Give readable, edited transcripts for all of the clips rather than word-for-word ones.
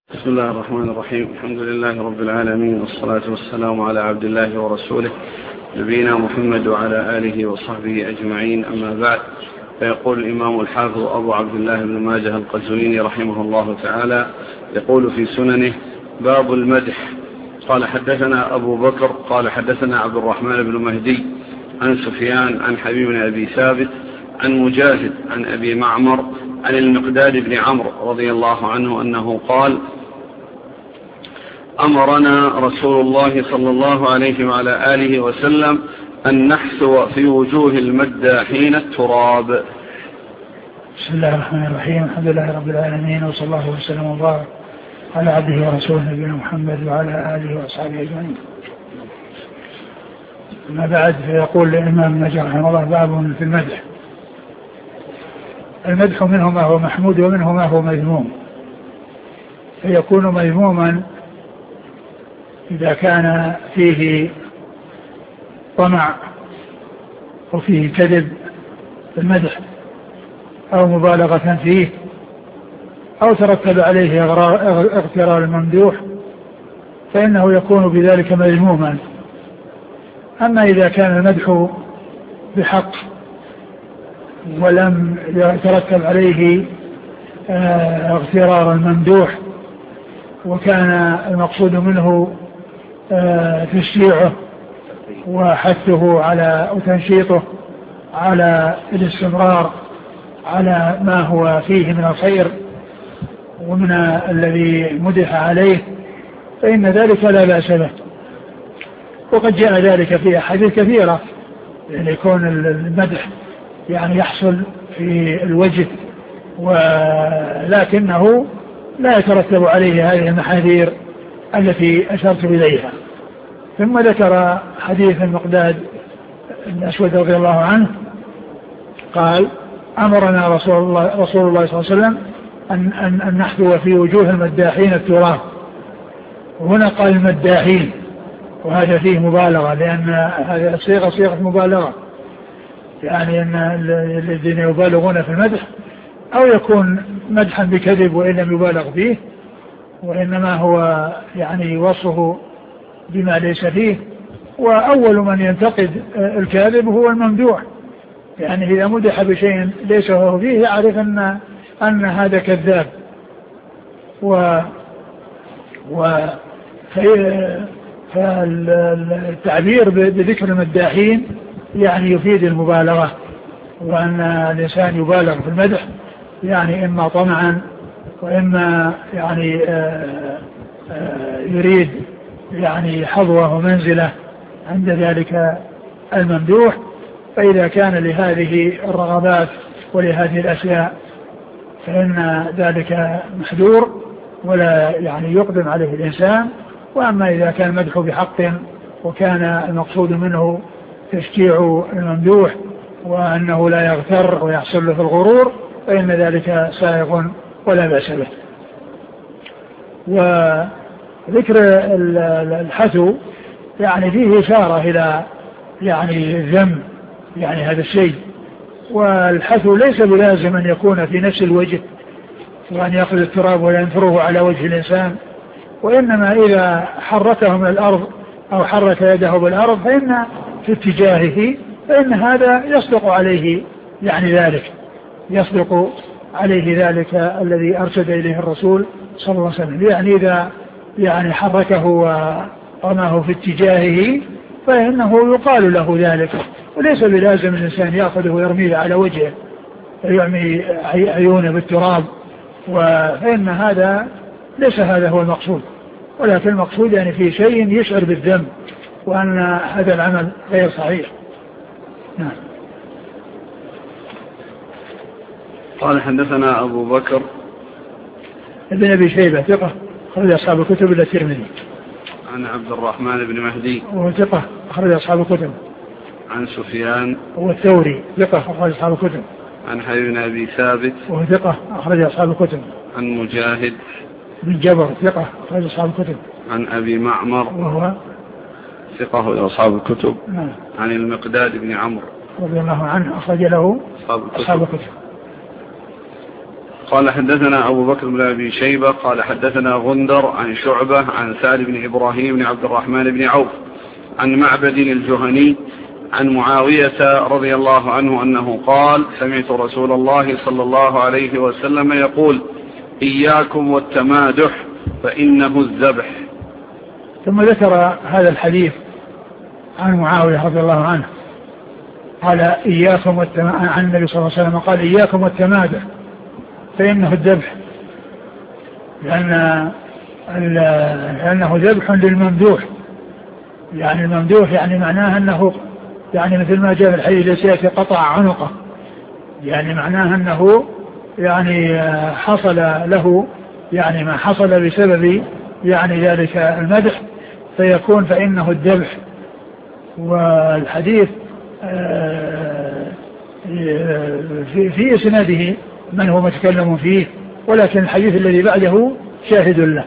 بسم الله الرحمن الرحيم. الحمد لله رب العالمين، والصلاة والسلام على عبد الله ورسوله نبينا محمد وعلى آله وصحبه أجمعين، أما بعد. فيقول الإمام الحافظ أبو عبد الله بن ماجه القزويني رحمه الله تعالى، يقول في سننه: باب المدح. قال: حدثنا أبو بكر قال: حدثنا عبد الرحمن بن مهدي عن سفيان عن حبيب بن أبي ثابت عن مجاهد عن أبي معمر عن المقداد بن عمرو رضي الله عنه أنه قال: أمرنا رسول الله صلى الله عليه وعلى آله وسلم أن نحثو في وجوه المداحين التراب. بسم الله الرحمن الرحيم. الحمد لله رب العالمين، وصلى الله وسلم وبارك على عبده ورسوله نبينا محمد وعلى آله وأصحابه أجمعين. أما بعد، فيقول الإمام النجار رحمه الله: باب في المدح. المدح منه ما هو محمود ومنه ما هو مذموم، فيكون مذموما إذا كان فيه طمع وفيه كذب في المدح أو مبالغة فيه أو ترتب عليه اغترار الممدوح، فإنه يكون بذلك مذموما. أما إذا كان المدح بحق ولم يترتب عليه اغترار الممدوح، وكان المقصود منه تشجيعه وحثه على وتنشيطه على الاستمرار على ما هو فيه من الخير ومن الذي مدح عليه، فإن ذلك لا بأس به. وقد جاء ذلك في أحاديث كثيرة، يعني يكون المدح يعني يحصل في الوجه ولكنه لا يترتب عليه هذه المحاذير التي أشرت إليها. ثم ذكر حديث المقداد بن أسود رضي الله عنه قال: أمرنا رسول الله صلى الله عليه وسلم أن نحثو في وجوه المداحين التراب. وهنا قال المداحين، وهذا فيه مبالغة، لأن هذه الصيغة صيغة مبالغة، يعني أن الذين يبالغون في المدح أو يكون مدحا بكذب وإن لم يبالغ فيه، وإنما هو يعني وصفه بما ليس فيه. وأول من ينتقد الكاذب هو الممدوح، يعني إذا مدح بشيء ليس هو فيه يعرف أن هذا كذاب. فالتعبير بذكر المداحين يعني يفيد المبالغة، وأن الإنسان يبالغ في المدح، يعني إما طمعا وإما يعني يريد يعني حظوة ومنزلة عند ذلك الممدوح. فإذا كان لهذه الرغبات ولهذه الأشياء فإن ذلك محذور ولا يعني يقدم عليه الإنسان. وأما إذا كان مدح بحق وكان المقصود منه تشجيع الممدوح وأنه لا يغتر ويحصل له في الغرور، فإن ذلك سائغ ولا بأس به. وذكر الحثو يعني فيه إشارة إلى يعني الذم، يعني هذا الشيء. والحثو ليس بلازم أن يكون في نفس الوجه وأن يأخذ التراب وينثره على وجه الإنسان، وإنما إذا حركه من الأرض أو حرك يده بالأرض فإن في اتجاهه، فإن هذا يصدق عليه يعني ذلك، يصدق عليه ذلك الذي أرشد إليه الرسول صلى الله عليه وسلم. يعني إذا يعني حركه ورماه في اتجاهه فإنه يقال له ذلك، وليس بلازم الإنسان يأخذه ويرميه على وجهه ويعمي عيونه بالتراب، فإن هذا ليس هذا هو المقصود، ولكن المقصود يعني في شيء يشعر بالذنب وأن هذا العمل غير صحيح. نعم. قال: حدثنا أبو بكر ابن أبي شيبة ثقة أخرج أصحاب الكتب إلا الترمذي. عن عبد الرحمن بن مهدي وهو ثقة أخرج أصحاب الكتب. عن سفيان وهو الثوري ثقة أخرج أصحاب الكتب. عن حبيب بن أبي ثابت وهو ثقة أخرج أصحاب الكتب. عن مجاهد بن جبر ثقة أخرج أصحاب الكتب. عن أبي معمر وهو ثقة أصحاب الكتب. نعم. عن المقداد بن عمرو رضي الله عنه أخرج له أصحاب الكتب. قال حدثنا أبو بكر بن أبي شيبة قال حدثنا غندر عن شعبة عن سعد بن إبراهيم بن عبد الرحمن بن عوف عن معبد الجهني عن معاوية رضي الله عنه أنه قال سمعت رسول الله صلى الله عليه وسلم يقول إياكم والتمادح فإنه الذبح. ثم ذكر هذا الحديث عن معاوية رضي الله عنه قال إياكم عن النبي صلى الله عليه وسلم قال إياكم والتمادح فإنه الذبح، لأنه ذبح للممدوح. يعني الممدوح يعني معناه أنه يعني مثل ما جاء في الحديث ليس قطع عنقه، يعني معناه أنه يعني حصل له يعني ما حصل بسبب يعني ذلك المدح فيكون فإنه الذبح. والحديث في إسناده من هو متكلم فيه، ولكن الحديث الذي بعده شاهد له.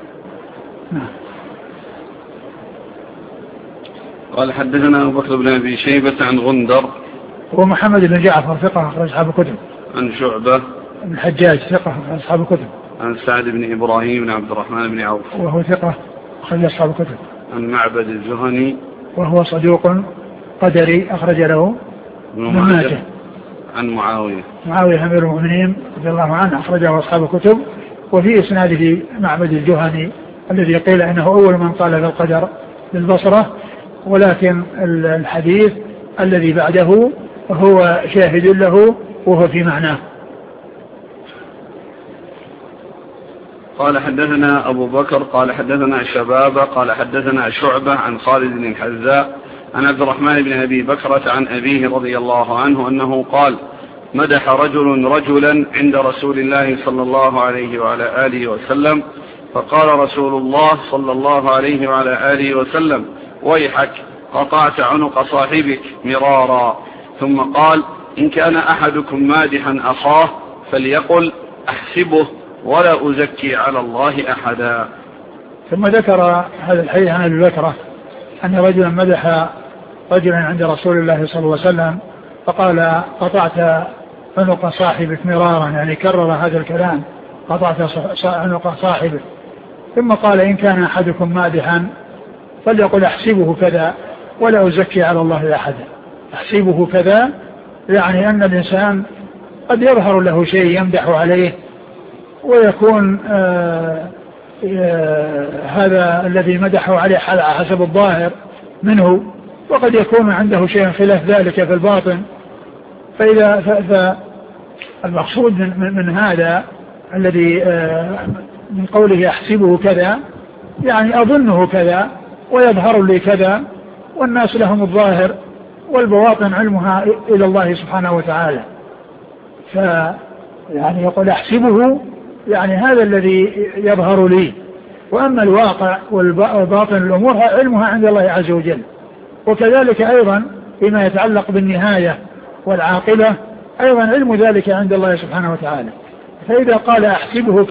قال حدثنا أبو بكر بن أبي شيبة عن غندر ومحمد بن جعفر ثقة أخرج أصحاب الكتب. عن شعبة بن الحجاج ثقة أخرج أصحاب الكتب. عن سعد بن إبراهيم بن عبد الرحمن بن عوف وهو ثقة أخرج أصحاب الكتب. عن معبد الجهني وهو صدوق قدري أخرج له ابن ماجه. عن معاوية أمير المؤمنين رضي الله عنه أخرجه أصحاب الكتب. وفي إسناده معبد الجهني الذي قيل إنه أول من قال بالقدر بالبصرة، ولكن الحديث الذي بعده هو شاهد له وهو في معناه. قال حدثنا أبو بكر قال حدثنا شبابة قال حدثنا شعبة عن خالد بن الحذاء عن عبد الرحمن بن أبي بكرة عن أبيه رضي الله عنه أنه قال مدح رجل رجلا عند رسول الله صلى الله عليه وعلى آله وسلم، فقال رسول الله صلى الله عليه وعلى آله وسلم ويحك قطعت عنق صاحبك مرارا، ثم قال إن كان أحدكم مادحا أخاه فليقل أحسبه ولا أزكي على الله أحدا. ثم ذكر هذا الحديث عن أبي بكرة أن رجلا مدح رجلا عند رسول الله صلى الله عليه وسلم فقال قطعت عنق صاحبك مرارا، يعني كرر هذا الكلام قطعت عنق صاحبك، ثم قال إن كان أحدكم مادحا فليقل أحسبه كذا ولا أزكي على الله أحدا. أحسبه كذا يعني أن الإنسان قد يظهر له شيء يمدح عليه ويكون هذا الذي مدحه عليه على حسب الظاهر منه، وقد يكون عنده شيء خلاف ذلك في الباطن. فالمقصود من هذا الذي من قوله أحسبه كذا يعني أظنه كذا ويظهر لي كذا، والناس لهم الظاهر والبواطن علمها إلى الله سبحانه وتعالى. يعني يقول أحسبه يعني هذا الذي يظهر لي، وأما الواقع والباطن الأمور علمها عند الله عز وجل. وكذلك أيضا فيما يتعلق بالنهاية والعاقبة أيضا علم ذلك عند الله سبحانه وتعالى. فإذا قال أحسبه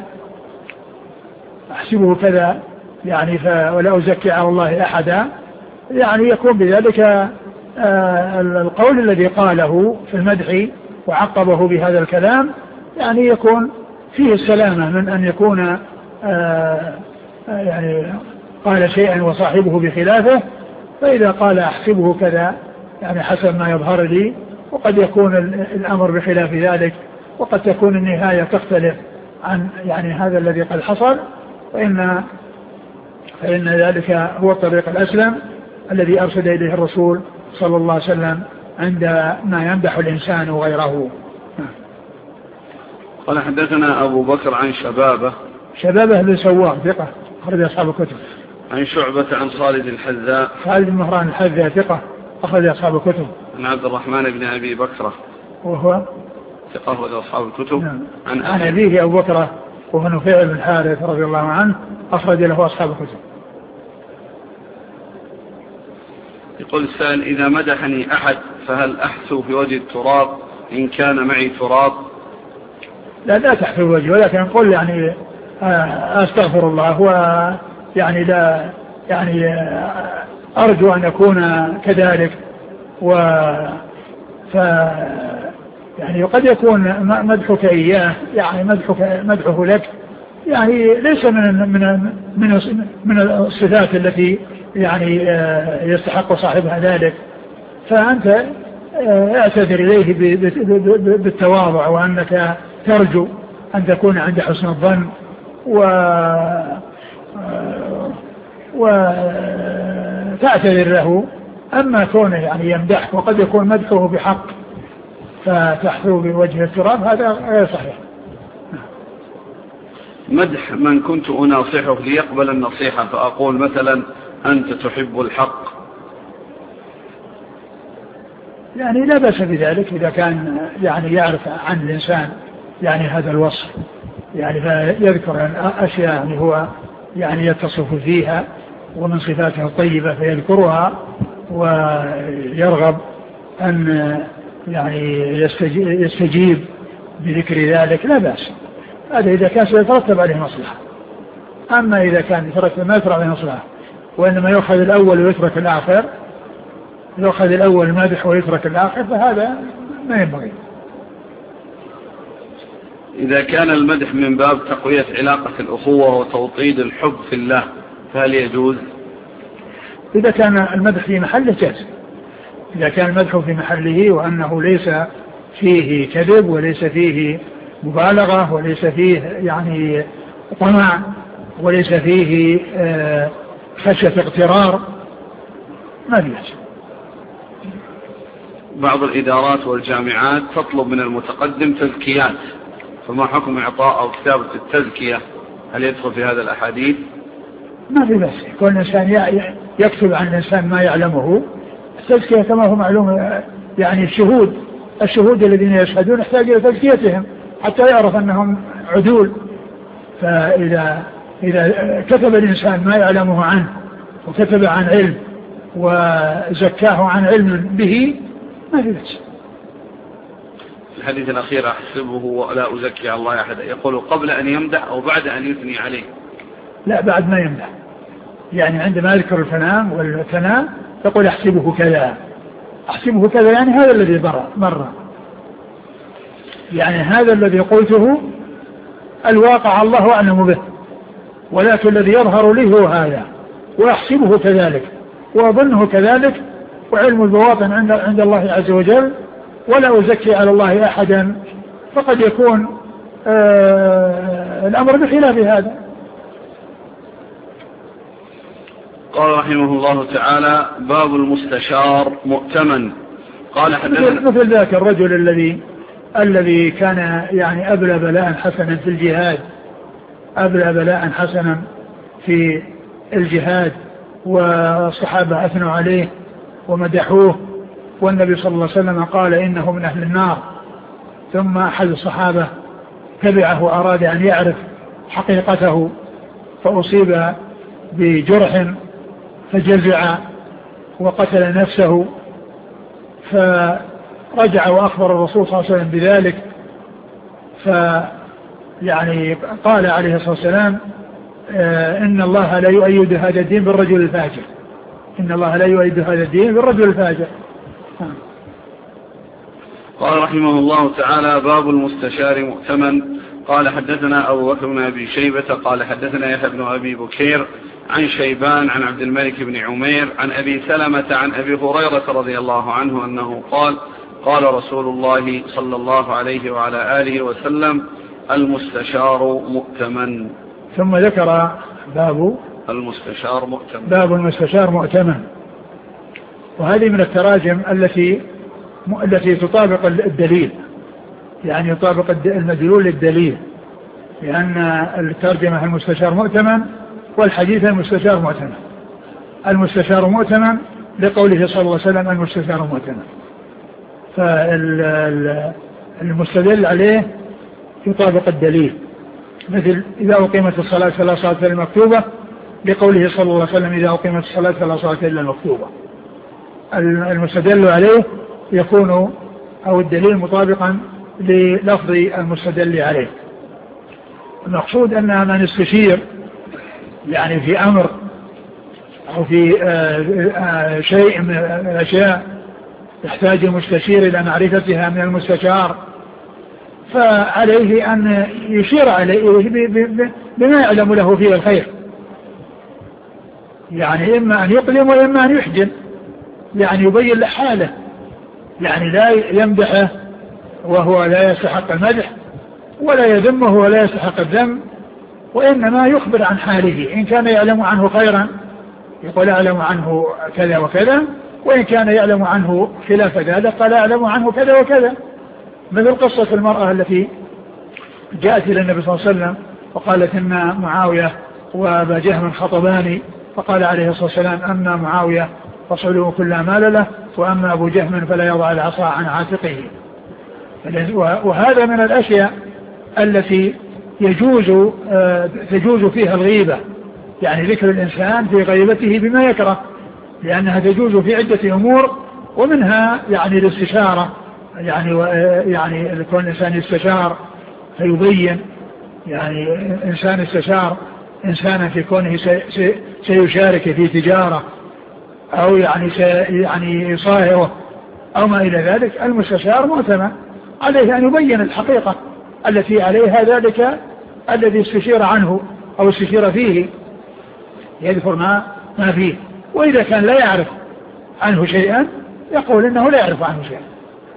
كذا يعني ولا أزكي على الله أحدا، يعني يكون بذلك القول الذي قاله في المدح وعقبه بهذا الكلام يعني يكون فيه السلامة من أن يكون يعني قال شيئا وصاحبه بخلافه. فإذا قال أحسبه كذا يعني حسب ما يظهر لي، وقد يكون الأمر بخلاف ذلك، وقد تكون النهاية تختلف عن يعني هذا الذي قد حصل، فإن ذلك هو الطريق الأسلم الذي أرشد إليه الرسول صلى الله عليه وسلم عندما يمدح الإنسان غيره. قال حدثنا أبو بكر عن شبابة بن سوار ثقة أخرج أصحاب الكتب. عن شعبة عن خالد الحذاء بن مهران الحذاء ثقة أخرج أصحاب الكتب. عن عبد الرحمن بن أبي بكرة وهو ثقة أخرج أصحاب الكتب. نعم. عن أبيه أبو بكرة وهو نفيع بن الحارث رضي الله عنه أخرج له أصحاب الكتب. يقول السائل إذا مدحني أحد فهل أحثو في وجه التراب إن كان معي تراب؟ لا تحثو الوجه، ولكن نقول يعني أستغفر الله ويعني لا يعني أرجو أن يكون كذلك. يعني قد يكون مدحك إياه يعني مدحه لك يعني ليس من الصفات التي يعني يستحق صاحبها ذلك، فأنت اعتذر إليه بالتواضع وأنك ترجو أن تكون عند حسن الظن وتعتذر له. أما كونه يعني يمدح وقد يكون مدحه بحق فتحثو بوجه التراب هذا غير صحيح. مدح من كنت أناصحه ليقبل النصيحة فأقول مثلا أنت تحب الحق، يعني لا بأس بذلك إذا كان يعني يعرف عن الإنسان يعني هذا الوصف، يعني فيذكر أشياء يعني هو يعني يتصف فيها ومن صفاته الطيبة فيذكرها ويرغب أن يعني يستجيب بذكر ذلك لا بأس. هذا إذا كان سيترتب عليه مصلحة. أما إذا كان ما يترتب عليه مصلحة وإنما يأخذ الأول ويترك الآخر، يأخذ الأول المادح ويترك الآخر، فهذا ما ينبغي. إذا كان المدح من باب تقوية علاقة الأخوة وتوطيد الحب في الله فهل يجوز؟ إذا كان المدح في محله جاز. إذا كان المدح في محله وأنه ليس فيه كذب وليس فيه مبالغة وليس فيه يعني طمع وليس فيه خشية اغترار ما بيحصل. بعض الإدارات والجامعات تطلب من المتقدم تزكيات، فما حكم إعطاء أو كتابة التزكية؟ هل يدخل في هذا الأحاديث؟ ما في بس كل إنسان يكتب عن الإنسان ما يعلمه. التزكية كما هو معلوم يعني الشهود الذين يشهدون يحتاج إلى تزكيتهم حتى يعرف أنهم عدول. فإذا كتب الإنسان ما يعلمه عنه وكتب عن علم وزكاه عن علم به ما في بس. الحديث الأخير أحسبه ولا أزكي الله أحد، يقول قبل أن يمدح أو بعد أن يثني عليه؟ لا بعد ما يمدح، يعني عندما يذكر الفنان والثناء يقول أحسبه كذا، أحسبه كذا يعني هذا الذي مر، يعني هذا الذي قلته الواقع الله أعلم به، ولكن الذي يظهر لي هو هذا، وأحسبه كذلك وأظنه كذلك، وعلم البواطن عند الله عز وجل، ولا أزكي على الله أحدا، فقد يكون الأمر بخلاف هذا. قال رحمه الله تعالى: باب المستشار مؤتمن. قال حدثنا مثل ذاك الرجل الذي كان يعني أبلى بلاء حسنا في الجهاد، أبلى بلاء حسنا في الجهاد، والصحابة أثنوا عليه ومدحوه، والنبي صلى الله عليه وسلم قال إنه من أهل النار. ثم أحد الصحابة تبعه وأراد أن يعرف حقيقته فأصيب بجرح فجزع وقتل نفسه، فرجع وأخبر الرسول صلى الله عليه وسلم بذلك، فيعني قال عليه الصلاة والسلام: إن الله لا يؤيد هذا الدين بالرجل الفاجر، إن الله لا يؤيد هذا الدين بالرجل الفاجر. قال رحمه الله تعالى: باب المستشار مؤتمن. قال حدثنا أبو بكر بن أبي شيبة قال حدثنا يحيى بن أبي بكير عن شيبان عن عبد الملك بن عمير عن أبي سلمة عن أبي هريرة رضي الله عنه أنه قال: قال رسول الله صلى الله عليه وعلى آله وسلم: المستشار مؤتمن. ثم ذكر باب المستشار مؤتمن. وهذه من التراجم التي تطابق الدليل، يعني يطابق المدلول للدليل، لأن الترجمة المستشار مؤتمن والحديث المستشار مؤتمن. المستشار مؤتمن لقوله صلى الله عليه وسلم: المستشار مؤتمن. فالمستدل عليه يطابق الدليل، مثل إذا أقيمت الصلاة فلا صلاة إلا المكتوبة، لقوله صلى الله عليه وسلم: إذا أقيمت الصلاة فلا صلاة إلا المكتوبة. المستدل عليه يكون أو الدليل مطابقا للفظ المستدل عليه. المقصود أن من استشير يعني في أمر أو في شيء من الأشياء يحتاج المستشير إلى معرفتها من المستشار، فعليه أن يشير عليه بما يعلم له فيه الخير، يعني إما أن يقدم وإما أن يحجم، يعني يبين له حاله، يعني لا يمدحه وهو لا يستحق المدح، ولا يذمه ولا يستحق الذم، وإنما يخبر عن حاله. إن كان يعلم عنه خيرا يقول أعلم عنه كذا وكذا، وإن كان يعلم عنه خلاف ذلك قال أعلم عنه كذا وكذا. مثل قصة المرأة التي جاءت إلى النبي صلى الله عليه وسلم وقالت إن معاوية وأبا جهم خطباني، فقال عليه الصلاة والسلام أما معاوية فصلوا كل مال له، وأما أبو جهم فلا يضع العصا عن عاتقه. وهذا من الأشياء التي تجوز فيها الغيبة، يعني ذكر الإنسان في غيبته بما يكره، لأنها تجوز في عدة أمور، ومنها يعني الاستشارة، يعني كون الإنسان يستشار فيبين، يعني إنسان استشار إنسانا في كونه سيشارك في تجارة أو يعني يصاهره أو ما إلى ذلك، المستشار مؤتمن عليه أن يبين الحقيقة التي عليها ذلك الذي استشير عنه أو استشير فيه، يذكر ما فيه. وإذا كان لا يعرف عنه شيئا يقول إنه لا يعرف عنه شيئا،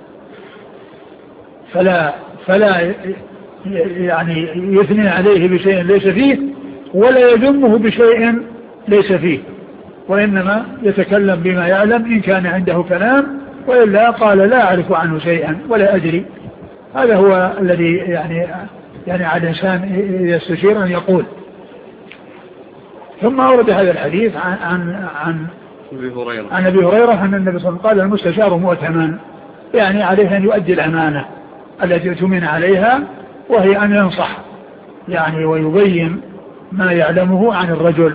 فلا يعني يثني عليه بشيء ليس فيه، ولا يذمه بشيء ليس فيه، وإنما يتكلم بما يعلم إن كان عنده كلام، وإلا قال لا أعرف عنه شيئا ولا أدري. هذا هو الذي يعني على الإنسان يستشير أن يقول. ثم أورد هذا الحديث عن أبي هريرة أن النبي صلى الله عليه وسلم قال المستشار مؤتمن، يعني عليه أن يؤدي الأمانة التي اؤتمن عليها، وهي أن ينصح يعني ويبين ما يعلمه عن الرجل،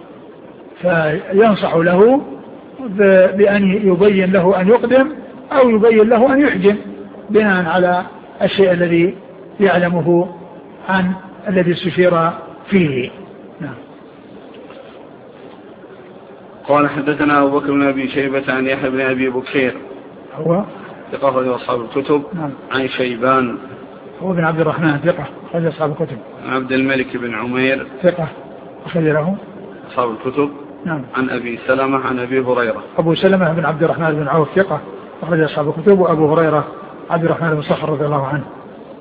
فينصح له بأن يبين له أن يقدم أو يبين له أن يحجم بناء على الشيء الذي يعلمه عن الذي استشير فيه. نعم. قال حدثنا أبو بكر بن أبي شيبة عن يحيى بن أبي بكير هو ثقة أخرج أصحاب الكتب. نعم. عن شيبان هو بن عبد الرحمن ثقة أخرج أصحاب الكتب. عبد الملك بن عمير ثقة أخرج له أصحاب الكتب. نعم. عن أبي سلمة عن أبي هريرة. أبو سلمة بن عبد الرحمن بن عوف ثقة أخرج أصحاب الكتب. وأبو هريرة عبد الرحمن بن صخر رضي الله عنه.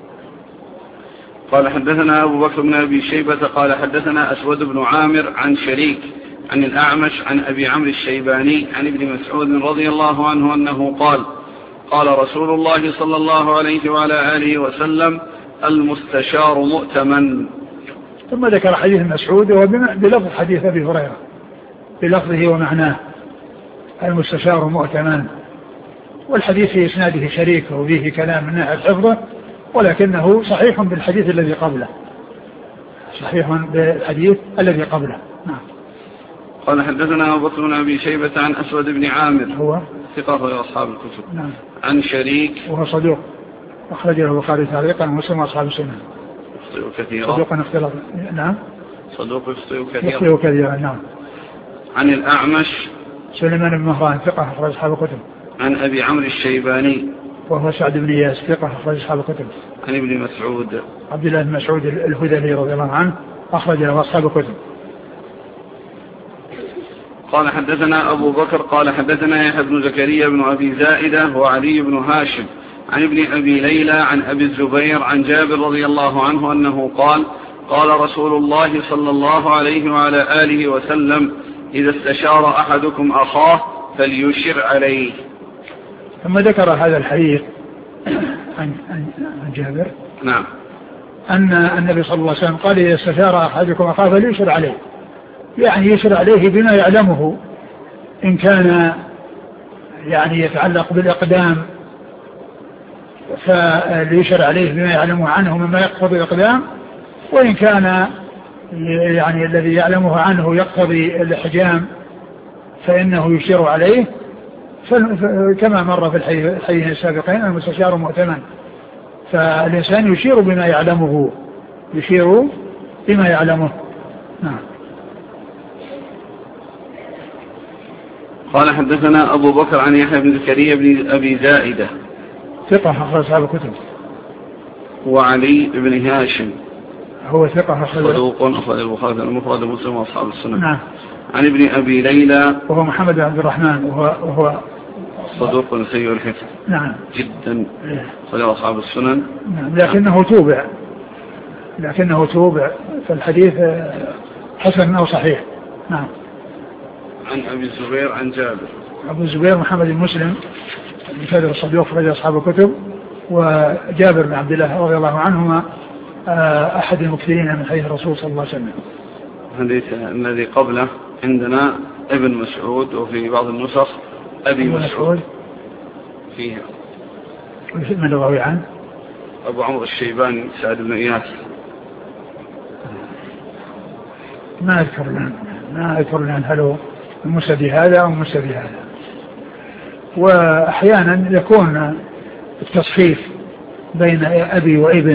قال حدثنا أبو بكر بن أبي شيبة قال حدثنا أسود بن عامر عن شريك عن الأعمش عن أبي عمرو الشيباني عن ابن مسعود رضي الله عنه أنه قال قال رسول الله صلى الله عليه وعلى آله وسلم المستشار مؤتمن. ثم ذكر حديث مسعود بلفظ حديث أبي هريرة بلفظه ومعناه المستشار مؤتمن، والحديث في إسناده شريك وفيه كلام من ناحية حفظه، ولكنه صحيح بالحديث الذي قبله، صحيح بالحديث الذي قبله. نعم. قال حدثنا أبو بكر بن أبي شيبة عن أسود بن عامر هو ثقة أصحاب الكتب. نعم. عن شريك وهو صدوق أخرج له البخاري تعليقا ومسلم وأصحاب السنة. يخطئ كثيرا. صدوق اختلط. نعم. صدوق يخطئ كثيرا. نعم. عن الأعمش سليمان بن مهران ثقة أخرج أصحاب الكتب. عن أبي عمرو الشيباني وهو سعد بن إياس ثقة أخرج أصحاب الكتب. عن ابن مسعود عبد الله بن مسعود الهذلي رضي الله عنه أخرج له أصحاب الكتب. قال حدثنا أبو بكر قال حدثنا يحيى بن زكريا بن أبي زائدة وعلي بن هاشم عن ابن أبي ليلى عن أبي الزبير عن جابر رضي الله عنه أنه قال قال رسول الله صلى الله عليه وعلى آله وسلم إذا استشار أحدكم أخاه فليشر عليه. ثم ذكر هذا الحديث عن جابر. نعم. أن النبي صلى الله عليه وسلم قال إذا استشار أحدكم أخاه فليشر عليه، يعني يشر عليه بما يعلمه، إن كان يعني يتعلق بالإقدام فليشر عليه بما يعلمه عنه مما يقتضي الإقدام، وإن كان يعني الذي يعلمه عنه يقتضي الإحجام فإنه يشير عليه، كما مر في الحديث السابقين المستشار مؤتمن، فالإنسان يشير بما يعلمه، يشير بما يعلمه. نعم. قال حدثنا أبو بكر عن يحيى بن زكريا بن أبي زائدة ثقة أخرج أصحاب الكتب. وعلي بن هاشم هو ثقة صدوق أخرج البخاري المفرد ومسلم وأصحاب السنن. نعم. عن ابن أبي ليلى وهو محمد بن عبد الرحمن وهو صدوق سيء الحفظ. نعم جدا أخرج أصحاب السنن. نعم. لكنه توبع فالحديث حسن أو صحيح. نعم. عن أبي الزبير عن جابر. أبو الزبير محمد بن مسلم بن كثير الصدوق أخرج أصحاب الكتب، وجابر بن عبد الله رضي الله عنهما أحد المكثرين من حديث الرسول صلى الله عليه وسلم. الحديث الذي قبله عندنا ابن مسعود، وفي بعض النسخ أبي مسعود فيها. من الراوي عنه؟ أبو عمرو الشيباني سعد بن إياس. ما أذكر الآن هل هو المسند هذا أو المسند هذا. وأحيانا يكون التصحيف بين أبي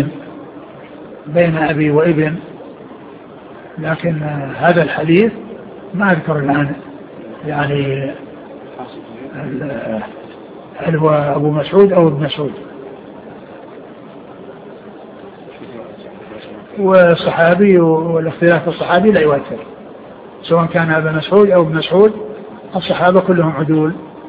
وابن، لكن هذا الحديث ما أذكر الآن يعني هل هو أبو مسعود أو ابن مسعود. والصحابي والاختلاف في الصحابي لا يؤثر، سواء كان أبا مسعود أو ابن مسعود، الصحابة كلهم عدول.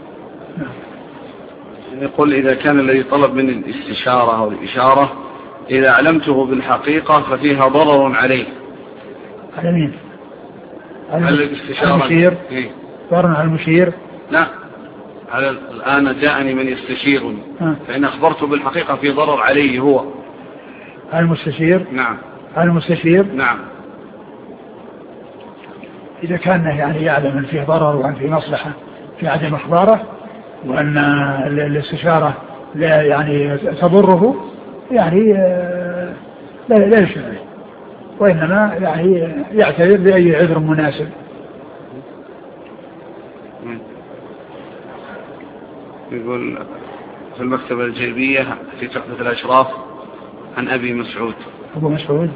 يقول إذا كان الذي طلب من الاستشارة أو الإشارة إذا علمته بالحقيقة ففيها ضرر عليه. على مين؟ على الاستشارة. المشير. ضرر على المشير. لا، على الآن جاءني من يستشيرني فإن أخبرته بالحقيقة في ضرر عليه هو. على المستشير. نعم. على المستشير. نعم. إذا كان يعني يعلم أن فيه ضرر وأن فيه مصلحة في عدم إخباره، وأن الاستشارة لا يعني تضره، يعني لا يشعر، وإنما يعني يعتذر بأي عذر مناسب. يقول في المكتبة الجيبية في تحفة الأشراف عن أبي مسعود. أبو مسعود.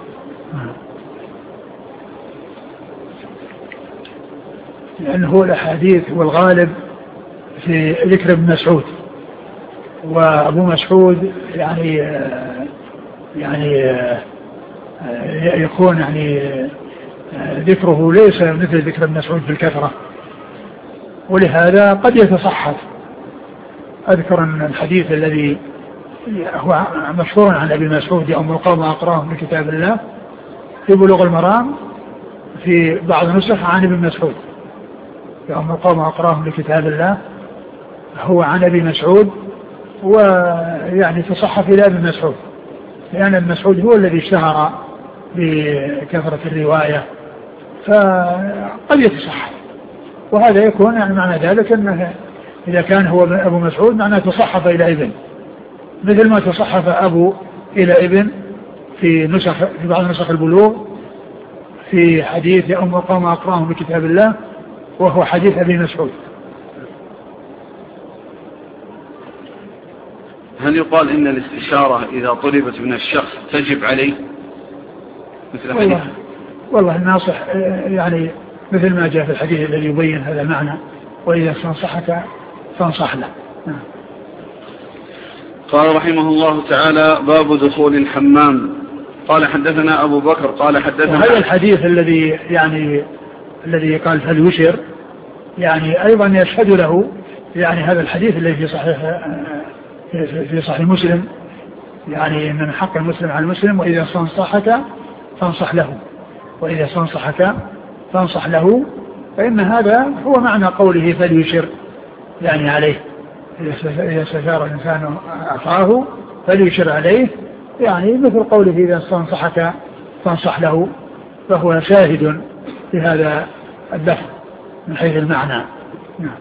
لأنه الأحاديث والغالب في ذكر ابن مسعود، وأبو مسعود يعني يكون يعني ذكره ليس مثل ذكر ابن مسعود بالكثرة، ولهذا قد يتصحف. أذكر أن الحديث الذي هو مشهور عن أبي مسعود يوم القوم أقراهم لكتاب الله في بلوغ المرام، في بعض النسخ عن ابن مسعود يوم القوم أقراهم لكتاب الله، هو عن أبي مسعود، ويعني تصحف إلى ابن مسعود، لأن ابن مسعود هو الذي اشتهر بكثرة الرواية، فقد يتصحف. وهذا يكون يعني معنى ذلك أنه إذا كان هو أبو مسعود معناه تصحف إلى ابن، مثل ما تصحف أبو إلى ابن في بعض نسخ البلوغ في حديث أم القوم أقراهم بكتاب الله، وهو حديث أبي مسعود. هل يقال إن الاستشارة إذا طلبت من الشخص تجب عليه مثل حديث؟ والله الناصح يعني مثل ما جاء في الحديث الذي يبين هذا المعنى، وإذا استنصحك فانصح له. قال رحمه الله تعالى: باب دخول الحمام. قال حدثنا أبو بكر قال حدثنا. وهذا الحديث الذي قال فليشر يعني أيضا يشهد له يعني هذا الحديث الذي في صحيح مسلم، يعني من حق المسلم على المسلم: وإذا استنصحك فانصح له، وإذا استنصحك فانصح له. فإن هذا هو معنى قوله فليشر، يعني عليه إذا استشار الإنسان أخاه فليشر عليه، يعني مثل قوله إذا استنصحك فانصح له، فهو شاهد في هذا اللفظ من حيث المعنى. نعم.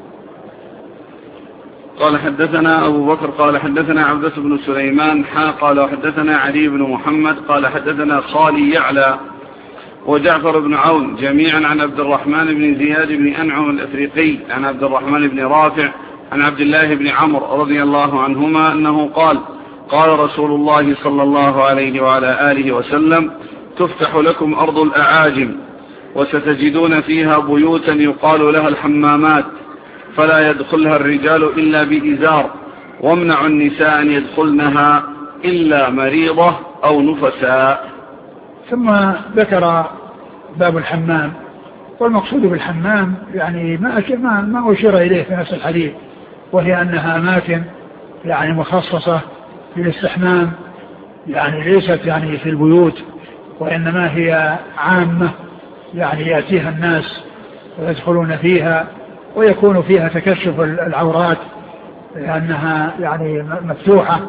قال حدثنا أبو بكر قال حدثنا عبدة بن سليمان قال وحدثنا علي بن محمد قال حدثنا خالي يعلى وجعفر بن عون جميعا عن عبد الرحمن بن زياد بن أنعم الأفريقي عن عبد الرحمن بن رافع عن عبد الله بن عمرو رضي الله عنهما أنه قال: قال رسول الله صلى الله عليه وعلى آله وسلم: تفتح لكم أرض الأعاجم وستجدون فيها بيوتا يقال لها الحمامات، فلا يدخلها الرجال إلا بإزار، وامنعوا النساء أن يدخلنها إلا مريضة أو نفساء. ثم ذكر باب الحمام، والمقصود بالحمام يعني ما أشير إليه في نفس الحديث، وهي أنها أماكن يعني مخصصة للاستحمام، يعني ليست يعني في البيوت، وإنما هي عامة يعني يأتيها الناس ويدخلون فيها ويكون فيها تكشف العورات لأنها يعني مفتوحة.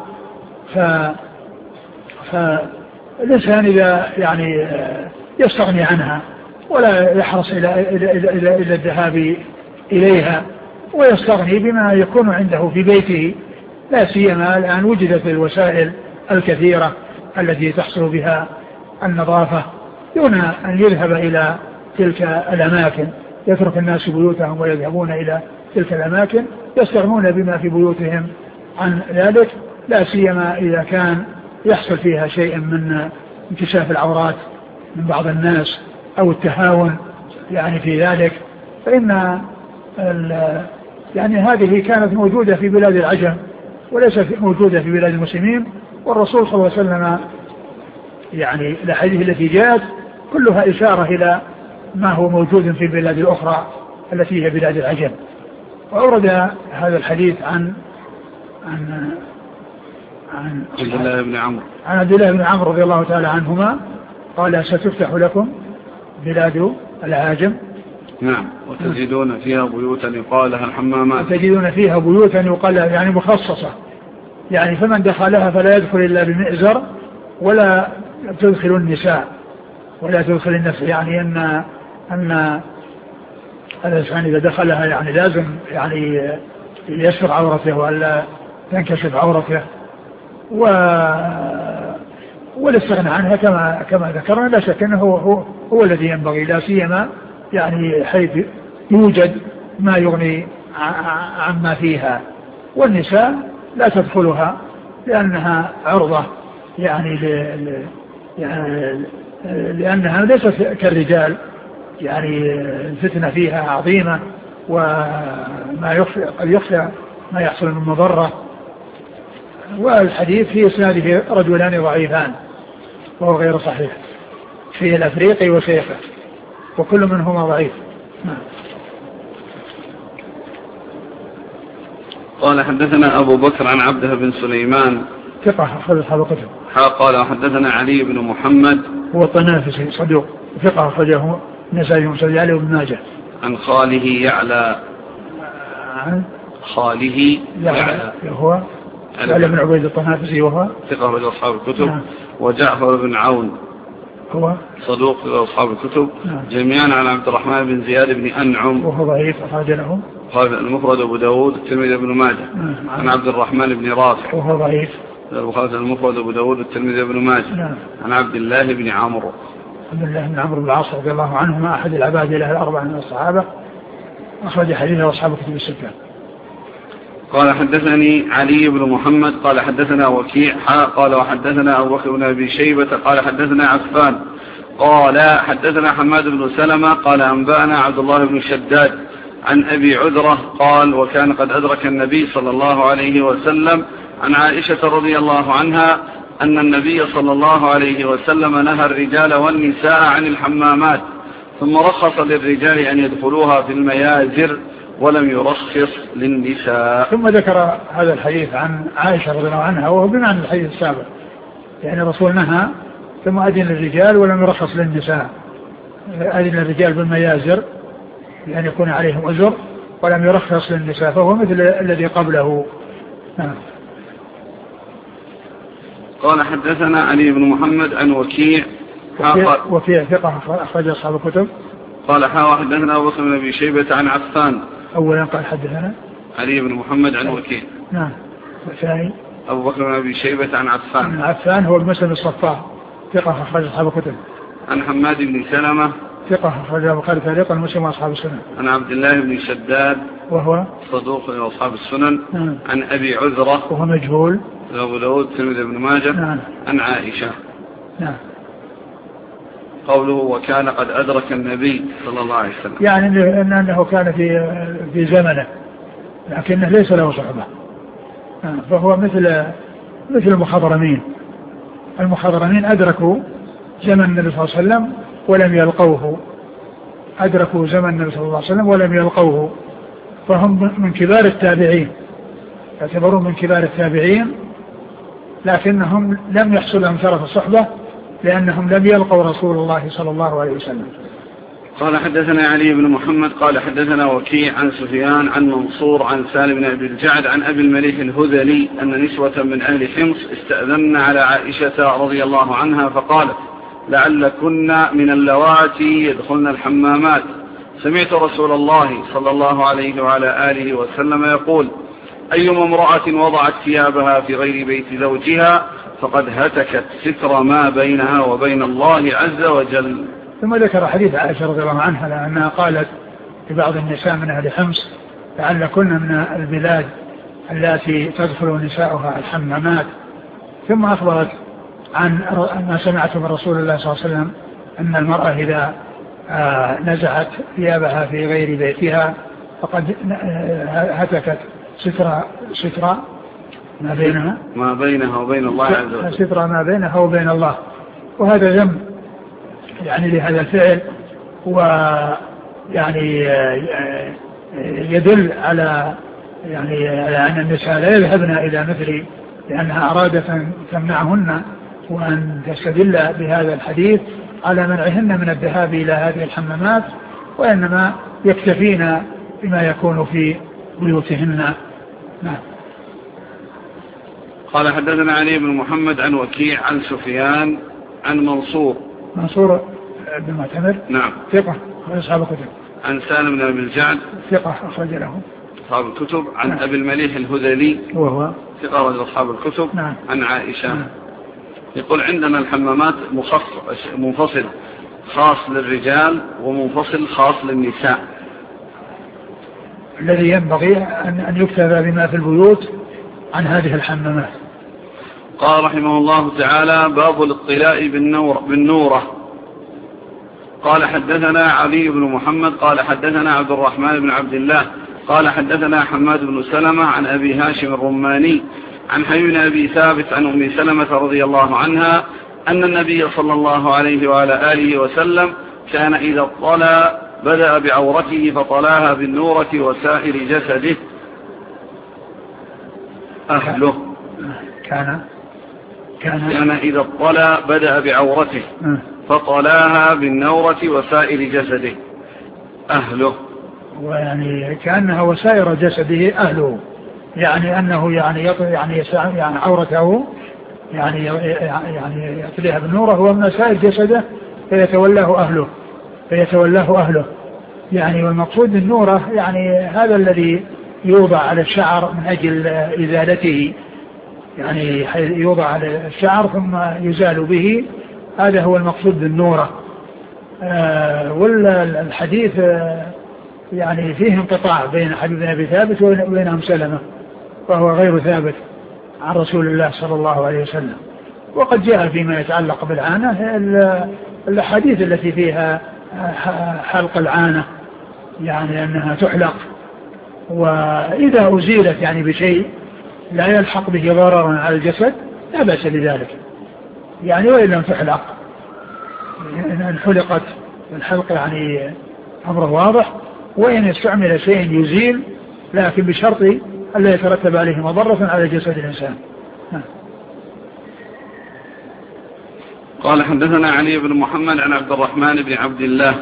فالإنسان إذا يعني يستغني عنها ولا يحرص إلى الذهاب إليها، ويستغني بما يكون عنده في بيته، لا سيما الآن وجدت الوسائل الكثيرة التي تحصل بها النظافة، دون أن يذهب إلى تلك الأماكن. يترك الناس بيوتهم ويذهبون إلى تلك الأماكن، يستغنون بما في بيوتهم عن ذلك، لا سيما إذا كان يحصل فيها شيء من انكشاف العورات من بعض الناس أو التهاون يعني في ذلك. فإن يعني هذه كانت موجودة في بلاد العجم وليست موجودة في بلاد المسلمين، والرسول صلى الله عليه وسلم يعني الأحاديث التي جاءت كلها إشارة إلى ما هو موجود في البلاد الأخرى التي هي بلاد العجم. وأورد هذا الحديث عن عبد الله بن عمرو رضي الله تعالى عنهما قال: ستفتح لكم بلاد العاجم. نعم. وتجدون فيها بيوتا يقال لها الحمامات. وتجدون فيها بيوتا يقال لها يعني مخصصة، يعني فمن دخلها فلا يدخل إلا بمئزر ولا تدخل النساء ولا تدخل النساء، يعني أن الإنسان إذا دخلها يعني لازم يعني يستر عورته ولا تنكشف عورته، والاستغناء عنها كما ذكرنا لا شك أنه هو الذي ينبغي، لا سيما يعني حيث يوجد ما يغني عما فيها. والنساء لا تدخلها لأنها عرضة يعني لأنها ليست كالرجال، يعني الفتنة فيها عظيمة وما قد يخفى ما يحصل من مضرة. والحديث في إسناده رجلان ضعيفان وهو غير صحيح، فيه الأفريقي وشيخه وكل منهما ضعيف. قال: حدثنا أبو بكر عن عبده بن سليمان ثقة أخرج أصحاب الكتب. قال: حدثنا علي بن محمد هو الطنافسي صدوق ثقة أخرجه النسائي ومسلم عليه وابن ماجه. عن خاله يعلى هو علي بن عبيد الطنافسي وهو ثقة أخرج أصحاب الكتب. وجعفر بن عون هو صدوق أصحاب الكتب جميعا عن عبد الرحمن بن زياد بن أنعم وهو ضعيف أخرج له المفرد أبو داود الترمذي بن ماجه. عن عبد الرحمن بن رافع وهو ضعيف المفرد أبو داود الترمذي بن ماجه. عن عبد الله بن عمرو بن العاص رضي الله عنهما أحد العباد له الأربعة من الصحابة، أخرج حديثه أصحاب كتب الستة. قال: حدثني علي بن محمد قال: حدثنا وكيع قال: وحدثنا أبو بكر بن أبي شيبة قال: حدثنا عفان قال: حدثنا حماد بن سلمة قال: أنبأنا عبد الله بن شداد عن أبي عذرة قال: وكان قد أدرك النبي صلى الله عليه وسلم عن عائشة رضي الله عنها أن النبي صلى الله عليه وسلم نهى الرجال والنساء عن الحمامات، ثم رخص للرجال أن يدخلوها في الميازر ولم يرخص للنساء. ثم ذكر هذا الحديث عن عائشة رضي الله عنها وهو بمعنى الحديث السابق، يعني الرسول نهى ثم أذن للرجال ولم يرخص للنساء. أذن الرجال بالميازر يعني يكون عليهم أزر ولم يرخص للنساء، فهو مثل الذي قبله. قال: حدثنا علي بن محمد عن وكيع ثقة أخرج أصحاب الكتب. قال: حدثنا أبو بكر بن أبي شيبة عن عفان. أولا قال: حدثنا علي بن محمد عن وكيع. نعم. والثاني أبو بكر بن أبي شيبة عن عفان. عفان هو المسلم الصفار ثقة أخرج أصحاب الكتب. عن حماد بن سلمة ثقة أخرج البخاري تعليقا ومسلم وأصحاب السنن. عن عبد الله بن شداد وهو صدوق وأصحاب السنن. عن أبي عذرة وهو مجهول أبو داود الترمذي بن ماجه. عن عائشة. قوله: وكان قد أدرك النبي صلى الله عليه وسلم، يعني أنه كان في زمنه لكنه ليس له صحبة، فهو مثل المخضرمين، المخضرمين أدركوا زمن النبي صلى الله عليه وسلم ولم يلقوه، أدركوا زمن النبي صلى الله عليه وسلم ولم يلقوه، فهم من كبار التابعين، يعتبروا من كبار التابعين، لكنهم لم يحصل لهم شرف الصحبة لأنهم لم يلقوا رسول الله صلى الله عليه وسلم. قال حدثنا علي بن محمد قال حدثنا وكيع عن سفيان عن منصور عن سالم بن أبي الجعد عن أبي المليح الهذلي أن نسوة من أهل حمص استأذن على عائشة رضي الله عنها فقالت لعلكن من اللواتي يدخلن الحمامات، سمعت رسول الله صلى الله عليه وعلى آله وسلم يقول أيما امرأة وضعت ثيابها في غير بيت زوجها فقد هتكت ستر ما بينها وبين الله عز وجل. ثم ذكر حديث عائشة رضي الله عنها لأنها قالت لبعض النساء من أهل حمص لعلكن من البلاد التي تدخل نساؤها الحمامات، ثم أخبرت عن ما سمعته من رسول الله صلى الله عليه وسلم أن المرأة إذا نزعت ثيابها في غير بيتها فقد هتكت ستر ما بينها وبين الله عز وجل، ستر ما بينها وبين الله. وهذا ذنب يعني لهذا الفعل، ويعني يدل على يعني على أن النساء لا يذهبن إلى مثل لأنها أرادت أن تمنعهن، وأن تستدل بهذا الحديث على منعهن من الذهاب إلى هذه الحمامات، وإنما يكتفين بما يكون في بيوتهن. نعم. قال حدثنا علي بن محمد عن وكيع عن سفيان عن منصور بن معتمر نعم ثقة أصحاب الكتب، عن سالم بن أبي الجعد ثقة أخرج له أصحاب الكتب، عن نعم. أبي المليح الهذلي وهو ثقة رجل أصحاب الكتب نعم. عن عائشة نعم. يقول عندنا الحمامات منفصل خاص للرجال ومنفصل خاص للنساء. الذي ينبغي أن يكتب بما في البيوت عن هذه الحمامات. قال رحمه الله تعالى باب الاطلاء بالنورة. قال حدثنا علي بن محمد قال حدثنا عبد الرحمن بن عبد الله قال حدثنا حماد بن سلمة عن أبي هاشم الرماني عن حبيب أبي ثابت عن أم سلمة رضي الله عنها أن النبي صلى الله عليه وعلى آله وسلم كان إذا اطلع بدأ بعورته فطلاها بالنورة وسائر جسده أهله. كان إذا اطلع بدأ بعورته فطلاها بالنورة وسائر جسده أهله، ويعني كأنها وسائر جسده أهله، يعني أنه يعني عورته يعني يطليها بالنورة هو من سائر جسده فيتولاه أهله يعني. والمقصود بالنورة يعني هذا الذي يوضع على الشعر من أجل إزالته، يعني يوضع على الشعر ثم يزال به، هذا هو المقصود بالنورة. والحديث يعني فيه انقطاع بين حبيب بن أبي ثابت وبين أم سلمة، وهو غير ثابت عن رسول الله صلى الله عليه وسلم. وقد جاء فيما يتعلق بالعانة الحديث التي فيها حلق العانة، يعني أنها تحلق، وإذا أزيلت يعني بشيء لا يلحق به ضررا على الجسد لا بأس بذلك يعني. وإن لم تحلق إن حلقت الحلق يعني أمره واضح، وإن استعمل شيء يزيل لكن بشرط ألا يترتب عليه مضرة على جسد الإنسان. قال حدثنا علي بن محمد عن عبد الرحمن بن عبد الله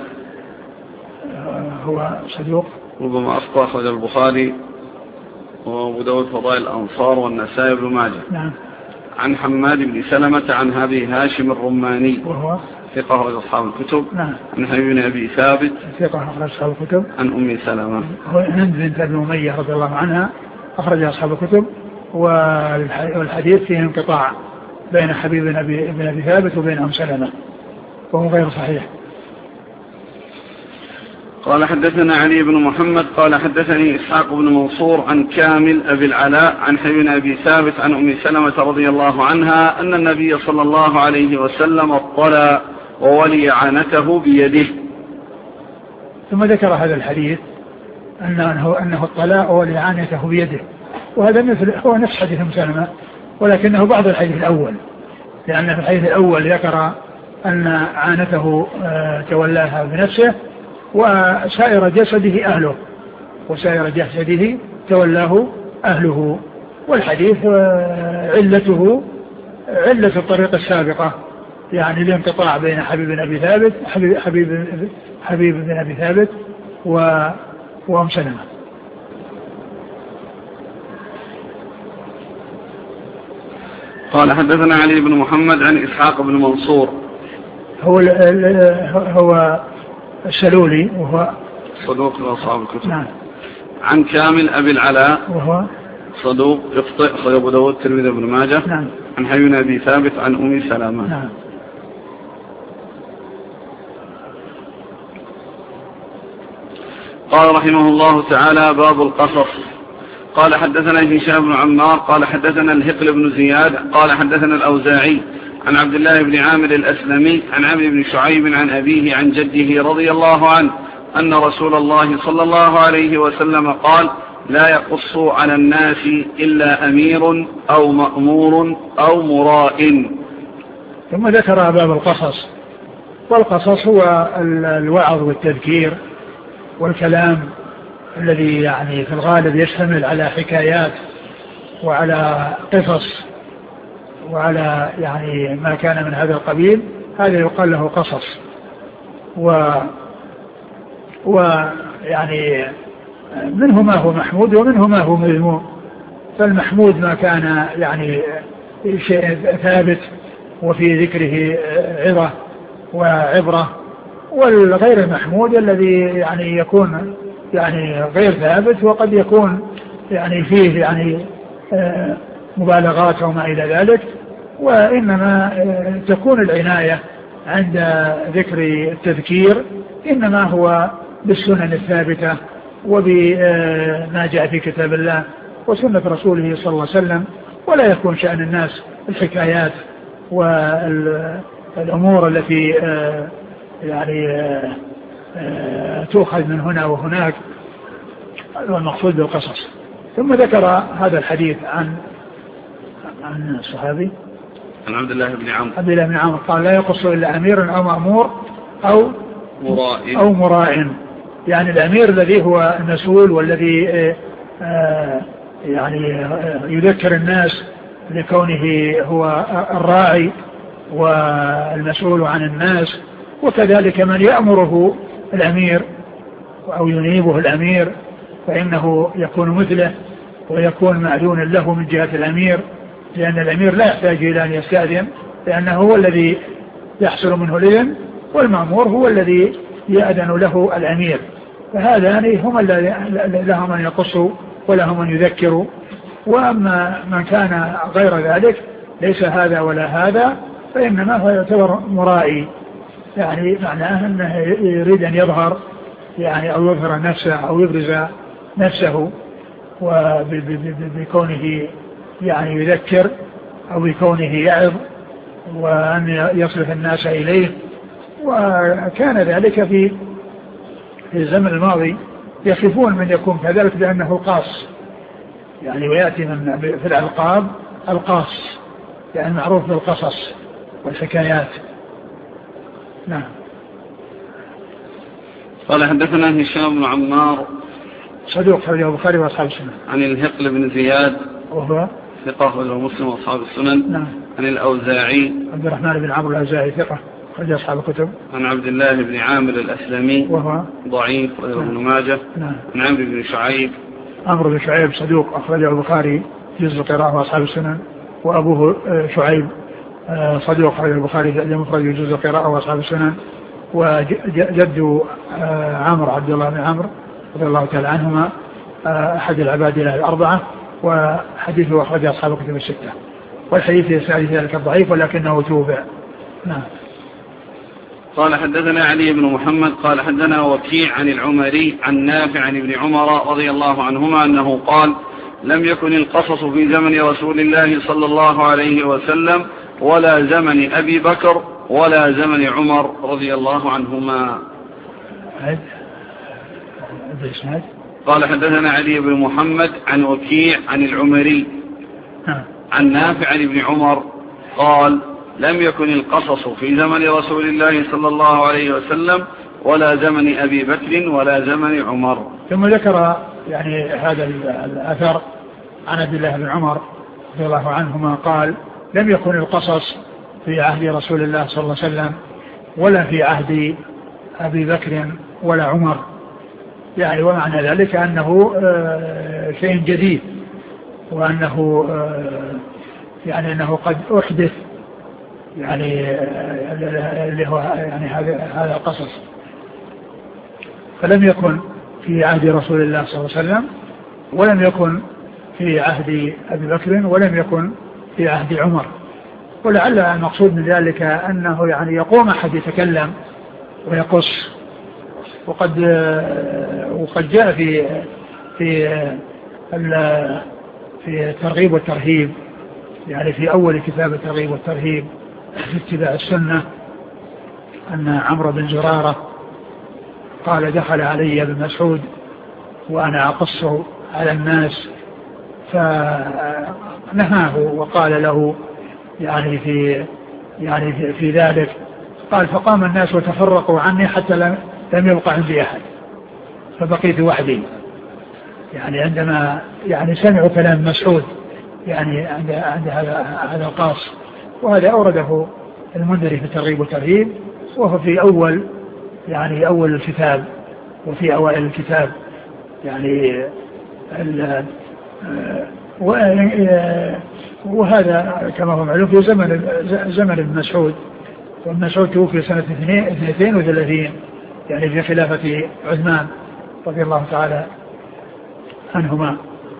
هو صدوق ربما أخطأ، أخرج البخاري وأبو داود فضائل الأنصار والنسائي بن ماجه. نعم. عن حماد بن سلمة عن أبي هاشم الرماني وهو ثقة أخرج أصحاب الكتب. نعم. عن حبيب بن أبي ثابت ثقة أخرج أصحاب الكتب. عن أم سلمة هند بنت أبي أمية رضي الله عنها أخرج أصحاب الكتب. والحديث فيه انقطاع بين حبيب بن أبي ثابت وبين أم سلمة وهو غير صحيح. قال حدثنا علي بن محمد قال حدثني إسحاق بن منصور عن كامل أبي العلاء عن حبيب أبي ثابت عن أم سلمة رضي الله عنها أن النبي صلى الله عليه وسلم اطلع وولي عانته بيده. ثم ذكر هذا الحديث أنه اطلع وولي عانته بيده، وهذا هو نفس حديث أم سلمة ولكنه بعض الحديث الأول، لأن في الحديث الأول ذكر أن عانته تولاها بنفسه وسائر جسده أهله، وسائر جسده تولاه أهله. والحديث علته علة الطريق السابقة، يعني الانقطاع بين حبيب بن أبي ثابت وأم سلمة. قال حدثنا علي بن محمد عن إسحاق بن منصور هو السلولي وهو صدوق لأصحاب الكتب. نعم. عن كامل أبي العلاء وهو صدوق يخطئ، أخرجه أبو داود الترمذي بن ماجه. نعم. عن حبيب بن أبي ثابت عن أم سلمة. نعم. قال رحمه الله تعالى: باب القصص. قال حدثنا هشام بن عمار قال حدثنا الهقل بن زياد قال حدثنا الأوزاعي عن عبد الله بن عامر الأسلمي عن عمرو بن شعيب عن أبيه عن جده رضي الله عنه أن رسول الله صلى الله عليه وسلم قال: لا يقص على الناس إلا أمير أو مأمور أو مراء. ثم ذكر باب القصص. والقصص هو الوعظ والتذكير والكلام الذي يعني في الغالب يشتمل على حكايات وعلى قصص وعلى يعني ما كان من هذا القبيل، هذا يقال له قصص. ويعني منه ما هو محمود ومنه ما هو مذموم. فالمحمود ما كان يعني شيء ثابت وفي ذكره عظة وعبرة، والغير المحمود الذي يعني يكون يعني غير ثابت وقد يكون يعني فيه يعني مبالغات وما إلى ذلك. وإنما تكون العناية عند ذكر التذكير إنما هو بالسنن الثابتة وبما جاء في كتاب الله وسنة رسوله صلى الله عليه وسلم، ولا يكون شأن الناس الحكايات والأمور التي يعني تؤخذ من هنا وهناك، والمقصود بالقصص. ثم ذكر هذا الحديث عن الصحابي عن عبد الله بن عمرو قال: لا يقص إلا أمير أو مأمور أو مراء. يعني الأمير الذي هو المسؤول والذي يعني يذكر الناس لكونه هو الراعي والمسؤول عن الناس، وكذلك من يأمره الأمير أو ينيبه الأمير فإنه يكون مثله ويكون معدون له من جهة الأمير، لأن الأمير لا يحتاج إلى أن يستأذن لأنه هو الذي يحصل منه الإذن، والمأمور هو الذي يأذن له الأمير. فهذان هم لهم أن يقصوا ولهم أن يذكروا. وأما من كان غير ذلك ليس هذا ولا هذا فإنما هو يعتبر مرائي، يعني معناه أنه يريد أن يظهر يعني أو يظهر نفسه أو يبرز نفسه وبكونه يعني يذكر أو بكونه يعظ وأن يصرف الناس إليه. وكان ذلك في الزمن الماضي يخافون من يكون كذلك بأنه القاص، يعني ويأتي من في الألقاب القاص، يعني معروف بالقصص والحكايات. نعم. قال حدثنا هشام بن عمار صدوق أخرجه البخاري وأصحاب السنن. عن الهقل بن زياد وهو ثقة أخرجه مسلم وأصحاب السنن. نعم. عن الأوزاعي عبد الرحمن بن عمرو الأوزاعي ثقة أخرج أصحاب الكتب. عن عبد الله بن عامر الأسلمي وهو ضعيف أخرجه ابن ماجه. نعم. عن عمرو بن شعيب صدوق أخرجه البخاري جزء القراءة وأصحاب السنن، وأبوه شعيب صدوق أخرجه البخاري المفرد جزء القراءة وأصحاب السنن، وجد عمرو عبد الله بن عمرو رضي الله تعالى عنهما أحد العباد الأربعة، وحديثه أخرج أصحاب الكتب الستة. والحديث يسأل ذلك الضعيف ولكنه توبع. نعم. قال حدثنا علي بن محمد قال حدثنا وكيع عن العمري عن نافع عن ابن عمر رضي الله عنهما أنه قال: لم يكن القصص في زمن رسول الله صلى الله عليه وسلم ولا زمن أبي بكر ولا زمن عمر رضي الله عنهما. قال حدثنا علي بن محمد عن وكيع عن العمري عن نافع عن ابن عمر قال: لم يكن القصص في زمن رسول الله صلى الله عليه وسلم ولا زمن أبي بكر ولا زمن عمر. ثم ذكر يعني هذا الأثر عن عبد الله بن عمر رضي الله عنهما قال لم يكن القصص في عهد رسول الله صلى الله عليه وسلم ولا في عهد أبي بكر ولا عمر، يعني ومعنى ذلك أنه شيء جديد، وأنه يعني أنه قد أحدث يعني اللي هو يعني هذا القصص. فلم يكن في عهد رسول الله صلى الله عليه وسلم ولم يكن في عهد أبي بكر ولم يكن في عهد عمر. ولعل المقصود من ذلك أنه يعني يقوم أحد يتكلم ويقص، وقد جاء في الترغيب والترهيب، يعني في أول كتاب الترغيب والترهيب في اتباع السنة، أن عمرو بن زرارة قال دخل علي ابن مسعود وأنا أقص على الناس فنهاه وقال له يعني في ذلك قال فقام الناس وتفرقوا عني حتى لم يبقى عندي أحد فبقيت وحدي، يعني عندما يعني سمعوا كلام مسعود يعني عند هذا القاص. وهذا أورده المنذري في الترغيب والترهيب، وهو في أول الكتاب وفي أوائل الكتاب يعني وهذا كما هو معلوم في زمن ابن مسعود، وابن مسعود توفي سنة 32 يعني في خلافة عثمان رضي الله تعالى عنهما.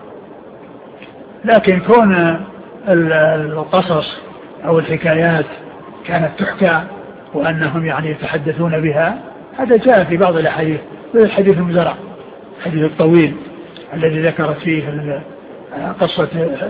لكن كون القصص أو الحكايات كانت تحكى وأنهم يعني يتحدثون بها، هذا جاء في بعض الأحاديث، الحديث المزرع الحديث الطويل الذي ذكرت فيه قصة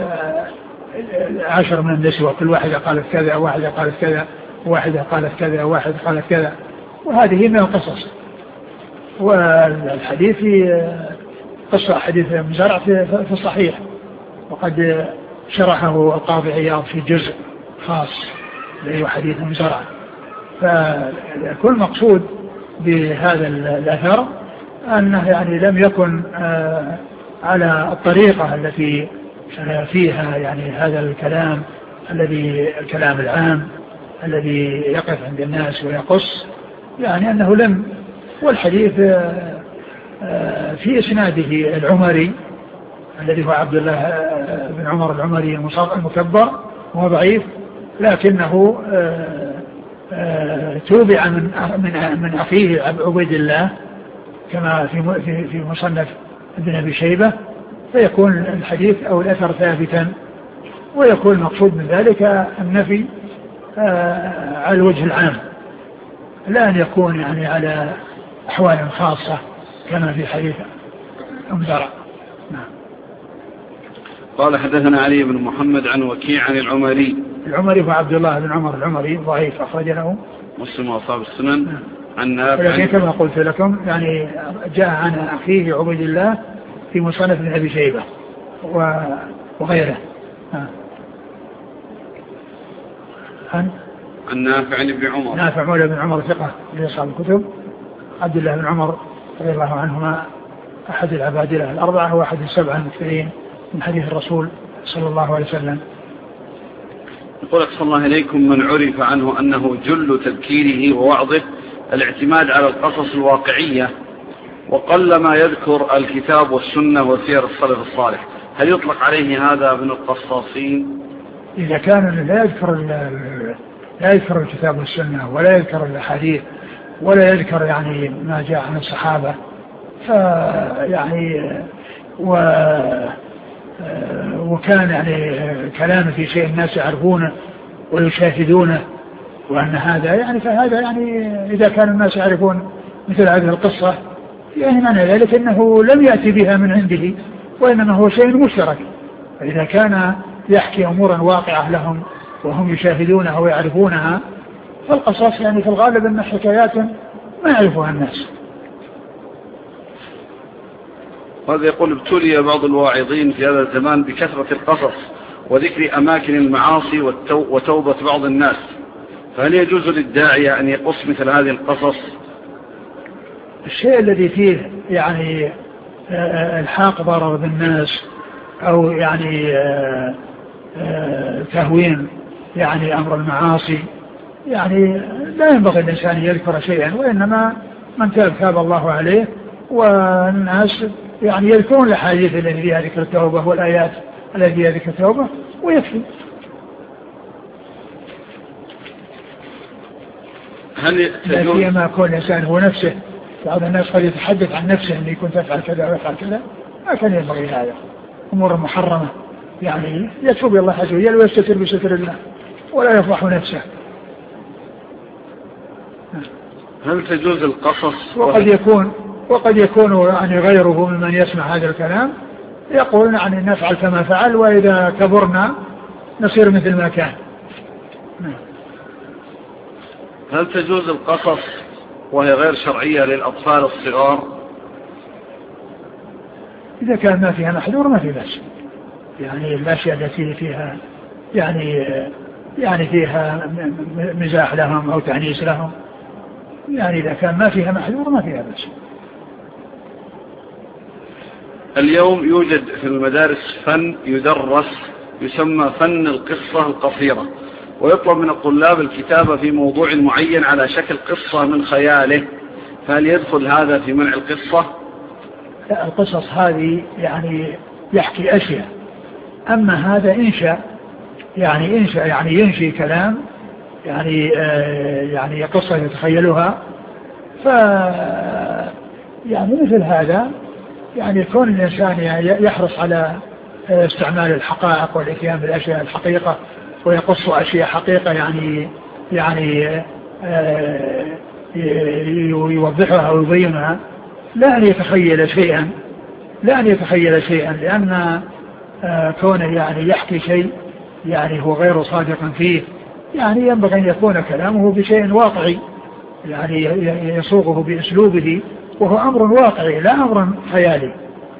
10 من النسوة، كل واحدة قالت كذا، واحدة قالت كذا، واحدة قالت كذا، واحدة قالت كذا، وهذه من القصص. والحديث في قصة حديث المزرع في الصحيح، وقد شرحه القاضي عياض في جزء خاص اللي هو حديث المزرع. فكل مقصود بهذا الأثر أنه يعني لم يكن على الطريقة التي فيها يعني هذا الكلام العام الذي يقف عند الناس ويقص، يعني أنه لم. والحديث في إسناده العمري الذي هو عبد الله بن عمر العمري المكبر، وهو ضعيف، لكنه توبع من أخيه عبيد الله كما في مصنف ابن أبي شيبة، فيكون الحديث أو الأثر ثابتا، ويكون المقصود من ذلك النفي على الوجه العام، لا أن يكون يعني على أحوال خاصة كما في حديث أمزرع. نعم. قال حدثنا علي بن محمد عن وكيع عن العمري هو عبد الله بن عمر العمري ضعيف، أخرج له مسلم وأصحاب السنن. نعم. عن نافع كما قلت لكم يعني جاء عن أخيه عبيد الله في مصنف ابن أبي شيبة وغيره. عن نافع عن ابن عمر، نافع مولى بن عمر ثقة لأصحاب الكتب. عبد الله بن عمر رضي الله عنهما أحد العبادلة الأربعة وأحد السبعة المكثرين من حديث الرسول صلى الله عليه وسلم. يقول صلى الله عليكم: من عرف عنه أنه جل تذكيره ووعظه الاعتماد على القصص الواقعية، وقل ما يذكر الكتاب والسنة وسير السلف الصالح، هل يطلق عليه هذا ابن القصاصين؟ إذا كان لا يذكر الكتاب والسنة ولا يذكر الحديث ولا يذكر يعني ما جاء عن الصحابة، فيعني وكان يعني كلام في شيء الناس يعرفونه ويشاهدونه، وأن هذا يعني فهذا يعني إذا كان الناس يعرفون مثل هذه القصة يعني معنى ذلك أنه لم يأتي بها من عنده، وإنما هو شيء مشترك. فإذا كان يحكي أمورا واقعة لهم وهم يشاهدونها ويعرفونها، فالقصص يعني في الغالب أن حكايات ما يعرفها الناس. هذا يقول: ابتلي بعض الواعظين في هذا الزمان بكثرة القصص وذكر أماكن المعاصي وتوبة بعض الناس، فهل يجوز للداعية أن يقص مثل هذه القصص؟ الشيء الذي فيه يعني الحاق ضرر بالناس أو يعني تهوين يعني أمر المعاصي، يعني لا ينبغي الإنسان يذكر شيئا، وإنما من تاب الله عليه، والناس يعني يذكرون الأحاديث التي فيها ذكر التوبة والآيات التي فيها ذكر التوبة ويكفي. هل فيما يكون الإنسان هو نفسه، بعض الناس قد يتحدث عن نفسه أن يكون تفعل كذا ويفعل كذا، ما كان ينبغي هذا، أمور محرمة يعني يتوب الله عز وجل ويستتر بستر الله ولا يفضح نفسه. هل تجوز القصص؟ وقد يكون يعني غيره ممن يسمع هذا الكلام يقول يعني نفعل كما فعل، وإذا كبرنا نصير مثل ما كان. هل تجوز القصص وهي غير شرعية للأطفال الصغار؟ إذا كان ما فيها محذور ما في بأس، يعني الأشياء التي فيها يعني فيها مزاح لهم أو تعنيس لهم، يعني إذا كان ما فيها محذور ما فيها بأس. اليوم يوجد في المدارس فن يدرس يسمى فن القصة القصيرة، ويطلب من الطلاب الكتابة في موضوع معين على شكل قصة من خياله، فهل يدخل هذا في منع القصة؟ لا، القصص هذه يعني يحكي أشياء، أما هذا إنشاء يعني ينشي كلام يعني قصة يتخيلها، يعني مثل هذا يعني يكون الإنسان يحرص على استعمال الحقائق والإتيان بالأشياء الحقيقة ويقص أشياء حقيقة يعني يوضحها ويبينها، لا أن يتخيل شيئا لأن كونه يعني يحكي شيء يعني هو غير صادق فيه، يعني ينبغي أن يكون كلامه بشيء واقعي يعني يصوغه بأسلوبه، وهو أمر واقعي لا أمر خيالي.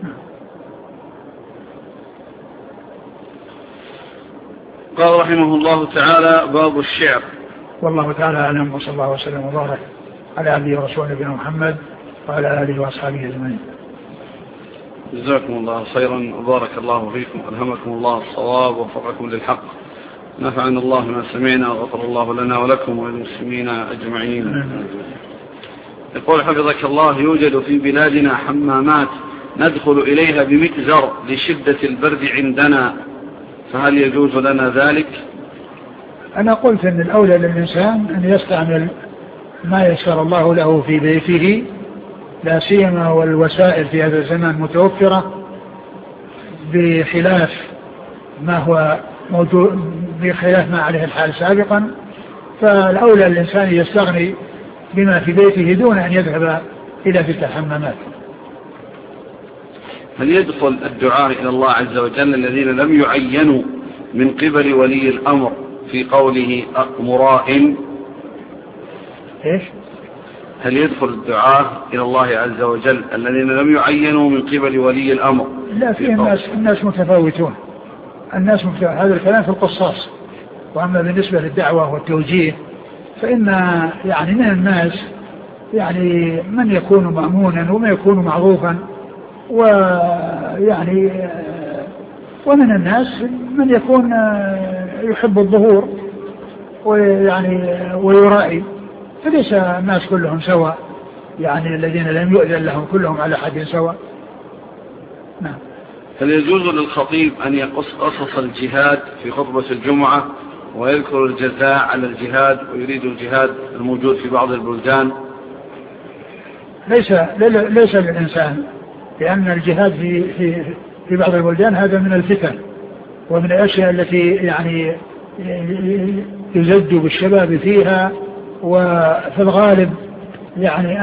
قال رحمه الله تعالى: باب الشعر. والله تعالى أعلم، وصلى الله وسلم وبارك على عبده ورسوله نبينا محمد وعلى آله وأصحابه أجمعين. جزاكم الله خيرا وبارك الله فيكم، ألهمكم الله الصواب ووفقكم للحق، نفعنا الله ما سمعنا وغفر الله لنا ولكم وللمسلمين أجمعين. يقول حفظك الله: يوجد في بلادنا حمامات ندخل إليها بمئزر لشدة البرد عندنا، فهل يجوز لنا ذلك؟ أنا قلت أن الأولى للإنسان أن يستعمل ما يسر الله له في بيته، لا سيما والوسائل في هذا الزمان متوفرة بخلاف ما هو موجود، بخلاف ما عليه الحال سابقا، فالأولى للإنسان يستغني بما في بيته دون أن يذهب إلى تلك الحمامات. هل يدخل الدعاء إلى الله عز وجل الذين لم يعينوا من قبل ولي الأمر في قوله مراء؟ إيش؟ هل يدخل الدعاء إلى الله عز وجل الذين لم يعينوا من قبل ولي الأمر؟ لا، في الناس متفاوتون، هذا الكلام في القصاص. وأما بالنسبة للدعوة والتوجيه فإن يعني من الناس يعني من يكون مأمونا ومن يكون معروفا، ويعني ومن الناس من يكون يحب الظهور ويرائي، فليس الناس كلهم سواء، يعني الذين لم يؤذن لهم كلهم على حد سواء. نعم. هل يجوز للخطيب أن يقص قصص الجهاد في خطبة الجمعة ويذكر الجزاء على الجهاد ويريد الجهاد الموجود في بعض البلدان؟ ليس للإنسان، لأن الجهاد في بعض البلدان هذا من الفتن ومن الأشياء التي يعني يزد بالشباب فيها، وفي الغالب يعني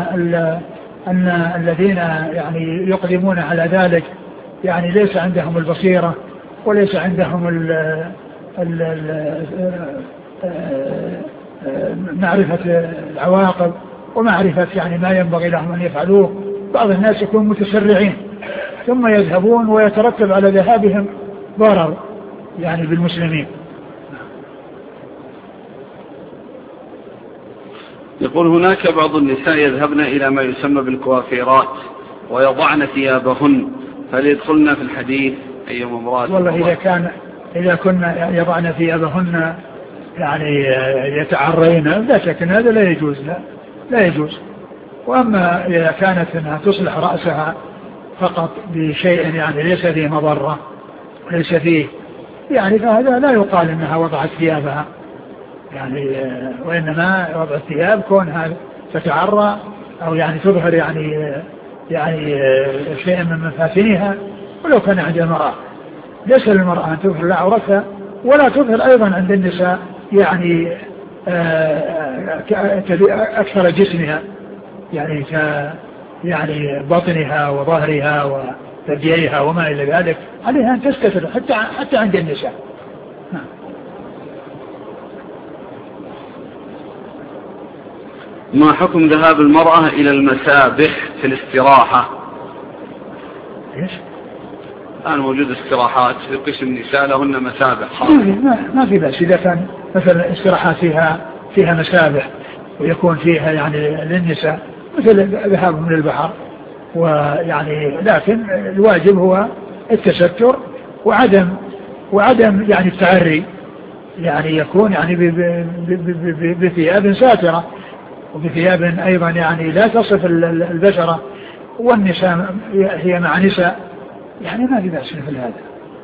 أن الذين يعني يقدمون على ذلك يعني ليس عندهم البصيرة وليس عندهم معرفة العواقب ومعرفة يعني ما ينبغي لهم أن يفعلوه. بعض الناس يكون متسرعين ثم يذهبون ويترتب على ذهابهم ضرر يعني بالمسلمين. يقول هناك بعض النساء يذهبن إلى ما يسمى بالكوافيرات ويضعن ثيابهن، هل يدخلن في الحديث أي امرأة؟ والله إذا كنا يضعن ثيابهن يعني يتعرين لا شك أن هذا لا يجوز، لا يجوز. وأما إذا كانت أنها تصلح رأسها فقط بشيء يعني ليس فيه مضرة ليس فيه يعني، فهذا لا يقال أنها وضعت ثيابها يعني، وإنما وضع الثياب كونها تتعرى أو يعني تظهر يعني شيء من مفاتنها، ولو كان عند المرأة. ليس للمرأة أن تظهر لا عورتها ولا تظهر أيضا عند النساء يعني أكثر جسمها يعني يعني بطنها وظهرها وثدييها وما إلى ذلك، عليها أن تستتر حتى عند النساء. ما حكم ذهاب المرأة إلى المسابح في الاستراحة؟ إيش؟ الآن موجود استراحات في قسم النساء لهن مسابح. ما في بأس إذا كان مثلا استراحات فيها مسابح ويكون فيها يعني للنساء مثل ذهابهم للبحر، ويعني لكن الواجب هو التستر وعدم يعني التعري، يعني يكون يعني بثياب ساترة وبثياب أيضا يعني لا تصف البشرة، والنساء هي مع نساء يعني ما في بأس مثل هذا.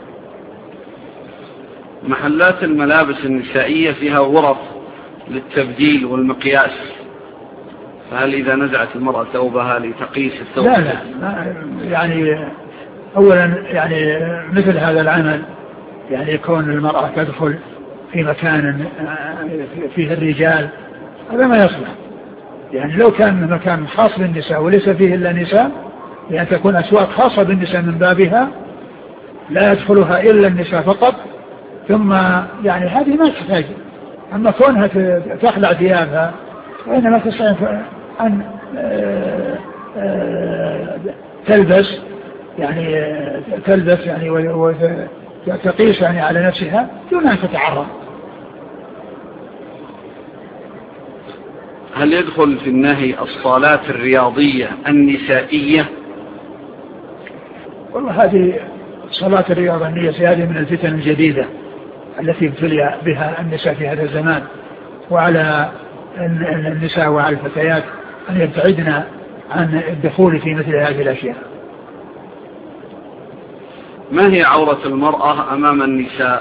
محلات الملابس النسائية فيها غرف للتبديل والمقياس، فهل إذا نزعت المرأة ثوبها لتقيس الثوب؟ لا يعني أولا يعني مثل هذا العمل يعني يكون المرأة تدخل في مكان فيه الرجال هذا ما يصلح. يعني لو كان مكان خاص بالنساء وليس فيه إلا نساء، يعني تكون أسواق خاصة بالنساء من بابها لا يدخلها إلا النساء فقط، ثم يعني هذه ما تحتاج. أما كونها تخلع ثيابها وإنما تستطيع أن تلبس يعني وتقيس يعني على نفسها دون أن تتعرض. هل يدخل في النهي الصالات الرياضية النسائية؟ والله هذه صلاة الرياضة النسائية هذه من الفتن الجديدة التي ابتلي بها النساء في هذا الزمان، وعلى النساء وعلى الفتيات أن يبتعدن عن الدخول في مثل هذه الأشياء. ما هي عورة المرأة أمام النساء؟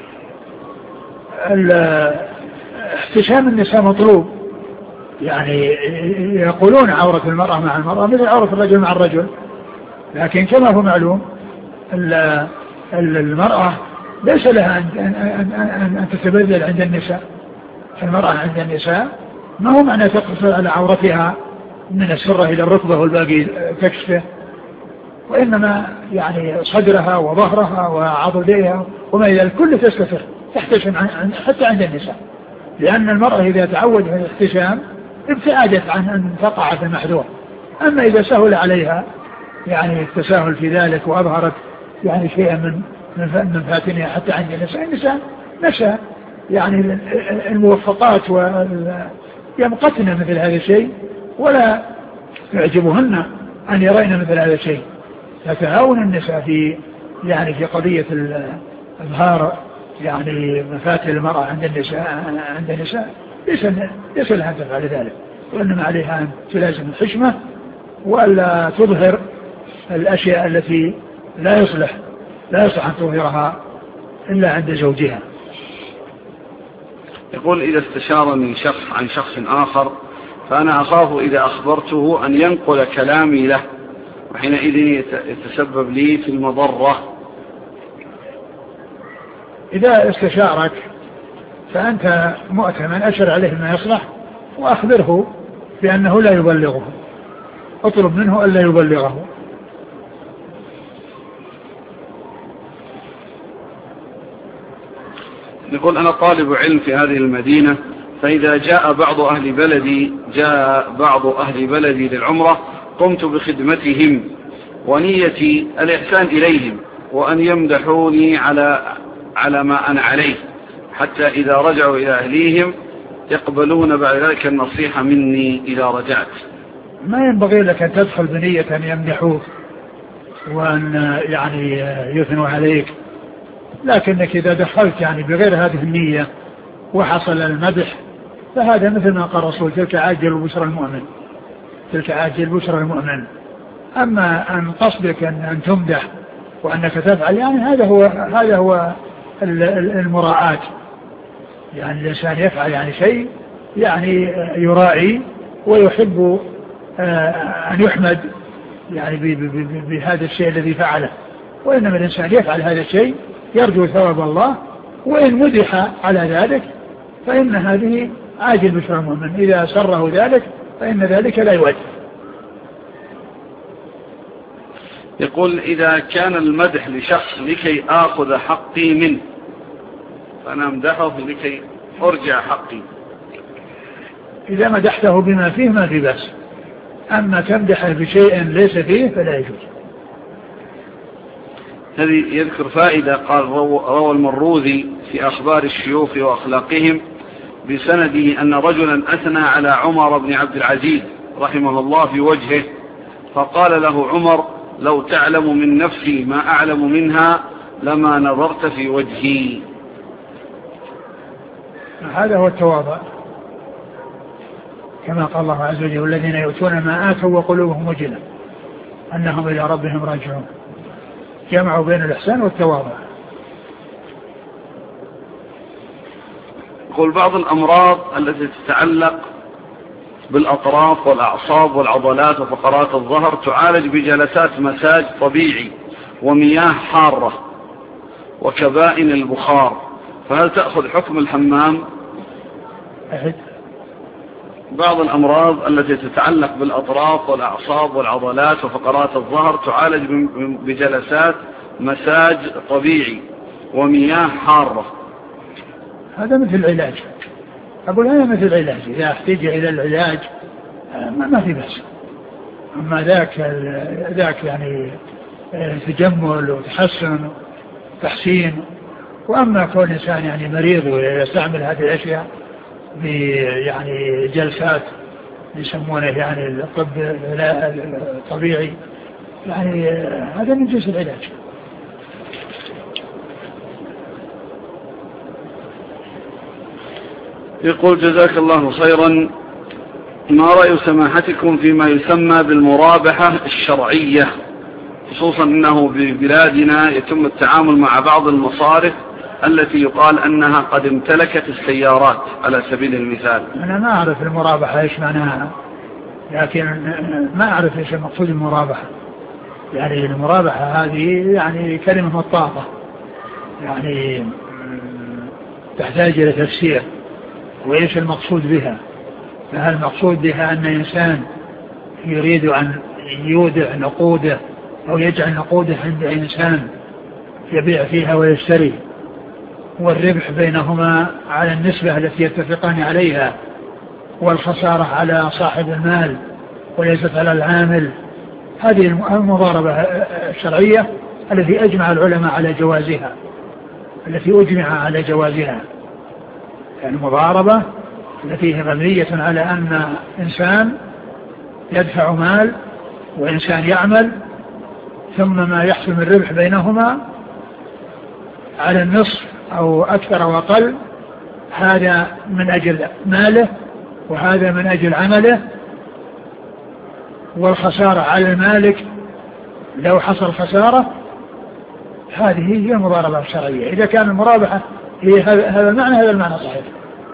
احتشام النساء مطلوب، يعني يقولون عورة المرأة مع المرأة مثل عورة الرجل مع الرجل، لكن كما هو معلوم المرأة ليس لها أن تتبذل عند النساء. المرأة عند النساء ما هو معنى تقصر على عورتها من السرة إلى الركبة والباقي تكشفه، وإنما يعني صدرها وظهرها وعضديها وما إلى الكل تستتر تحتشم حتى عند النساء، لأن المرأة إذا تعود على الاحتشام ابتعدت عن أن تقع في المحذور. أما إذا سهل عليها يعني التساهل في ذلك وأظهرت يعني شيئا من فاتنها حتى عند النساء نشأ يعني الموفقات يمقتن مثل هذا الشيء ولا يعجبهن أن يرين مثل هذا الشيء. فتهاون النساء في قضية إظهار يعني مفاتن المرأة عند النساء ليس لها أن تفعل ذلك، وإنما عليها أن تلازم الحشمة وألا تظهر الأشياء التي لا يصلح أن تظهرها إلا عند زوجها. يقول إذا استشارني شخص عن شخص آخر فأنا أخاف إذا أخبرته أن ينقل كلامي له، وحينئذ يتسبب لي في المضرة. إذا استشارك فأنت مؤتمن أشر عليه ما يصلح وأخبره بأنه لا يبلغه، اطلب منه ألا يبلغه. نقول أنا طالب علم في هذه المدينة، فإذا جاء بعض أهل بلدي للعمرة قمت بخدمتهم ونيتي الإحسان إليهم وأن يمدحوني على ما أنا عليه، حتى إذا رجعوا إلى أهليهم يقبلون بعد ذلك النصيحة مني إذا رجعت. ما ينبغي لك أن تدخل بنية أن يمدحوك وأن يعني يثنوا عليك، لكنك إذا دخلت يعني بغير هذه النية وحصل المدح فهذا مثل ما قال الرسول: تلك عاجل بشرى المؤمن، تلك عاجل بشرى المؤمن. أما أن قصدك أن تمدح وأنك تفعل، يعني هذا هو المراعاة. يعني الإنسان يفعل يعني شيء يعني يراعي ويحب أن يحمد يعني بهذا الشيء الذي فعله، وإنما الإنسان يفعل هذا الشيء يرجو ثواب الله، وإن مدح على ذلك فإن هذه عاجل بشرى المؤمن، إذا سره ذلك فإن ذلك لا يؤثر. يقول: إذا كان المدح لشخص لكي آخذ حقي منه فأنا أمدحه لكي أرجع حقي. إذا مدحته بما فيه ما في بأس، أما تمدحه بشيء ليس فيه فلا يجوز. هذه يذكر فائدة. قال: روى المروذي في أخبار الشيوخ وأخلاقهم بسنده أن رجلا أثنى على عمر بن عبد العزيز رحمه الله في وجهه، فقال له عمر: لو تعلم من نفسي ما أعلم منها لما نظرت في وجهي. هذا هو التواضع، كما قال الله عز وجل: والذين يؤتون ما آتوا وقلوبهم وجلة أنهم إلى ربهم راجعون. جمعوا بين الإحسان والتواضع. يقول: بعض الأمراض التي تتعلق بالأطراف والأعصاب والعضلات وفقرات الظهر تعالج بجلسات مساج طبيعي ومياه حارة وكبائن البخار، فهل تأخذ حكم الحمام؟ بعض الأمراض التي تتعلق بالأطراف والأعصاب والعضلات وفقرات الظهر تعالج بجلسات مساج طبيعي ومياه حارة. هذا مثل العلاج. أقول هذا مثل العلاج، إذا احتاج إلى العلاج ما في بأس. أما ذاك يعني تجمل وتحسن تحسين. وأما كون الإنسان يعني مريض ويستعمل هذه الأشياء يعني جلسات يسمونه يعني الطب الطبيعي، يعني هذا من جنس العلاج. يقول: جزاك الله خيرا، ما رأي سماحتكم فيما يسمى بالمرابحة الشرعية، خصوصا أنه ببلادنا يتم التعامل مع بعض المصارف التي يقال أنها قد امتلكت السيارات على سبيل المثال؟ أنا ما أعرف المرابحة إيش معناها، لكن ما أعرف إيش المقصود المرابحة. يعني المرابحة هذه يعني كلمة مطاطة، يعني تحتاج إلى تفسير، وإيش المقصود بها. فهل المقصود بها أن إنسان يريد أن يودع نقوده أو يجعل نقوده عند إنسان يبيع فيها ويشتري، والربح بينهما على النسبة التي يتفقان عليها، والخسارة على صاحب المال وليست على العامل؟ هذه المضاربة الشرعية التي أجمع العلماء على جوازها، يعني المضاربة التي هي مبنية على أن إنسان يدفع مال وإنسان يعمل، ثم ما يحصل من ربح بينهما على النصف أو أكثر أو أقل، هذا من أجل ماله وهذا من أجل عمله، والخسارة على المالك لو حصل خسارة. هذه هي المضاربة الشرعية. إذا كان المرابحة هي هذا المعنى صحيح.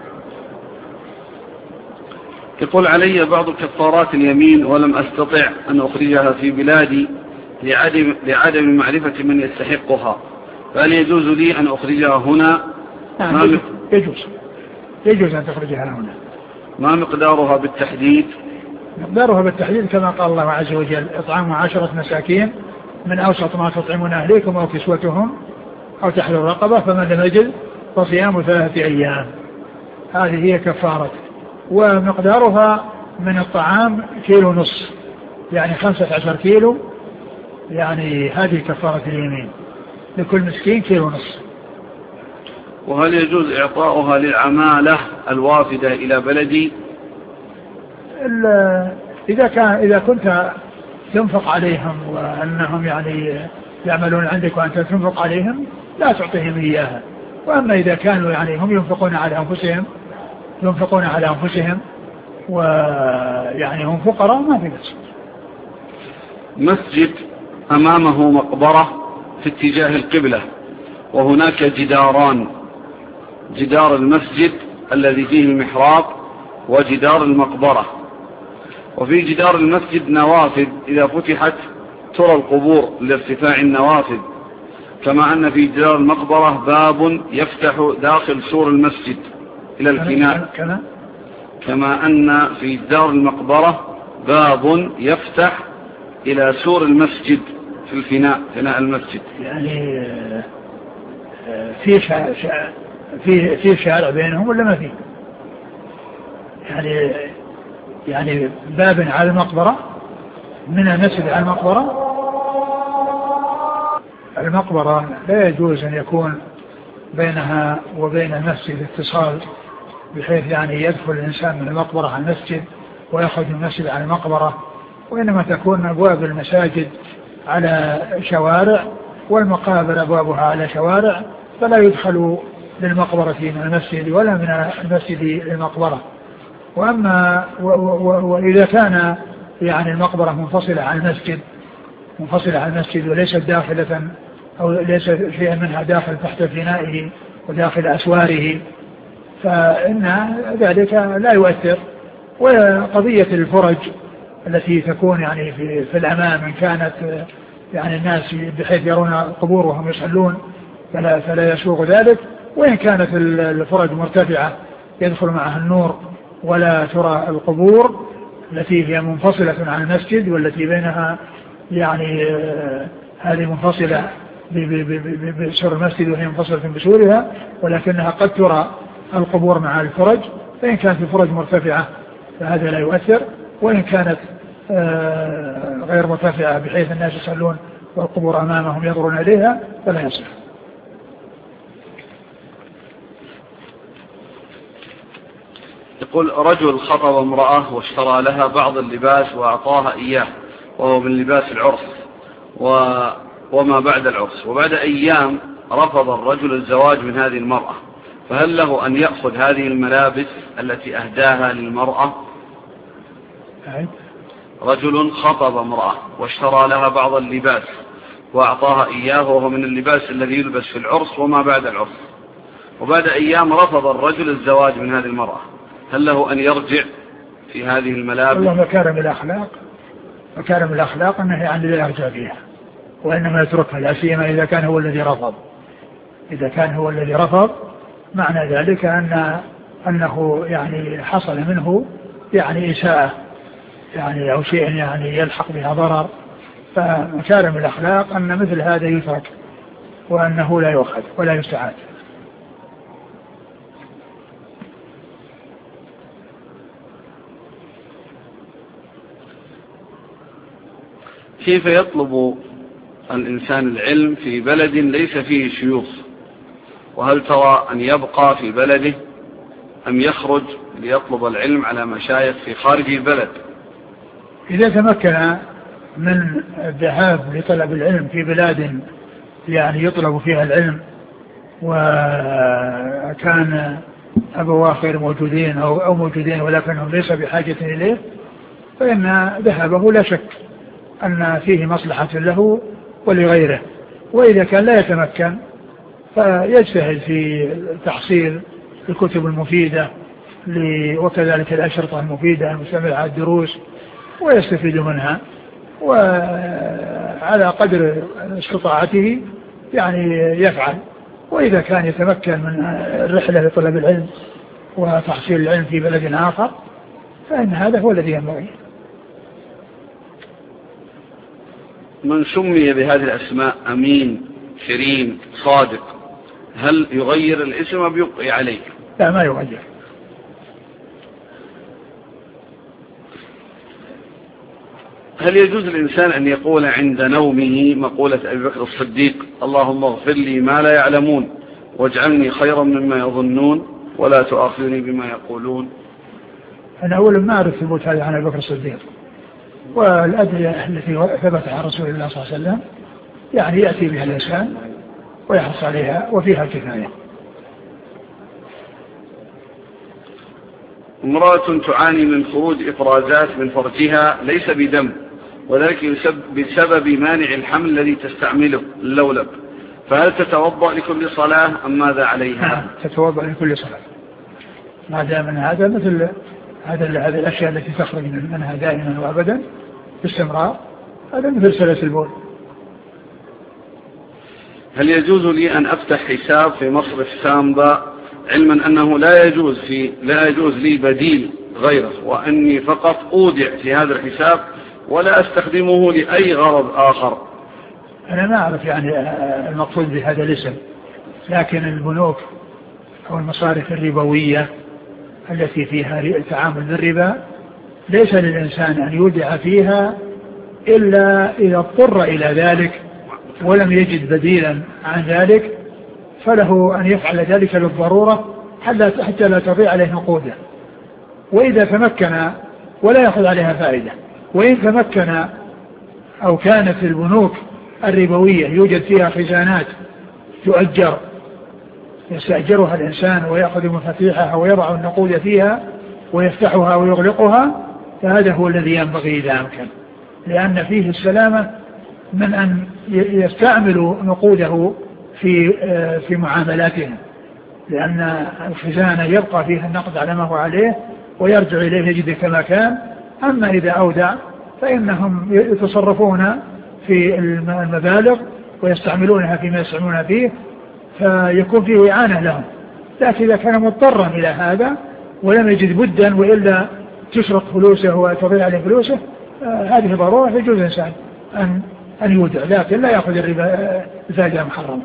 يقول: علي بعض كفارات اليمين ولم أستطع أن أخرجها في بلادي لعدم معرفة من يستحقها، فهل يجوز لي أن أخرجها هنا؟ نعم يجوز أن تخرجها هنا. ما مقدارها بالتحديد؟ مقدارها بالتحديد كما قال الله عز وجل: إطعام 10 مساكين من أوسط ما تطعمون أهليكم أو كسوتهم أو تحرير رقبة، فمن لم يجد فصيام 3 أيام. هذه هي كفارة. ومقدارها من الطعام 1.5 كيلو، يعني 15 كيلو، يعني هذه كفارة اليمين، لكل مسكين 1.5 كيلو. وهل يجوز إعطاؤها للعمالة الوافدة إلى بلدي؟ إذا كنت تنفق عليهم وأنهم يعني يعملون عندك وأنت تنفق عليهم لا تعطيهم إياها. وأما إذا كانوا يعني هم ينفقون على أنفسهم ويعني هم فقراء ما في بس. مسجد أمامه مقبرة في اتجاه القبلة وهناك جداران، جدار المسجد الذي فيه المحراب وجدار المقبرة، وفي جدار المسجد نوافذ إذا فتحت ترى القبور لارتفاع النوافذ، كما أن في جدار المقبرة باب يفتح داخل سور المسجد إلى الفناء، كما أن في جدار المقبرة باب يفتح إلى سور المسجد في الفناء، فناء المسجد. يعني في شارع بينهم ولا ما فيه؟ يعني باب على المقبرة من المسجد على المقبرة لا يجوز أن يكون بينها وبين المسجد اتصال بحيث يعني يدخل الإنسان من المقبرة على المسجد ويخرج من المسجد على المقبرة، وإنما تكون أبواب المساجد على شوارع والمقابر أبوابها على شوارع، فلا يدخل للمقبرة من المسجد ولا من المسجد للمقبرة. وإذا كان يعني المقبرة منفصلة عن المسجد وليست داخلة أو ليس شيئا منها داخل تحت فنائه وداخل أسواره فإن ذلك لا يؤثر. وقضية الفرج التي تكون يعني في الأمام إن كانت يعني الناس بحيث يرون القبور وهم يصلون فلا يسوغ ذلك، وإن كانت الفرج مرتفعة يدخل معها النور ولا ترى القبور التي هي منفصلة عن المسجد والتي بينها يعني هذه منفصلة بسور المسجد وهي منفصلة بسورها، ولكنها قد ترى القبور مع الفرج، فإن كانت الفرج مرتفعة فهذا لا يؤثر، وإن كانت غير مرتفعة بحيث الناس يصلون والقبور أمامهم ينظرون إليها فلا يصح. يقول رجل خطب امرأة واشترى لها بعض اللباس وأعطاها إياه وهو من لباس العرس وما بعد العرس، وبعد أيام رفض الرجل الزواج من هذه المرأة، فهل له أن يأخذ هذه الملابس التي أهداها للمرأة؟ رجل خطب امرأة واشترى لها بعض اللباس وأعطاها إياه وهو من اللباس الذي يلبس في العرس وما بعد العرس، وبعد أيام رفض الرجل الزواج من هذه المرأة، هل له أن يرجع في هذه الملابس؟ والله مكارم الأخلاق أنه يعني لا يرجع فيها وإنما يتركها، لا سيما إذا كان هو الذي رفض. معنى ذلك أنه يعني حصل منه يعني إساءة يعني أو شيء يعني يلحق بها ضرر. فمكارم الأخلاق أن مثل هذا يترك وأنه لا يؤخذ ولا يستعاد. كيف يطلب الإنسان العلم في بلد ليس فيه شيوخ؟ وهل ترى أن يبقى في بلده أم يخرج ليطلب العلم على مشايخ في خارج البلد؟ إذا تمكن من الذهاب لطلب العلم في بلاد يعني يطلب فيها العلم وكان أبواه غير موجودين أو موجودين ولكنهم ليس بحاجة إليه، فإن ذهابه لا شك أن فيه مصلحة له ولغيره. وإذا كان لا يتمكن فيجتهد في تحصيل الكتب المفيدة وكذلك الأشرطة المفيدة المستمرة على الدروس ويستفيد منها، وعلى قدر استطاعته يعني يفعل. وإذا كان يتمكن من الرحلة لطلب العلم وتحصيل العلم في بلد آخر فإن هذا هو الذي ينبغي. من سمي بهذه الأسماء أمين كريم صادق هل يغير الاسم أم يبقي عليه؟ لا، ما يغير. هل يجوز الإنسان أن يقول عند نومه مقولة أبي بكر الصديق اللهم اغفر لي ما لا يعلمون واجعلني خيرا مما يظنون ولا تؤاخذني بما يقولون. أنا أولا ما أعرف ثبوت هذا عن أبي بكر الصديق، والأدعية التي ثبت عن رسول الله صلى الله عليه وسلم يعني يأتي بها الإنسان ويحرص عليها وفيها الكفاية. امرأة تعاني من خروج إفرازات من فرجها ليس بدم، وذلك بسبب مانع الحمل الذي تستعمله اللولب، فهل تتوضأ لكل صلاة أم ماذا عليها؟ تتوضأ لكل صلاة ما دام هذا مثل هذه الأشياء التي تخرج منها دائما وأبدا باستمرار، هذا مثل سلس البول. هل يجوز لي أن أفتح حساب في مصرف سامبا علما أنه لا يجوز لي بديل غيره، وأني فقط أودع في هذا الحساب ولا أستخدمه لأي غرض آخر؟ أنا ما أعرف يعني المقصود بهذا الاسم، لكن البنوك أو المصارف الربوية التي فيها تعامل بالربا ليس للإنسان أن يودع فيها إلا إذا اضطر إلى ذلك ولم يجد بديلا عن ذلك، فله أن يفعل ذلك للضرورة حتى لا تضيع عليه نقوده، وإذا تمكن ولا يأخذ عليها فائدة. وإن تمكن أو كانت البنوك الربوية يوجد فيها خزانات تؤجر يستأجرها الإنسان ويأخذ مفاتيحها ويضع النقود فيها ويفتحها ويغلقها، فهذا هو الذي ينبغي إذا أمكن، لأن فيه السلامة من أن يستعملوا نقوده في معاملاتهم، لأن الخزانة يبقى فيها النقد على ما هو عليه ويرجع إليه يجد كما كان. أما إذا أودع فإنهم يتصرفون في المبالغ ويستعملونها فيما يستعملون فيه، فيكون فيه إعانة لهم. لكن إذا كان مضطرا إلى هذا ولم يجد بدا وإلا تشرق فلوسه وتضيع عليه فلوسه، هذه ضرورة يجوز الإنسان أن يودع، لكن لا يأخذ الربا فائدة محرمة.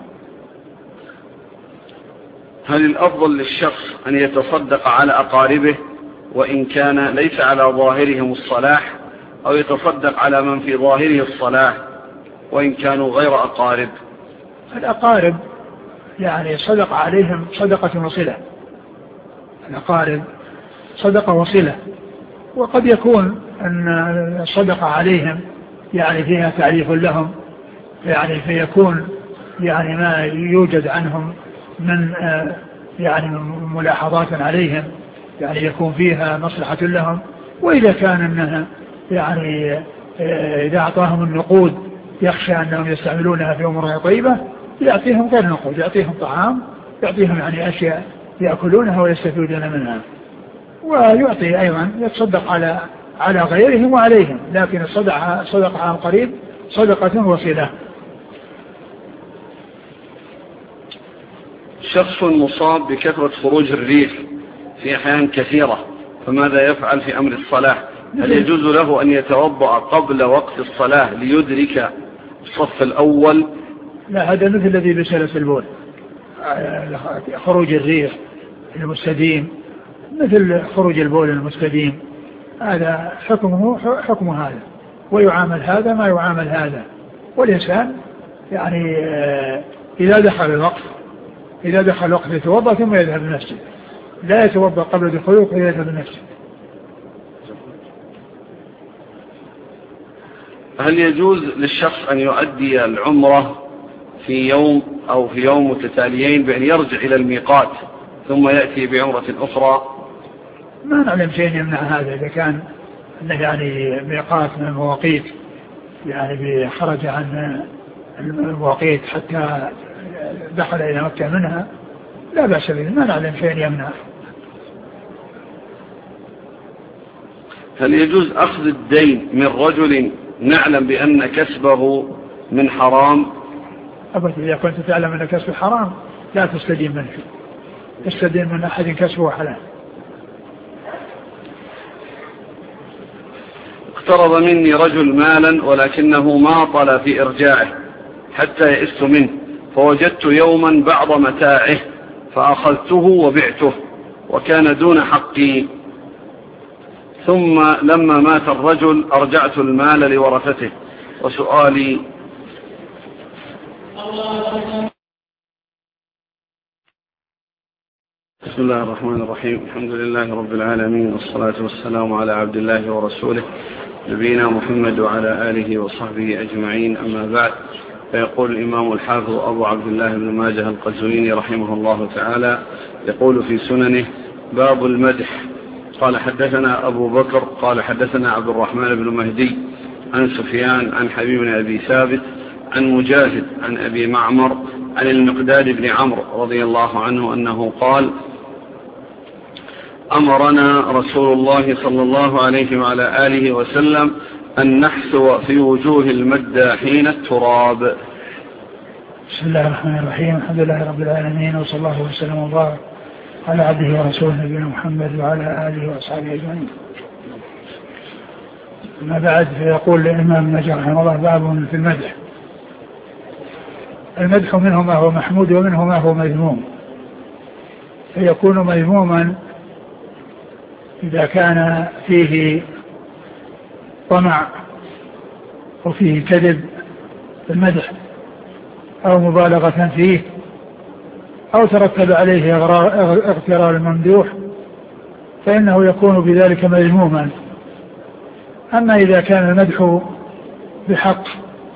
هل الأفضل للشخص أن يتصدق على أقاربه وإن كان ليس على ظاهرهم الصلاح، أو يتصدق على من في ظاهره الصلاح وإن كانوا غير أقارب؟ الأقارب يعني صدق عليهم صدقة وصلة، الأقارب صدقة وصلة، وقد يكون أن الصدقة عليهم يعني فيها تعريف لهم، يعني فيكون يعني ما يوجد عنهم من يعني ملاحظات عليهم يعني يكون فيها مصلحة لهم. وإذا كان أنها يعني إذا أعطاهم النقود يخشى أنهم يستعملونها في أمور طيبة، يعطيهم غير نقود، يعطيهم طعام، يعطيهم يعني أشياء يأكلونها ويستفيدون منها. ويعطي أيضا يتصدق على غيرهم وعليهم، لكن الصدقة على القريب صدقة وصلة. شخص مصاب بكثرة خروج الريح في أحيان كثيرة، فماذا يفعل في أمر الصلاة؟ هل يجوز له أن يتوضأ قبل وقت الصلاة ليدرك الصف الأول؟ لا، هذا مثل الذي بسلس البول، خروج الريح المستديم مثل خروج البول المستديم، هذا حكمه حكم هذا، ويعامل هذا ما يعامل هذا. والإنسان يعني إذا دخل الوقت يتوضأ ثم يذهب لنفسه، لا يتوضأ قبل دخوله ويذهب لنفسه. هل يجوز للشخص أن يؤدي العمرة في يوم أو في يوم متتاليين بأن يرجع إلى الميقات ثم يأتي بعمرة أخرى؟ ما نعلم شيء يمنع هذا، إذا كان أنه يعني ميقات من المواقيت يعني خرج عن المواقيت حتى دخل إلى مكة منها لا بأس به، ما نعلم شيء يمنع. هل يجوز أخذ الدين من رجل نعلم بأن كسبه من حرام؟ أبدا، إذا كنت تعلم أن كسب حرام لا تستدين منه، تستدين من أحد كسبه حلال. اقترض مني رجل مالا ولكنه ما طال في إرجاعه حتى يئست منه، فوجدت يوما بعض متاعه فأخذته وبعته وكان دون حقي، ثم لما مات الرجل أرجعت المال لورثته. وسؤالي بسم الله الرحمن الرحيم. الحمد لله رب العالمين، والصلاة والسلام على عبد الله ورسوله نبينا محمد وعلى آله وصحبه أجمعين، أما بعد. فيقول الإمام الحافظ أبو عبد الله بن ماجه القزويني رحمه الله تعالى، يقول في سننه: باب المدح. قال حدثنا أبو بكر قال حدثنا عبد الرحمن بن مهدي عن سفيان عن حبيب بن أبي ثابت عن مجاهد عن أبي معمر عن المقداد بن عمرو رضي الله عنه أنه قال: أمرنا رسول الله صلى الله عليه وعلى آله وسلم أن نحثو في وجوه المداحين التراب. بسم الله الرحمن الرحيم. الحمد لله رب العالمين، وصلى الله وسلم وبارك على عبده ورسوله نبينا محمد وعلى آله وأصحابه أجمعين. أما بعد، فيقول الإمام النجار رحمه الله: باب في المدح. المدح منه ما هو محمود ومنه ما هو مذموم، فيكون مذموما إذا كان فيه طمع وفيه كذب في المدح أو مبالغة فيه أو ترتب عليه اغترار الممدوح، فإنه يكون بذلك مذموما. أما إذا كان المدح بحق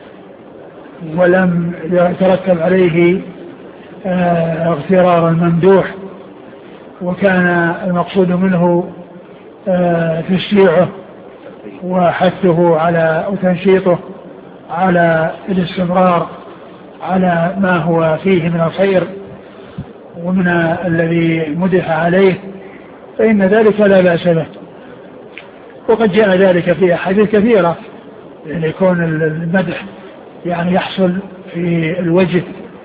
ولم يترتب عليه اغترار الممدوح، وكان المقصود منه تشجيعه وحثه على وتنشيطه على الاستمرار على ما هو فيه من الخير ومن الذي مدح عليه، فإن ذلك لا بأس به. وقد جاء ذلك في أحاديث كثيرة، يعني يكون المدح يعني يحصل في الوجه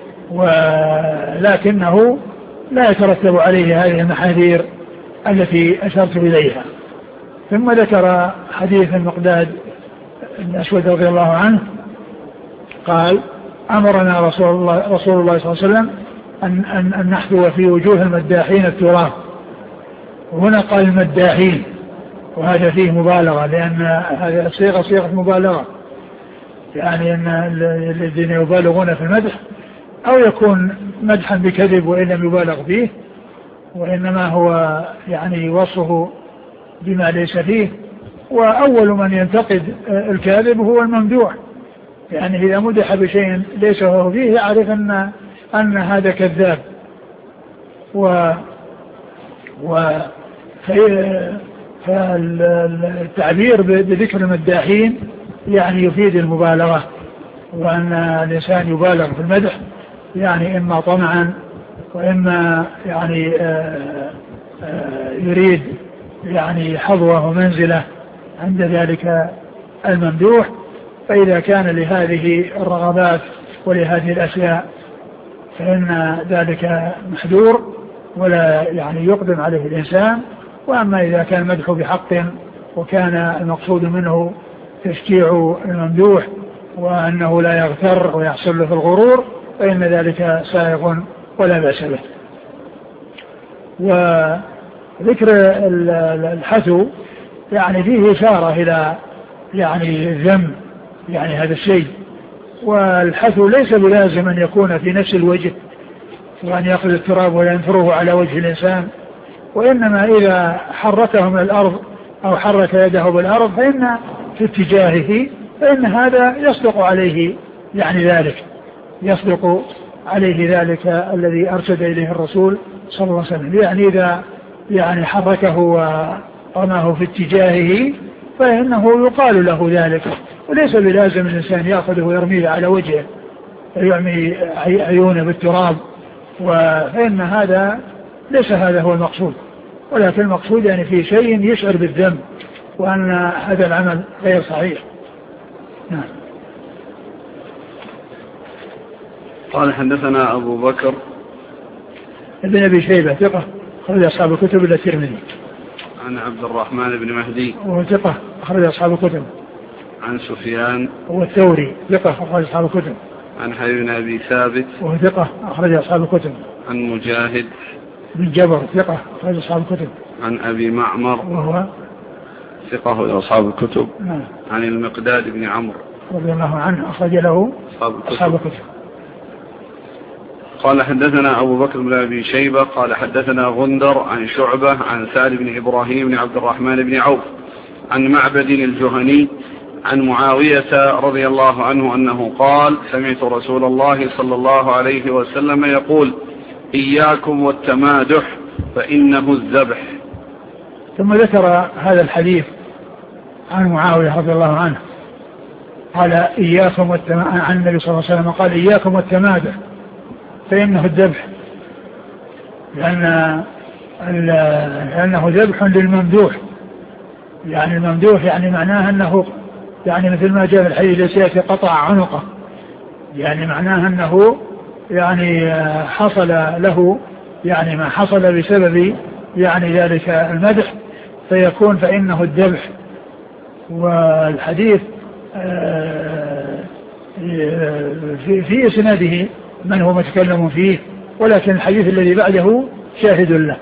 ولكنه لا يترتب عليه هذه المحاذير التي أشرت إليها. ثم ذكر حديث المقداد بن أسود رضي الله عنه قال: أمرنا رسول الله صلى الله عليه وسلم أن نحثو في وجوه المداحين التراب. وهنا قال المداحين، وهذا فيه مبالغة، لأن هذه الصيغة صيغة مبالغة، يعني أن الذين يبالغون في المدح أو يكون مدحا بكذب وإن لم يبالغ فيه، وإنما هو يعني وصفه بما ليس فيه. وأول من ينتقد الكاذب هو الممدوح، يعني إذا مدح بشيء ليس هو فيه يعرف أن هذا كذاب. فالتعبير بذكر المداحين يعني يفيد المبالغة، وأن الإنسان يبالغ في المدح، يعني إما طمعا وإما يعني يريد يعني حظوة ومنزلة عند ذلك الممدوح. فإذا كان لهذه الرغبات ولهذه الأشياء فإن ذلك محذور ولا يعني يقدم عليه الإنسان. وأما إذا كان المدح بحق وكان المقصود منه تشجيع الممدوح وأنه لا يغتر ويحصل له في الغرور، فإن ذلك سائغ ولا بأس به. وذكر الحثو يعني فيه إشارة إلى يعني الذم، يعني هذا الشيء. والحثو ليس بلازم أن يكون في نفس الوجه وأن يأخذ التراب وينثره على وجه الإنسان، وإنما إذا حركه من الأرض أو حرك يده بالأرض فإن في اتجاهه، فإن هذا يصدق عليه يعني ذلك، يصدق عليه ذلك الذي أرشد إليه الرسول صلى الله عليه وسلم. يعني إذا يعني حركه ورماه في اتجاهه فإنه يقال له ذلك، وليس بلازم الإنسان يأخذه ويرميه على وجهه ويعمي عيونه بالتراب، فإن هذا ليس هذا هو المقصود، ولكن المقصود يعني في شيء يشعر بالذنب وأن هذا العمل غير صحيح. نعم. قال حدثنا أبو بكر ابن أبي شيبة ثقة أخرج أصحاب الكتب إلا الترمذي. عن عبد الرحمن بن مهدي وهو ثقة أخرج أصحاب الكتب. عن سفيان وهو الثوري ثقة أخرج أصحاب الكتب. عن حبيب بن أبي ثابت وهو ثقة أخرج أصحاب الكتب. عن مجاهد بن جبر ثقة أخرج أصحاب الكتب. عن أبي معمر وهو ثقة أصحاب الكتب. نعم. عن المقداد بن عمرو رضي الله عنه أخرج له أصحاب الكتب. قال حدثنا أبو بكر بن أبي شيبة قال حدثنا غندر عن شعبة عن سعد بن إبراهيم بن عبد الرحمن بن عوف عن معبد الجهني عن معاوية رضي الله عنه أنه قال سمعت رسول الله صلى الله عليه وسلم يقول إياكم والتمادح فإنه الذبح. ثم ذكر هذا الحديث عن معاوية رضي الله عنه قال إياكم عن النبي صلى الله عليه وسلم قال إياكم والتمادح فإنه الذبح، لأنه ذبح للممدوح. يعني الممدوح يعني معناه أنه يعني مثل ما جاء في الحديث الذي سيأتي قطع عنقه، يعني معناه أنه يعني حصل له يعني ما حصل بسبب يعني ذلك المدح فيكون فإنه الذبح. والحديث في إسناده من هو متكلم فيه، ولكن الحديث الذي بعده شاهد له.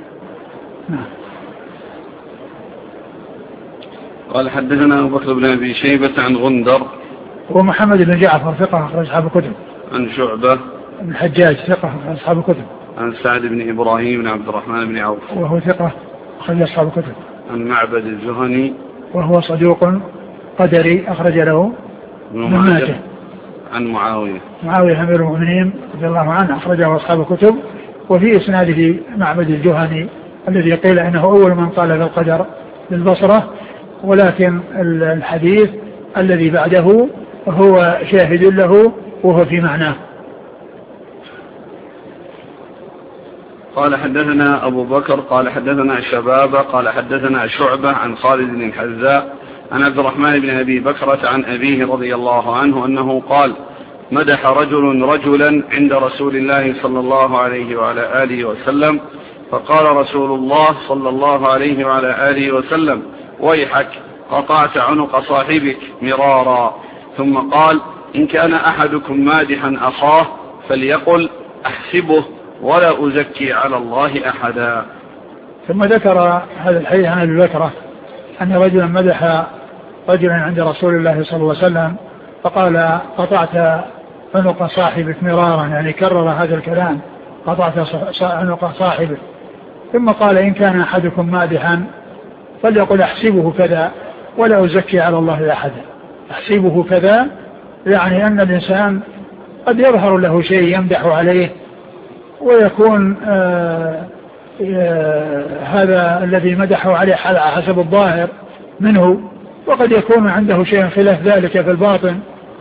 قال حدثنا أبو بكر بن أبي شيبة عن غندر ومحمد بن جعفر ثقة أخرج أصحاب الكتب. عن شعبة بن الحجاج ثقة أصحاب الكتب. عن سعد بن إبراهيم بن عبد الرحمن بن عوف وهو ثقة أخرج أصحاب الكتب. عن معبد الجهني وهو صدوق قدري أخرج له ابن ماجه. عن معاوية أمير المؤمنين رضي الله عنه أخرجه أصحاب الكتب. وفي إسناده معبد الجهني الذي قيل إنه أول من قال بالقدر بالبصرة، ولكن الحديث الذي بعده هو شاهد له وهو في معناه. قال حدثنا أبو بكر قال حدثنا شبابة قال حدثنا شعبة عن خالد بن الحذاء عن عبد الرحمن بن أبي بكرة عن أبيه رضي الله عنه أنه قال مدح رجل رجلا عند رسول الله صلى الله عليه وعلى آله وسلم، فقال رسول الله صلى الله عليه وعلى آله وسلم ويحك قطعت عنق صاحبك مرارا، ثم قال إن كان أحدكم مادحا أخاه فليقل أحسبه ولا أزكي على الله أحدا. ثم ذكر هذا الحديث عن أبي بكرة أن رجلا مدح رجلا عند رسول الله صلى الله عليه وسلم فقال قطعت عنق صاحبك مرارا، يعني كرر هذا الكلام قطعت عنق صاحبك، ثم قال إن كان أحدكم مادحا فليقل أحسبه كذا ولا أزكي على الله أحدا. أحسبه كذا يعني أن الإنسان قد يظهر له شيء يمدح عليه ويكون هذا الذي مدحه عليه حسب الظاهر منه، وقد يكون عنده شيء خلاف ذلك في الباطن.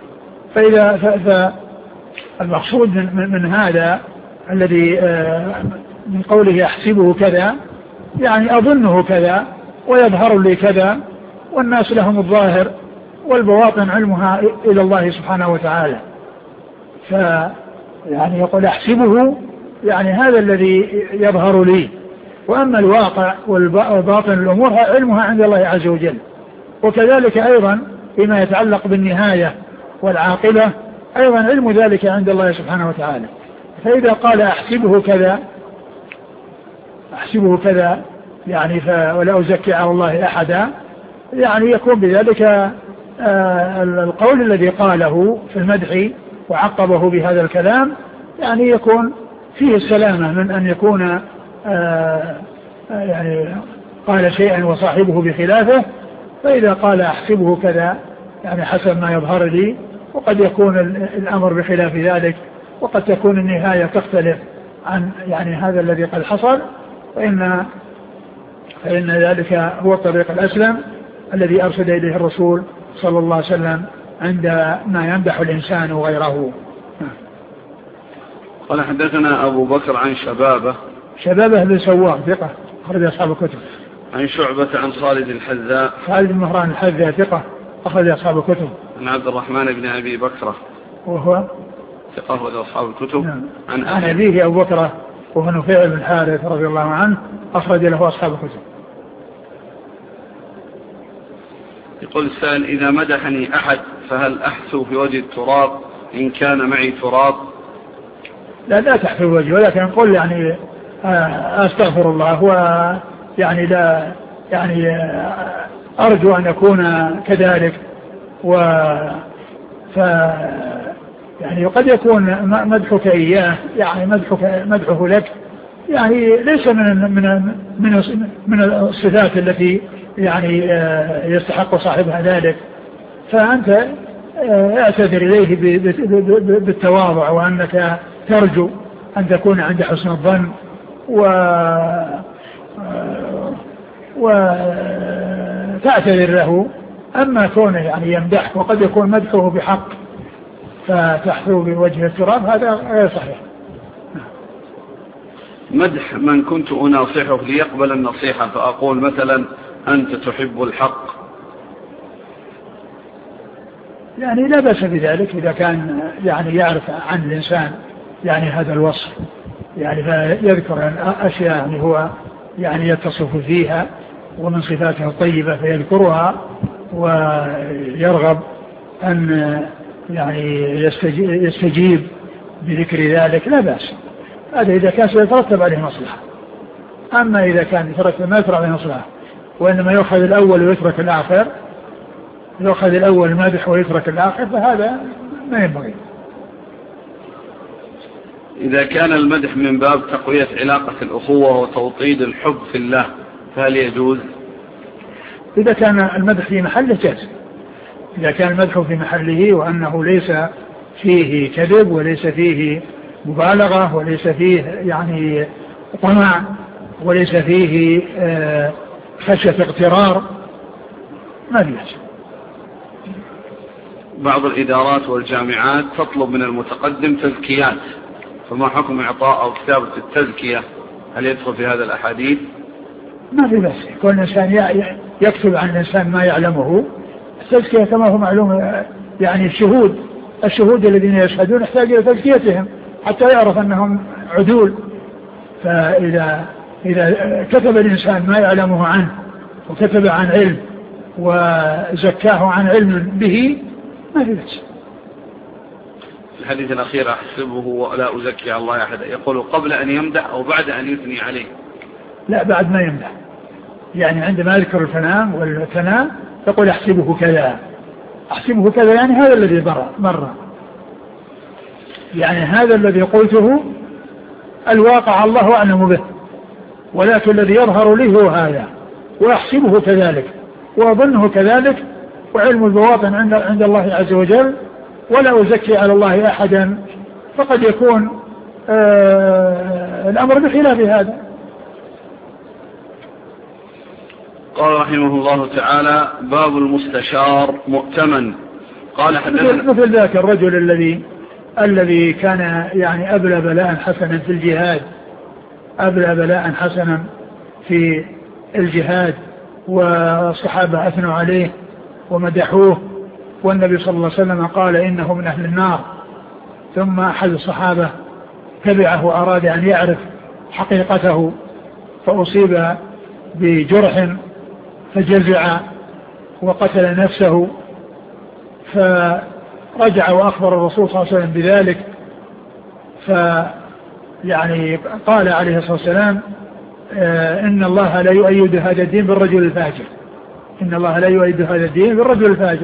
فالمقصود من هذا الذي من قوله أحسبه كذا يعني أظنه كذا ويظهر لي كذا، والناس لهم الظاهر والبواطن علمها إلى الله سبحانه وتعالى. يعني يقول أحسبه يعني هذا الذي يظهر لي، وأما الواقع والباطن الأمور علمها عند الله عز وجل. وكذلك أيضا فيما يتعلق بالنهاية والعاقبة أيضا علم ذلك عند الله سبحانه وتعالى. فإذا قال أحسبه كذا يعني ولا أزكي على الله أحدا، يعني يكون بذلك القول الذي قاله في المدح وعقبه بهذا الكلام يعني يكون فيه السلامة من أن يكون يعني قال شيئا وصاحبه بخلافه. فإذا قال أحسبه كذا يعني حسب ما يظهر لي، وقد يكون الأمر بخلاف ذلك، وقد تكون النهاية تختلف عن يعني هذا الذي قد حصل، فإن ذلك هو الطريق الأسلم الذي أرشد إليه الرسول صلى الله عليه وسلم عندما يمدح الإنسان غيره. قال حدثنا أبو بكر عن شبابة بن سواق ثقة أخرج أصحاب الكتب. عن شعبة عن خالد الحذاء بن مهران الحذاء ثقة أخرج أصحاب الكتب. عن عبد الرحمن بن أبي بكرة وهو ثقة أخرج أصحاب الكتب. نعم. عن أبيه أبو بكرة وهو نفيع بن الحارث رضي الله عنه أخرج له أصحاب الكتب. يقول السائل إذا مدحني أحد فهل أحثو في وجه التراب إن كان معي تراب؟ لا تحثو الوجه، ولكن نقول يعني أستغفر الله ويعني لا يعني أرجو أن يكون كذلك. يعني وقد يكون مدحك إياه يعني مدحه لك يعني ليس من الصفات التي يعني يستحق صاحبها ذلك، فأنت اعتذر إليه بالتواضع وأنك ترجو أن تكون عند حسن الظن وتعتذر له. أما كونه يعني يمدحك وقد يكون مدحه بحق فتحثو بوجه التراب هذا غير صحيح. مدح من كنت أناصحه ليقبل النصيحة فأقول مثلا أنت تحب الحق، يعني لا بأس بذلك إذا كان يعني يعرف عن الإنسان يعني هذا الوصف، يعني فيذكر أشياء يعني هو يعني يتصف فيها ومن صفاته الطيبة فيذكرها ويرغب أن يعني يستجيب بذكر ذلك لا بأس. هذا إذا كان سيترتب عليه مصلحة. أما إذا كان ما يترتب عليه مصلحة وإنما يأخذ الأول ويترك الآخر، يأخذ الأول مادح ويترك الآخر، فهذا ما ينبغي. إذا كان المدح من باب تقوية علاقة الأخوة وتوطيد الحب في الله فهل يجوز؟ إذا كان المدح في محله جاز. إذا كان المدح في محله وأنه ليس فيه كذب وليس فيه مبالغة وليس فيه يعني طمع وليس فيه خشية اغترار ما بيحصل. بعض الإدارات والجامعات تطلب من المتقدم تزكيات، فما حكم إعطاء أو كتابة التزكية؟ هل يدخل في هذا الأحاديث؟ ما في بس كل إنسان يكتب عن الإنسان ما يعلمه. التزكية كما هو معلوم يعني الشهود الذين يشهدون يحتاج إلى تزكيتهم حتى يعرف أنهم عدول. فإذا كتب الإنسان ما يعلمه عنه وكتب عن علم وزكاه عن علم به ما في بس. الحديث الأخير أحسبه ولا أزكي على الله أحد، يقول قبل أن يمدح أو بعد أن يثني عليه؟ لا بعد ما يمدح، يعني عندما يذكر الفنان والثناء يقول أحسبه كذا، أحسبه كذا يعني هذا الذي مر، يعني هذا الذي قلته الواقع الله أعلم به، ولكن الذي يظهر لي هو هذا وأحسبه كذلك وأظنه كذلك، وعلم البواطن عند الله عز وجل، ولا أزكي على الله أحدا، فقد يكون الأمر بخلاف هذا. قال رحمه الله تعالى باب المستشار مؤتمن. قال حدثنا مثل ذاك الرجل الذي كان يعني أبلى بلاء حسنا في الجهاد، أبلى بلاء حسنا في الجهاد، والصحابة أثنوا عليه ومدحوه، والنبي صلى الله عليه وسلم قال إنه من أهل النار. ثم أحد الصحابة تبعه وأراد أن يعرف حقيقته فأصيب بجرح فجزع وقتل نفسه، فرجع وأخبر الرسول صلى الله عليه وسلم بذلك، فيعني قال عليه الصلاة والسلام إن الله لا يؤيد هذا الدين بالرجل الفاجر، إن الله لا يؤيد هذا الدين بالرجل الفاجر.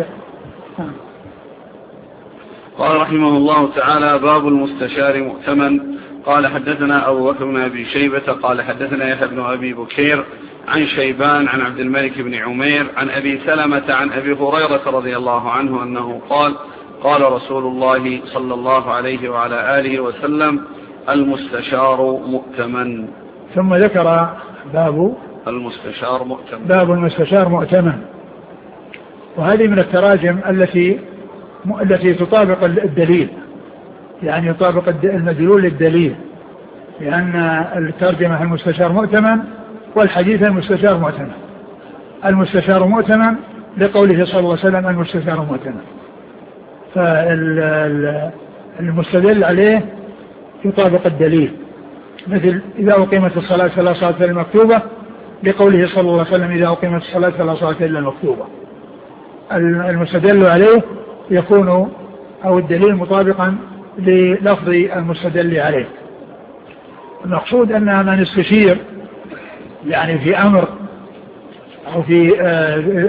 قال رحمه الله تعالى باب المستشار مؤتمن. قال حدثنا أبو بكر بن أبي شيبة قال حدثنا يحيى بن أبي بكير عن شيبان عن عبد الملك بن عمير عن أبي سلمة عن أبي هريرة رضي الله عنه أنه قال قال رسول الله صلى الله عليه وعلى آله وسلم المستشار مؤتمن. ثم ذكر باب المستشار مؤتمن، وهذه من التراجم التي تطابق الدليل، يعني يطابق المدلول للدليل، لأن الترجمة المستشار مؤتمن والحديث المستشار مؤتمن. المستشار مؤتمن لقوله صلى الله عليه وسلم المستشار مؤتمن، فالمستدل عليه يطابق الدليل، مثل إذا أقيمت الصلاة فلا صلاة إلا المكتوبة لقوله صلى الله عليه وسلم إذا أقيمت الصلاة فلا صلاة إلا المكتوبة. المستدل عليه يكون أو الدليل مطابقا للفظ المستدل عليه. المقصود أن من استشير يعني في أمر أو في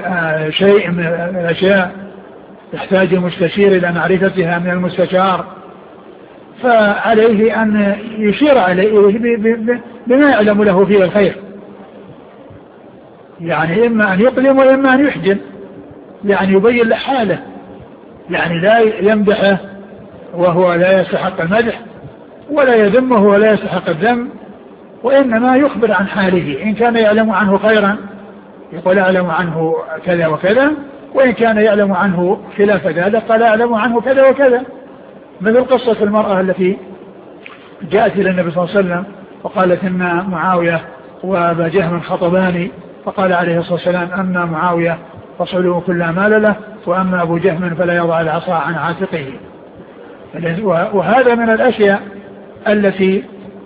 شيء من الأشياء يحتاج المستشير إلى معرفتها من المستشار فعليه أن يشير عليه بما يعلم له فيه الخير، يعني إما أن يقلم وإما أن يحجم، يعني يبين حاله، يعني لا يمدحه وهو لا يستحق المدح، ولا يذمه ولا يستحق الذم، وإنما يخبر عن حاله. إن كان يعلم عنه خيرا يقول أعلم عنه كذا وكذا، وإن كان يعلم عنه خلاف ذلك قال أعلم عنه كذا وكذا. مثل قصة المرأة التي جاءت إلى النبي صلى الله عليه وسلم وقالت إن معاوية وأبا جهم خطباني، فقال عليه الصلاة والسلام أما معاوية فصلوا كل مال له، وأما أبو جهم فلا يضع العصا عن عاتقه. وهذا من الأشياء التي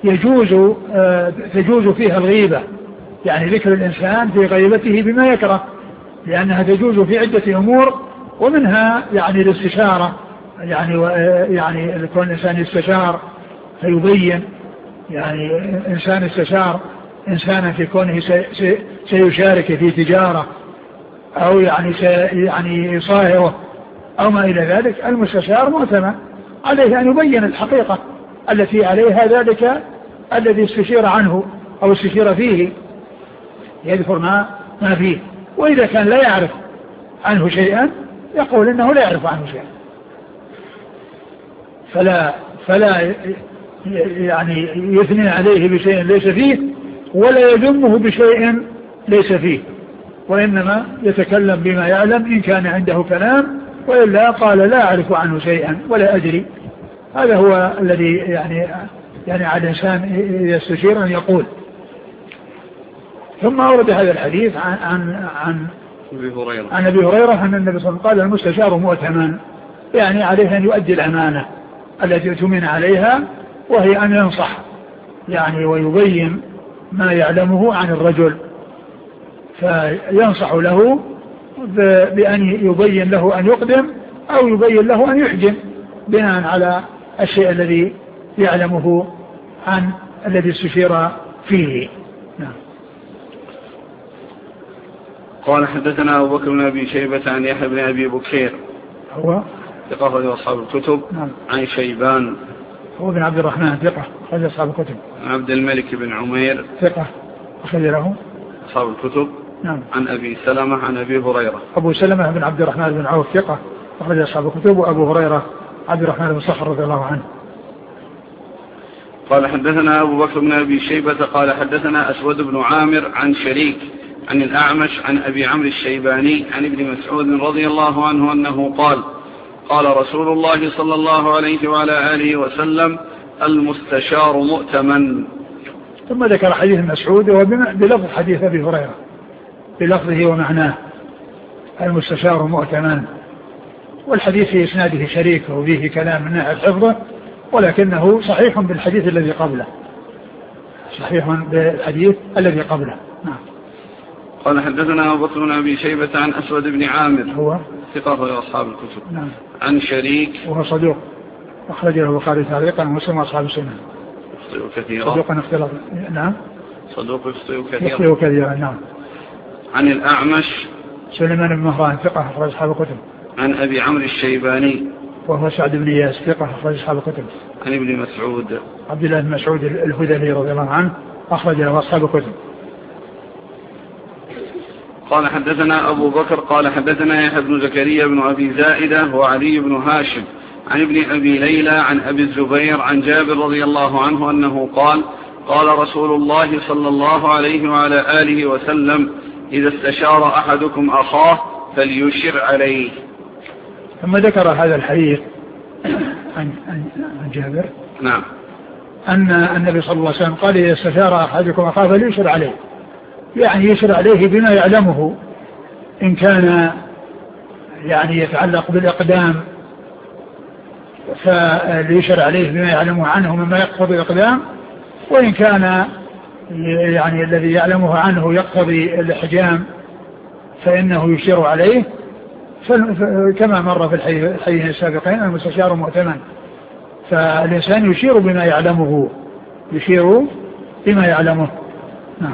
تجوز فيها الغيبة، يعني ذكر الإنسان في غيبته بما يكره، لأنها تجوز في عدة أمور، ومنها يعني الاستشارة، يعني كون الإنسان يستشار فيبين، يعني إنسان استشار إنسانا في كونه سيشارك في تجارة أو يعني يصاهره أو ما إلى ذلك، المستشار مؤتمن عليه أن يبين الحقيقة التي عليها ذلك الذي استشير عنه أو استشير فيه، يذكر ما فيه. وإذا كان لا يعرف عنه شيئا يقول إنه لا يعرف عنه شيئا، فلا يعني يثني عليه بشيء ليس فيه، ولا يذمه بشيء ليس فيه، وإنما يتكلم بما يعلم إن كان عنده كلام، وإلا قال لا أعرف عنه شيئا ولا أدري. هذا هو الذي يعني على الإنسان يستشير أن يقول. ثم أورد هذا الحديث عن أبي هريرة أن النبي صلى الله عليه وسلم قال المستشار مؤتمن، يعني عليه أن يؤدي الأمانة التي يؤتمن عليها، وهي أن ينصح يعني ويبين ما يعلمه عن الرجل، فينصح له بأن يبين له أن يقدم أو يبين له أن يحجم بناء على الشيء الذي يعلمه عن الذي استشير فيه. نعم. قال حدثنا أبو بكر بن أبي شيبة عن يحيى بن أبي بكير هو ثقة أخرج أصحاب الكتب. نعم. عن شيبان هو بن عبد الرحمن ثقة أخرج أصحاب الكتب. عبد الملك بن عمير ثقة أخرج له أصحاب الكتب. نعم. عن أبي سلمة عن أبي هريرة. أبو سلمة بن عبد الرحمن بن عوف ثقة أخرج أصحاب الكتب. وأبو هريرة عبد الرحمن بن صخر رضي الله عنه. قال حدثنا أبو بكر بن أبي شيبة قال حدثنا أسود بن عامر عن شريك عن الأعمش عن أبي عمرو الشيباني عن ابن مسعود رضي الله عنه أنه قال رسول الله صلى الله عليه وعلى آله وسلم المستشار مؤتمن. ثم ذكر حديث مسعود بلفظ حديث أبي هريرة بلفظه ومعناه المستشار مؤتمن، والحديث في إسناده شريك وفيه كلام من ناحية حفظه، ولكنه صحيح بالحديث الذي قبله، صحيح بالحديث الذي قبله. نعم. قال حدثنا أبو بكر بن أبي شيبة عن أسود بن عامر هو ثقة في أصحاب الكتب. نعم. عن شريك وهو صدوق أخرج له البخاري تعليقا ومسلم وأصحاب السنة. صدوق اختلط. نعم. صدوق يخطئ كثيرا. نعم. عن الأعمش سليمان بن مهران ثقة أخرج أصحاب الكتب. عن أبي عمرو الشيباني وهو سعد بن إياس ثقة أخرج أصحاب الكتب. عن ابن مسعود عبد الله بن مسعود الهذلي رضي الله عنه أخرج له أصحاب الكتب. قال حدثنا أبو بكر قال حدثنا يحيى بن زكريا بن أبي زائدة وعلي بن هاشم عن ابن أبي ليلى عن أبي الزبير عن جابر رضي الله عنه أنه قال رسول الله صلى الله عليه وعلى آله وسلم إذا استشار أحدكم أخاه فليشر عليه. ثم ذكر هذا الحديث عن جابر. نعم. أن النبي صلى الله عليه وسلم قال إذا استشار أحدكم أخاه فليشر عليه، يعني يشر عليه بما يعلمه، إن كان يعني يتعلق بالإقدام فليشر عليه بما يعلمه عنه مما يقتضي الإقدام، وإن كان يعني الذي يعلمه عنه يقتضي الإحجام فإنه يشير عليه، كما مر في الحديث السابقين المستشار مؤتمن، فالإنسان يشير بما يعلمه، يشير بما يعلمه. نعم.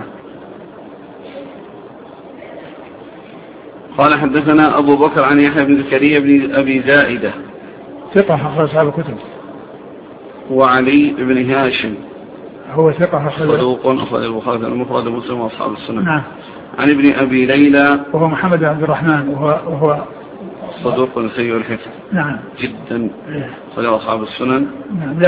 قال حدثنا أبو بكر عن يحيى بن زكريا بن أبي زائدة ثقة أخرج أصحاب الكتب. وعلي بن هاشم هو ثقة صدوق أخرج البخاري المفرد ومسلم وأصحاب السنن. نعم. عن ابن أبي ليلى وهو محمد بن عبد الرحمن وهو صدوق سيء الحفظ. نعم جدا أخرج أصحاب السنن. نعم.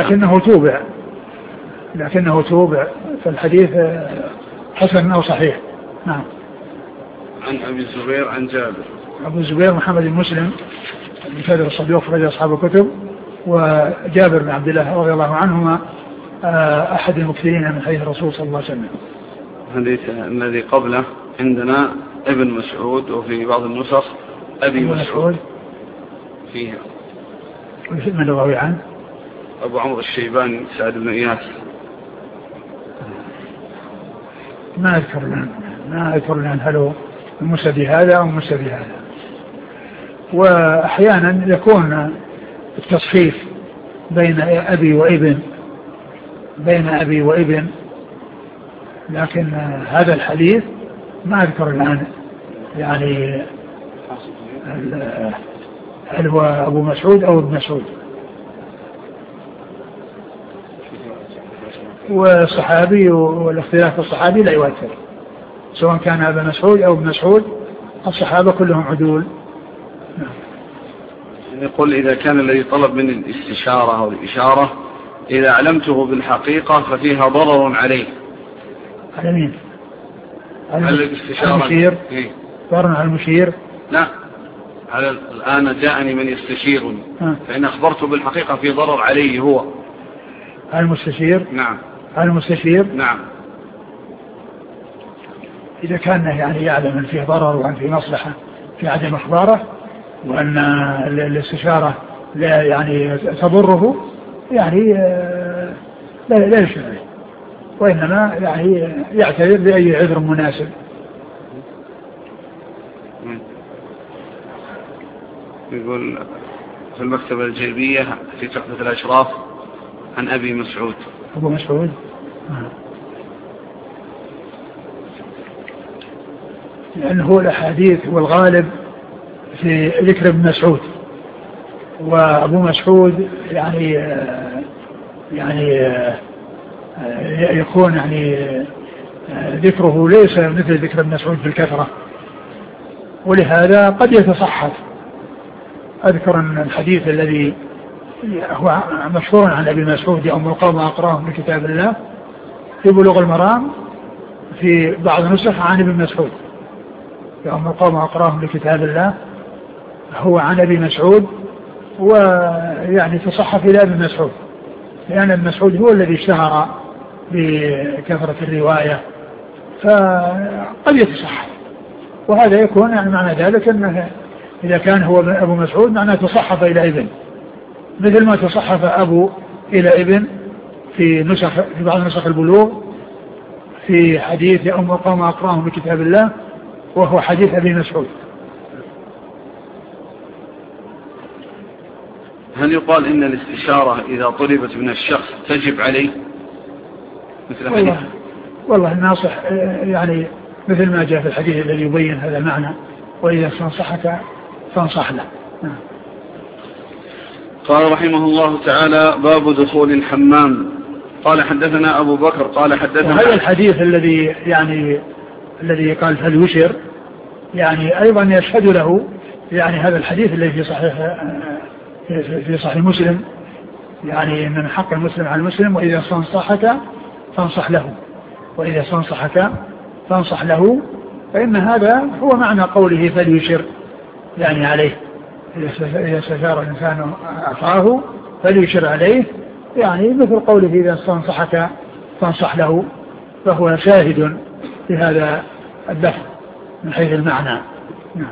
لكنه توبع فالحديث حسن أو صحيح. نعم. عن أبي الزبير عن جابر. أبو الزبير محمد بن مسلم بن كثير الصدوق أخرج أصحاب الكتب. وجابر بن عبد الله رضي الله عنهما أحد المكثرين من حديث الرسول صلى الله عليه وسلم. الحديث الذي قبله عندنا ابن مسعود وفي بعض النسخ أبي مسعود فيها. من الراوي عنه؟ أبو عمرو الشيباني سعد بن إياس. ما أذكر الآن هل هو المسدي هذا أو المسدي هذا. وأحيانا يكون التصحيف بين أبي وابن لكن هذا الحديث ما أذكر الآن يعني هل هو أبو مسعود أو ابن مسعود. والصحابي والاختلاف في الصحابي لا يؤثر سواء كان أبا مسعود أو ابن مسعود الصحابة كلهم عدول. يقول إذا كان الذي طلب من الاستشارة أو الإشارة إذا علمته بالحقيقة ففيها ضرر عليه. على مين؟ على الاستشارة. المشير. ضرر على المشير. لا على الآن جاءني من يستشيرني فإن أخبرته بالحقيقة في ضرر عليه هو. على المستشير. نعم. على المستشير. نعم. إذا كان يعني يعلم أن فيه ضرر وأن فيه مصلحة في عدم إخباره وأن الاستشارة لا يعني تضره يعني لا يشرع وإنما يعني يعتذر بأي عذر مناسب. يقول في المكتبة الجيبية في تحفة الأشراف عن أبي مسعود. أبو مسعود لأنه هو الأحاديث والغالب في ذكر ابن مسعود وأبو مسعود يعني يكون يعني ذكره ليس مثل ذكر ابن مسعود بالكثرة ولهذا قد يتصحف. أذكر أن الحديث الذي هو مشهور عن أبي مسعود يوم القوم أقراهم لكتاب الله في بلوغ المرام في بعض النسخ عن ابن مسعود يوم القوم أقراهم لكتاب الله هو عن أبي مسعود ويعني تصحف إلى ابن مسعود لأن ابن مسعود هو الذي اشتهر بكثرة الرواية فقد يتصحف وهذا يكون يعني معنى ذلك أنه إذا كان هو أبو مسعود معناه تصحف إلى ابن مثل ما تصحف أبو إلى ابن في بعض نسخ البلوغ في حديث يوم القوم أقراهم بكتاب الله وهو حديث أبي مسعود. هل يقال إن الاستشارة إذا طلبت من الشخص تجب عليه مثل حديث؟ والله الناصح يعني مثل ما جاء في الحديث الذي يبين هذا المعنى وإذا استنصحك فانصح له. قال رحمه الله تعالى باب دخول الحمام. قال حدثنا أبو بكر قال حدثنا هذا الحديث الذي قال فليشر يعني أيضا يشهد له يعني هذا الحديث الذي في صحيح مسلم يعني من حق المسلم على المسلم وإذا استنصحك فانصح له فإن هذا هو معنى قوله فليشر يعني عليه إذا استشار الإنسان أخاه فليشر عليه يعني مثل قوله إذا استنصحك فانصح له فهو شاهد في هذا اللفظ من حيث المعنى. نعم.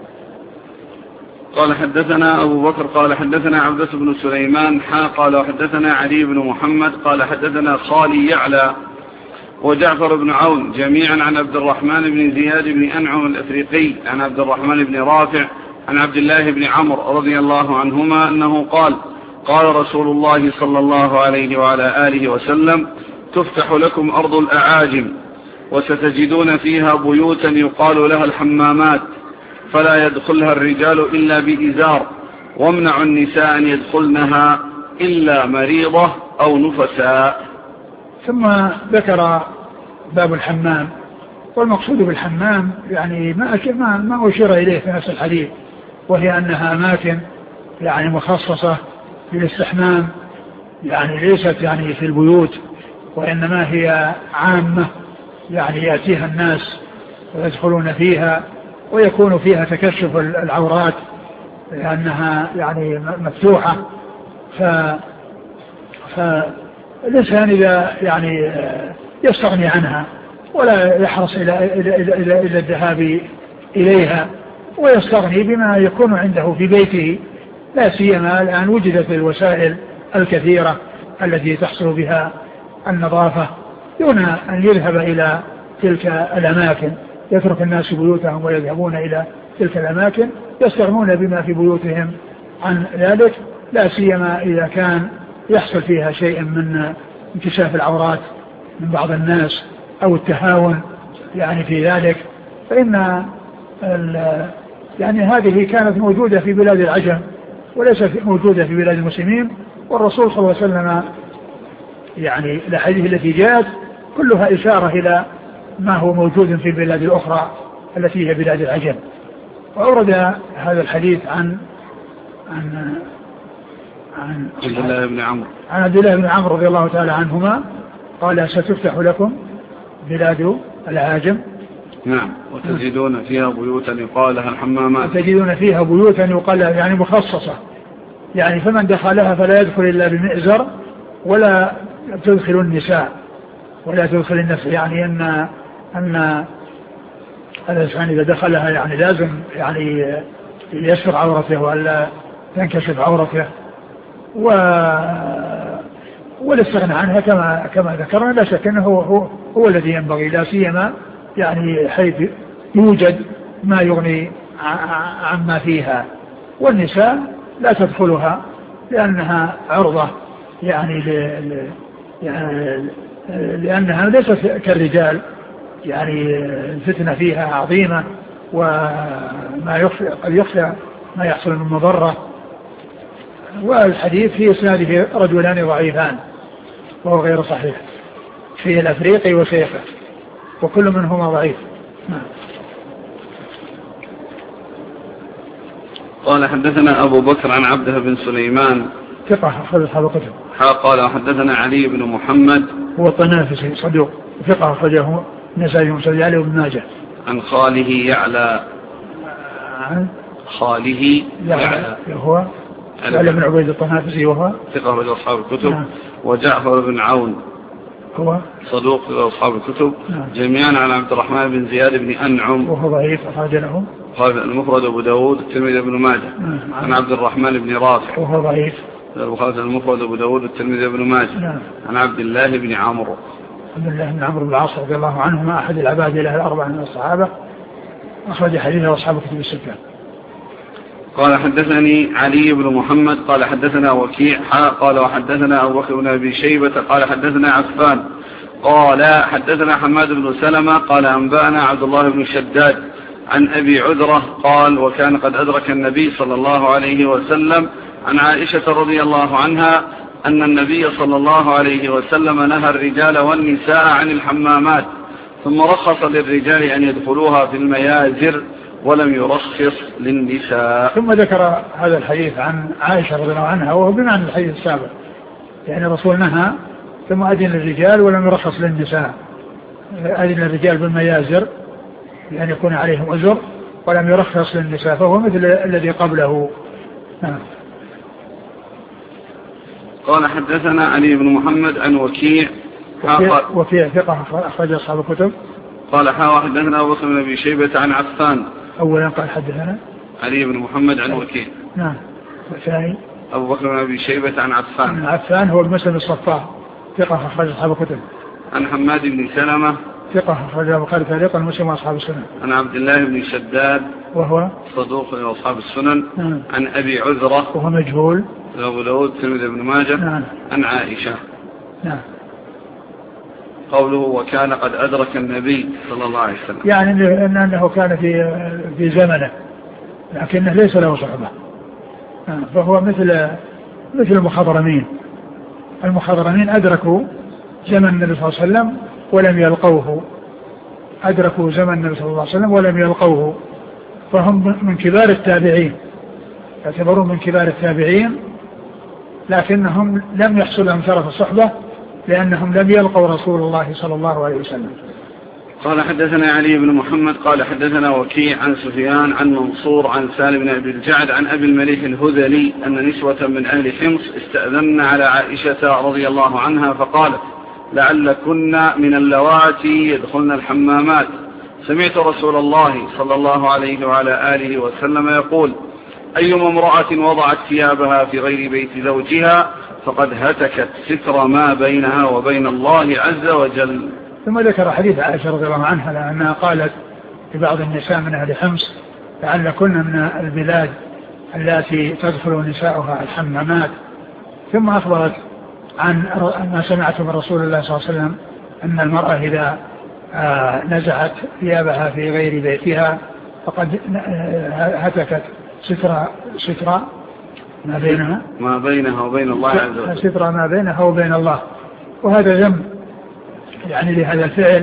قال حدثنا أبو بكر قال حدثنا عبدة بن سليمان قال وحدثنا علي بن محمد قال حدثنا خالي يعلى وجعفر بن عون جميعا عن عبد الرحمن بن زياد بن أنعم الأفريقي عن عبد الرحمن بن رافع عن عبد الله بن عمرو رضي الله عنهما أنه قال قال رسول الله صلى الله عليه وعلى آله وسلم تفتح لكم أرض الأعاجم وستجدون فيها بيوتا يقال لها الحمامات فلا يدخلها الرجال إلا بإزار وامنعوا النساء أن يدخلنها إلا مريضة أو نفساء. ثم ذكر باب الحمام، والمقصود بالحمام يعني ما أشير إليه في نفس الحديث، وهي أنها أماكن يعني مخصصة للاستحمام، يعني ليست يعني في البيوت، وإنما هي عامة يعني يأتيها الناس ويدخلون فيها ويكون فيها تكشف العورات لأنها يعني مفتوحة. فالإنسان إذا يعني يستغني عنها ولا يحرص إلى الذهاب إليها، ويستغني بما يكون عنده في بيته، لا سيما الآن وجدت الوسائل الكثيرة التي تحصل بها النظافة دون أن يذهب إلى تلك الأماكن. يترك الناس بيوتهم ويذهبون إلى تلك الأماكن، يستغنون بما في بيوتهم عن ذلك، لا سيما إذا كان يحصل فيها شيء من انكشاف العورات من بعض الناس أو التهاون يعني في ذلك. فإن يعني هذه كانت موجودة في بلاد العجم وليست موجودة في بلاد المسلمين، والرسول صلى الله عليه وسلم يعني الأحاديث التي جاءت كلها إشارة إلى ما هو موجود في البلاد الأخرى التي هي بلاد العجم. وأورد هذا الحديث عن عبد الله بن عمرو رضي الله تعالى عنهما قال: ستفتح لكم بلاد العاجم. نعم. وتجدون فيها بيوتا يقال لها الحمامات. وتجدون فيها بيوتا يقال لها يعني مخصصة، يعني فمن دخلها فلا يدخل إلا بمئزر، ولا تدخل النساء ولا تدخل النفس، يعني أن الإنسان إذا دخلها يعني لازم يعني يستر عورته ولا تنكشف عورته، والاستغناء عنها كما ذكرنا لا شك أنه هو الذي ينبغي، لا سيما يعني حيث يوجد ما يغني عما فيها. والنساء لا تدخلها لأنها عرضة يعني لأنها ليست كالرجال، يعني الفتنة فيها عظيمة، وما قد يخفى ما يحصل من مضرة. والحديث في إسناده رجلان ضعيفان وهو غير صحيح، في الأفريقي وشيخه، وكل منهما ضعيف. قال: حدثنا أبو بكر عن عبده بن سليمان ثقة أخرج أصحاب الكتب. قال: حدثنا علي بن محمد هو الطنافسي صدوق ثقة أخرجه النسائي ومسلم عليه وابن ماجه. عن خاله يعلى هو علي بن عبيد الطنافسي وهو ثقة أخرج أصحاب الكتب. وجعفر بن عون هو صدوق أصحاب الكتب. جميعا عن عبد الرحمن بن زياد بن أنعم وهو ضعيف أخرج له المفرد أبو داود الترمذي بن ماجه. عن عبد الرحمن بن رافع وهو ضعيف المفرد أبو داود الترمذي بن ماجه. عن عبد الله بن عمرو بن العاص رضي الله عنهما أحد العباد له الأربعة من الصحابة، أخرج حديثه أصحاب كتب الستة. قال: حدثني علي بن محمد قال: حدثنا وكيع قال: وحدثنا أبو بكر بن أبي شيبة قال: حدثنا عفان قال: حدثنا حماد بن سلمة قال: أنبأنا عبد الله بن شداد عن أبي عذرة قال: وكان قد أدرك النبي صلى الله عليه وسلم عن عائشة رضي الله عنها أن النبي صلى الله عليه وسلم نهى الرجال والنساء عن الحمامات، ثم رخص للرجال أن يدخلوها في الميازر ولم يرخص للنساء. ثم ذكر هذا الحديث عن عائشة رضي الله عنها وهو بمعنى الحديث السابق، يعني الرسول نهى ثم أذن للرجال ولم يرخص للنساء. أذن الرجال بالميازر لأن يكون عليهم عذر ولم يرخص للنساء، فهو مثل الذي قبله. قال: حدثنا علي بن محمد عن وكيع ثقة أخرج أصحاب الكتب. قال: حدثنا أبو بكر بن أبي شيبة عن عفان. أولا قال: حدثنا علي بن محمد عن وكيع. نعم. والثاني أبو بكر بن أبي شيبة عن عفان. عفان هو المسلم الصفار ثقة أخرج أصحاب الكتب. عن حماد بن سلمة ثقة أخرج البخاري تعليقا ومسلم وأصحاب السنن. عن عبد الله بن شداد وهو صدوق أصحاب السنن. عن أبي عذرة وهو مجهول أبو داود الترمذي بن ماجه. عن عائشة. قوله: وكان قد أدرك النبي صلى الله عليه وسلم، يعني أنه كان في زمنه لكنه ليس له صحبة، فهو مثل مثل المخضرمين أدركوا زمن النبي صلى الله عليه وسلم ولم يلقوه، أدركوا زمن النبي صلى الله عليه وسلم ولم يلقوه، فهم من كبار التابعين، يعتبرون من كبار التابعين، لكنهم لم يحصل لهم شرف الصحبة لأنهم لم يلقوا رسول الله صلى الله عليه وسلم. قال حدثنا علي بن محمد قال حدثنا وكيع عن سفيان عن منصور عن سالم بن أبي الجعد عن أبي المليح الهذلي أن نسوة من أهل حمص استأذن على عائشة رضي الله عنها فقالت لعلكن من اللواتي يدخلن الحمامات، سمعت رسول الله صلى الله عليه وعلى آله وسلم يقول أيما امرأة وضعت ثيابها في غير بيت زوجها فقد هتكت ستر ما بينها وبين الله عز وجل. ثم ذكر حديث عائشة رضي الله عنها لأنها قالت لبعض النساء من أهل حمص لعلكن من البلاد التي تدخل نساؤها الحمامات، ثم أخبرت عن ما سمعت من رسول الله صلى الله عليه وسلم أن المرأة إذا نزعت ثيابها في غير بيتها فقد هتكت ستر ما بينها وبين الله عز وجل، ستر ما بينها وبين الله. وهذا ذم يعني لهذا الفعل،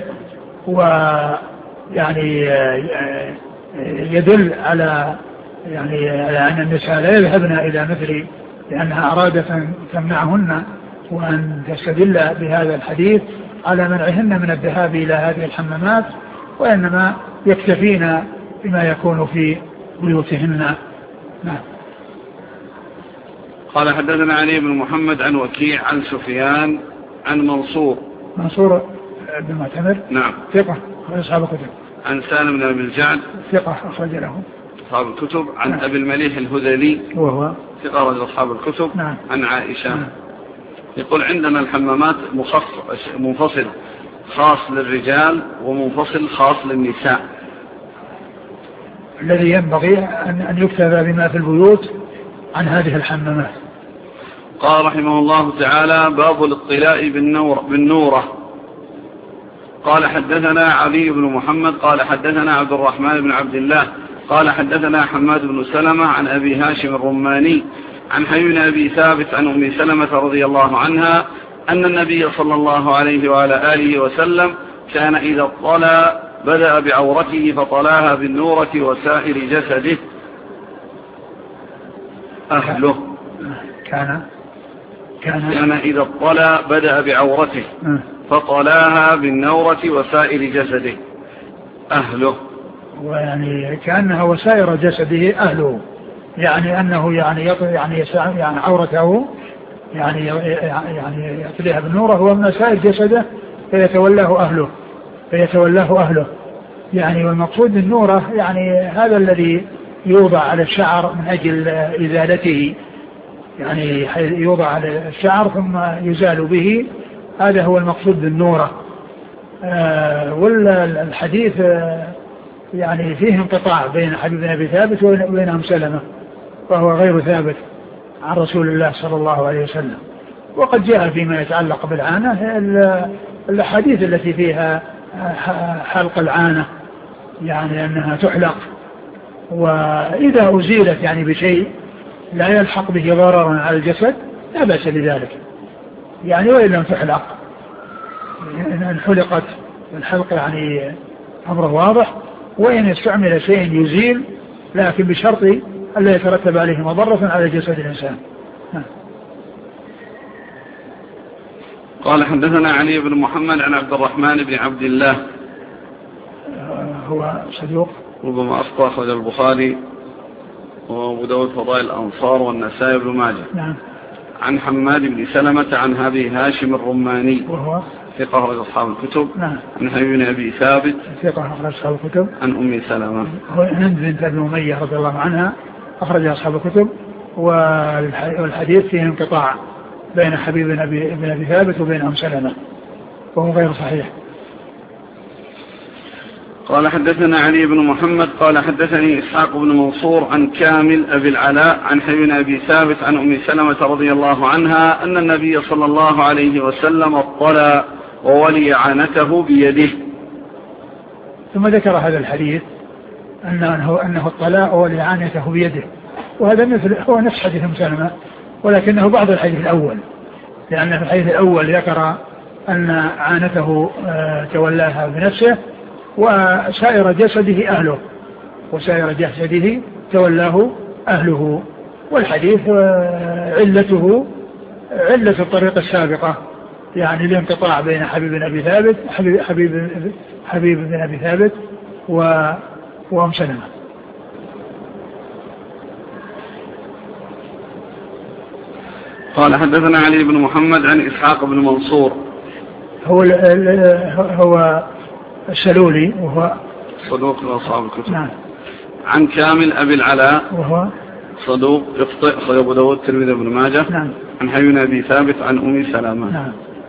ويعني يدل على أن النساء لا يذهبن إلى مثل، لأنها أرادت أن تمنعهن وأن تستدل بهذا الحديث على منعهن من الذهاب إلى هذه الحمامات، وإنما يكتفين بما يكون في بيوتهن. نعم. قال حدثنا علي بن محمد عن وكيع عن سفيان عن منصور بن معتمر نعم ثقة أصحاب الكتب، عن سالم بن أبي الجعد ثقة أخرج له أصحاب الكتب، عن نعم. أبي المليح الهذلي وهو ثقة رجل أصحاب الكتب نعم. عن عائشة نعم. يقول عندنا الحمامات منفصل خاص للرجال ومنفصل خاص للنساء. الذي ينبغي أن يكتفى بما في البيوت عن هذه الحمامات. قال رحمه الله تعالى باب الاطلاء بالنورة. قال حدثنا علي بن محمد قال حدثنا عبد الرحمن بن عبد الله قال حدثنا حماد بن سلمة عن أبي هاشم الرماني عن حي بن أبي ثابت عن أم سلمة رضي الله عنها أن النبي صلى الله عليه وعلى آله وسلم كان إذا اطلع بدأ بعورته فطلاها بالنورة وسائر جسده أهله. كان إذا اطلع بدأ بعورته فطلاها بالنورة وسائر جسده أهله. ويعني كأنها وسائر جسده أهله، يعني أنه يعني عورته يعني يطلعها بالنورة هو من وسائر جسده فيتولاه أهله يعني. والمقصود بالنورة يعني هذا الذي يوضع على الشعر من أجل إزالته، يعني يوضع على الشعر ثم يزال به، هذا هو المقصود بالنورة. والحديث يعني فيه انقطاع بين حبيب بن أبي ثابت وبين أم سلمة، وهو غير ثابت عن رسول الله صلى الله عليه وسلم. وقد جاء فيما يتعلق بالعانة الحديث التي فيها حلق العانة، يعني أنها تحلق، وإذا أزيلت يعني بشيء لا يلحق به ضررا على الجسد لا بأس بذلك يعني. وإن لم تحلق إن حلقت الحلق يعني أمره واضح، وإن استعمل شيء يزيل لكن بشرط ألا يترتب عليه مضرة على جسد الإنسان. قال حدثنا علي بن محمد عن عبد الرحمن بن عبد الله هو صدوق ربما أخطأ، أخرج البخاري وأبو داود فضائل الأنصار والنسائي بن ماجه. نعم. عن حماد بن سلمة عن أبي هاشم الرماني وهو ثقة أخرج أصحاب الكتب. نعم. عن حبيب بن أبي ثابت ثقة أخرج أصحاب الكتب. عن أم سلمة هند بنت أبي أمية رضي الله عنها أخرج أصحاب الكتب. والحديث فيه انقطاع بين حبيب بن أبي ثابت وبين أم سلمة وهو غير صحيح. قال حدثنا علي بن محمد قال حدثني إسحاق بن منصور عن كامل أبي العلاء عن حبيب بن أبي ثابت عن أم سلمة رضي الله عنها أن النبي صلى الله عليه وسلم اطلع وولي عانته بيده. ثم ذكر هذا الحديث أنه اطلع وولي عانته بيده، وهذا هو نفس حديث أم سلمة، ولكنه بعض الحديث الأول، لأن في الحديث الأول ذكر أن عانته تولاها بنفسه وسائر جسده أهله، وسائر جسده تولاه أهله. والحديث علته علة الطريق السابقة، يعني الانقطاع بين حبيب بن أبي ثابت وأم سلمة. قال حدثنا علي بن محمد عن إسحاق بن منصور هو السلولي وهو صدوق لأصحاب الكتب. نعم. عن كامل أبي العلاء وهو صدوق يخطئ، أخرجه أبو داود الترمذي بن ماجه. نعم. عن حبيب بن أبي ثابت عن أم سلمة. نعم.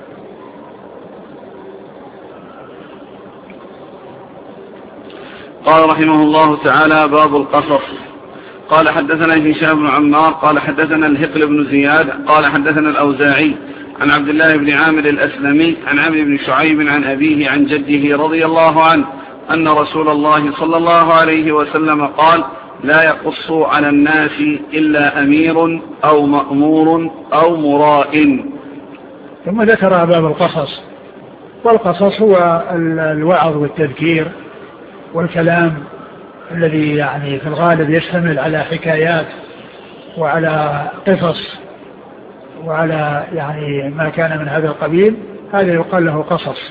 قال رحمه الله تعالى: باب القصص. قال حدثنا هشام بن عمار قال حدثنا الهقل بن زياد قال حدثنا الأوزاعي عن عبد الله بن عامر الأسلمي عن عمرو بن شعيب عن أبيه عن جده رضي الله عنه أن رسول الله صلى الله عليه وسلم قال: لا يقص على الناس إلا أمير أو مأمور أو مراء. ثم ذكر باب القصص. والقصص هو الوعظ والتذكير والكلام الذي يعني في الغالب يشتمل على حكايات وعلى قصص وعلى يعني ما كان من هذا القبيل، هذا يقال له قصص.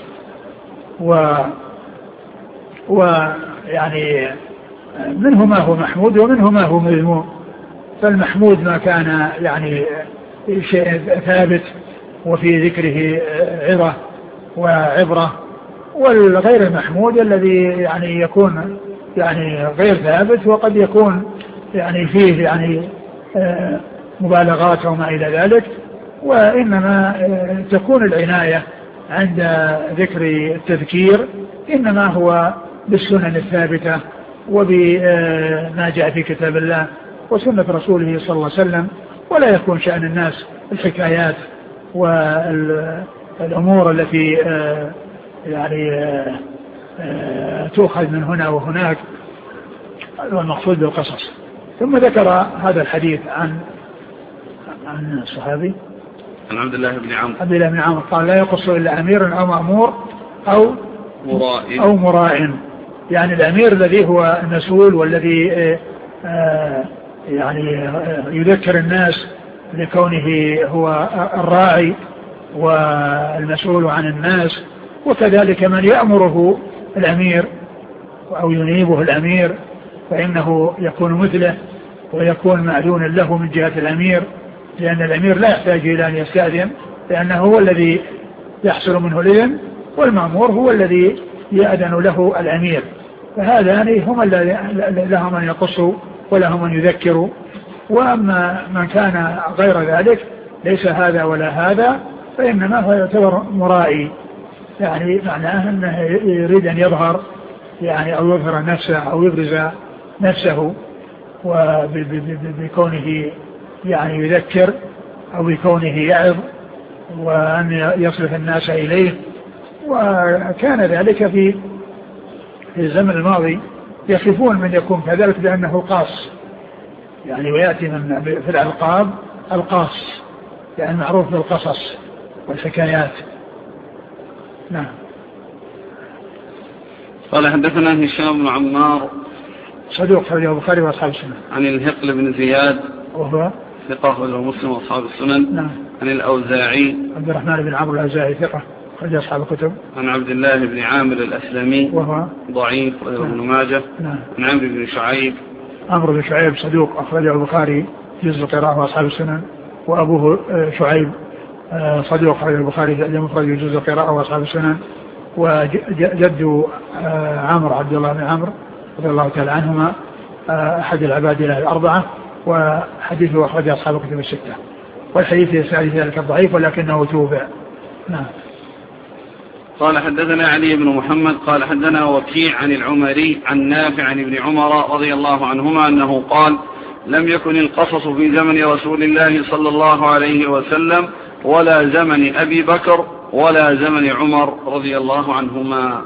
ويعني منه ما هو محمود ومنه ما هو مذموم. فالمحمود ما كان يعني شيء ثابت وفي ذكره عظة وعبرة، والغير المحمود الذي يعني يكون يعني غير ثابت وقد يكون يعني فيه يعني مبالغات وما إلى ذلك. وإنما تكون العناية عند ذكر التذكير إنما هو بالسنن الثابتة وبما جاء في كتاب الله وسنة رسوله صلى الله عليه وسلم، ولا يكون شأن الناس الحكايات والأمور التي يعني تؤخذ من هنا وهناك. والمقصود بالقصص. ثم ذكر هذا الحديث عن الصحابي عن عبد الله بن عمرو قال: لا يقص إلا أمير أو مأمور أو مراء. يعني الأمير الذي هو المسؤول والذي يعني يذكر الناس لكونه هو الراعي والمسؤول عن الناس، وكذلك من يأمره الأمير أو ينيبه الأمير فإنه يكون مثله ويكون مأذون له من جهة الأمير، لأن الأمير لا يحتاج إلى أن يستأذن لأنه هو الذي يحصل منه الإذن، والمأمور هو الذي يأذن له الأمير. فهذان هم لهم من يقصوا ولهم من يذكروا. وأما من كان غير ذلك ليس هذا ولا هذا فإنما هو يعتبر مرائي، يعني معناه أنه يريد أن يظهر يعني أو يظهر نفسه أو يبرز نفسه وبكونه يعني يذكر أو بكونه يعظ وأن يصرف الناس إليه. وكان ذلك في الزمن الماضي يصفون من يكون كذلك بأنه قاص، يعني ويأتي من في الألقاب القاص، يعني معروف بالقصص والحكايات. نعم. قال حدثنا هشام بن عمار صدوق أخرجه البخاري وأصحاب السنن. عن الهقل بن زياد وهو ثقة أخرجه مسلم وأصحاب السنن. نعم. عن الأوزاعي عبد الرحمن بن عمرو الأوزاعي ثقة أخرج أصحاب الكتب. عن عبد الله بن عامر الأسلمي وهو ضعيف أخرجه ابن ماجه. نعم. عن عمرو بن شعيب صدوق أخرجه البخاري جزء القراءة وأصحاب السنن، وأبوه شعيب صدوق أخرجه البخاري مفرد جزء القراءة وأصحاب السنن، وجد عمرو عبد الله بن عمرو رضي الله تعالى عنهما أحد العبادلة الأربعة، وحديثه أخرج أصحاب الكتب الستة. والحديث يسأل ذلك الضعيف ولكنه توبع. نعم. قال حدثنا علي بن محمد قال حدثنا وكيع عن العمري عن نافع عن ابن عمر رضي الله عنهما أنه قال: لم يكن القصص في زمن رسول الله صلى الله عليه وسلم ولا زمن أبي بكر ولا زمن عمر رضي الله عنهما.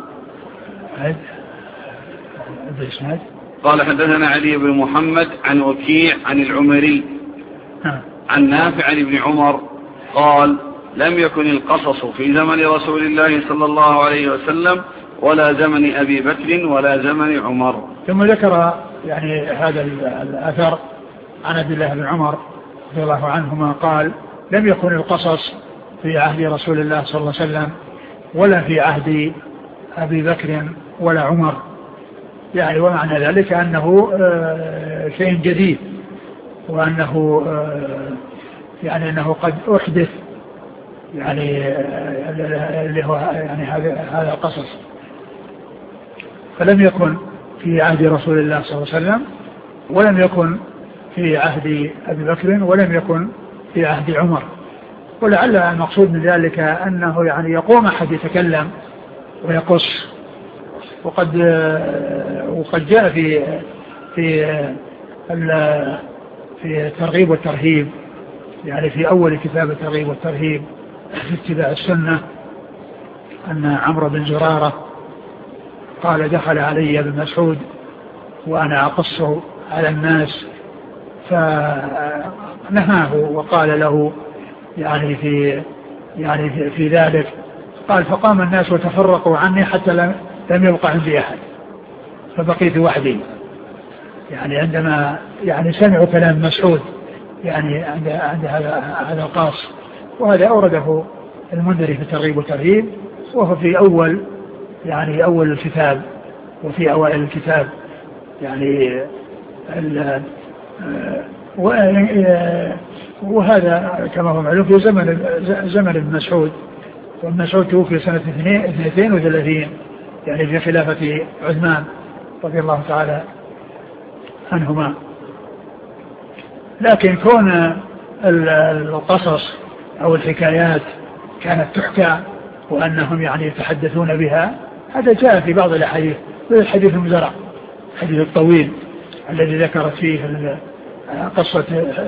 قال حدثنا علي بن محمد عن وكيع عن العمري عن نافع عن ابن عمر قال لم يكن القصص في زمن رسول الله صلى الله عليه وسلم ولا زمن أبي بكر ولا زمن عمر. ثم ذكر يعني هذا الأثر عن عبد الله بن عمر رضي الله عنهما قال لم يكن القصص في عهد رسول الله صلى الله عليه وسلم ولا في عهد أبي بكر ولا عمر، يعني ومعنى ذلك أنه شيء جديد، وأنه يعني أنه قد أحدث يعني اللي هو يعني هذا القصص. فلم يكن في عهد رسول الله صلى الله عليه وسلم ولم يكن في عهد أبي بكر ولم يكن في عهد عمر. ولعل المقصود من ذلك أنه يعني يقوم أحد يتكلم ويقص، وقد جاء في الترغيب والترهيب، يعني في أول كتاب الترغيب والترهيب في اتباع السنة أن عمرو بن زرارة قال دخل علي ابن مسعود وأنا أقص على الناس فنهاه وقال له يعني في ذلك قال فقام الناس وتفرقوا عني حتى لم يبقى عندي أحد فبقيت وحدي، يعني عندما يعني سمعوا كلام مسعود يعني عند هذا القاص. وهذا أورده المنذري في الترغيب والترهيب، وهو في أول الكتاب وفي أوائل الكتاب يعني وهذا كما هو معلوم في زمن ابن مسعود، وابن مسعود توفي سنة 32 يعني في خلافة عثمان رضي الله تعالى عنهما. لكن كون القصص أو الحكايات كانت تحكى وأنهم يعني يتحدثون بها، هذا جاء في بعض الأحاديث، الحديث المزرع الحديث الطويل الذي ذكرت فيه قصة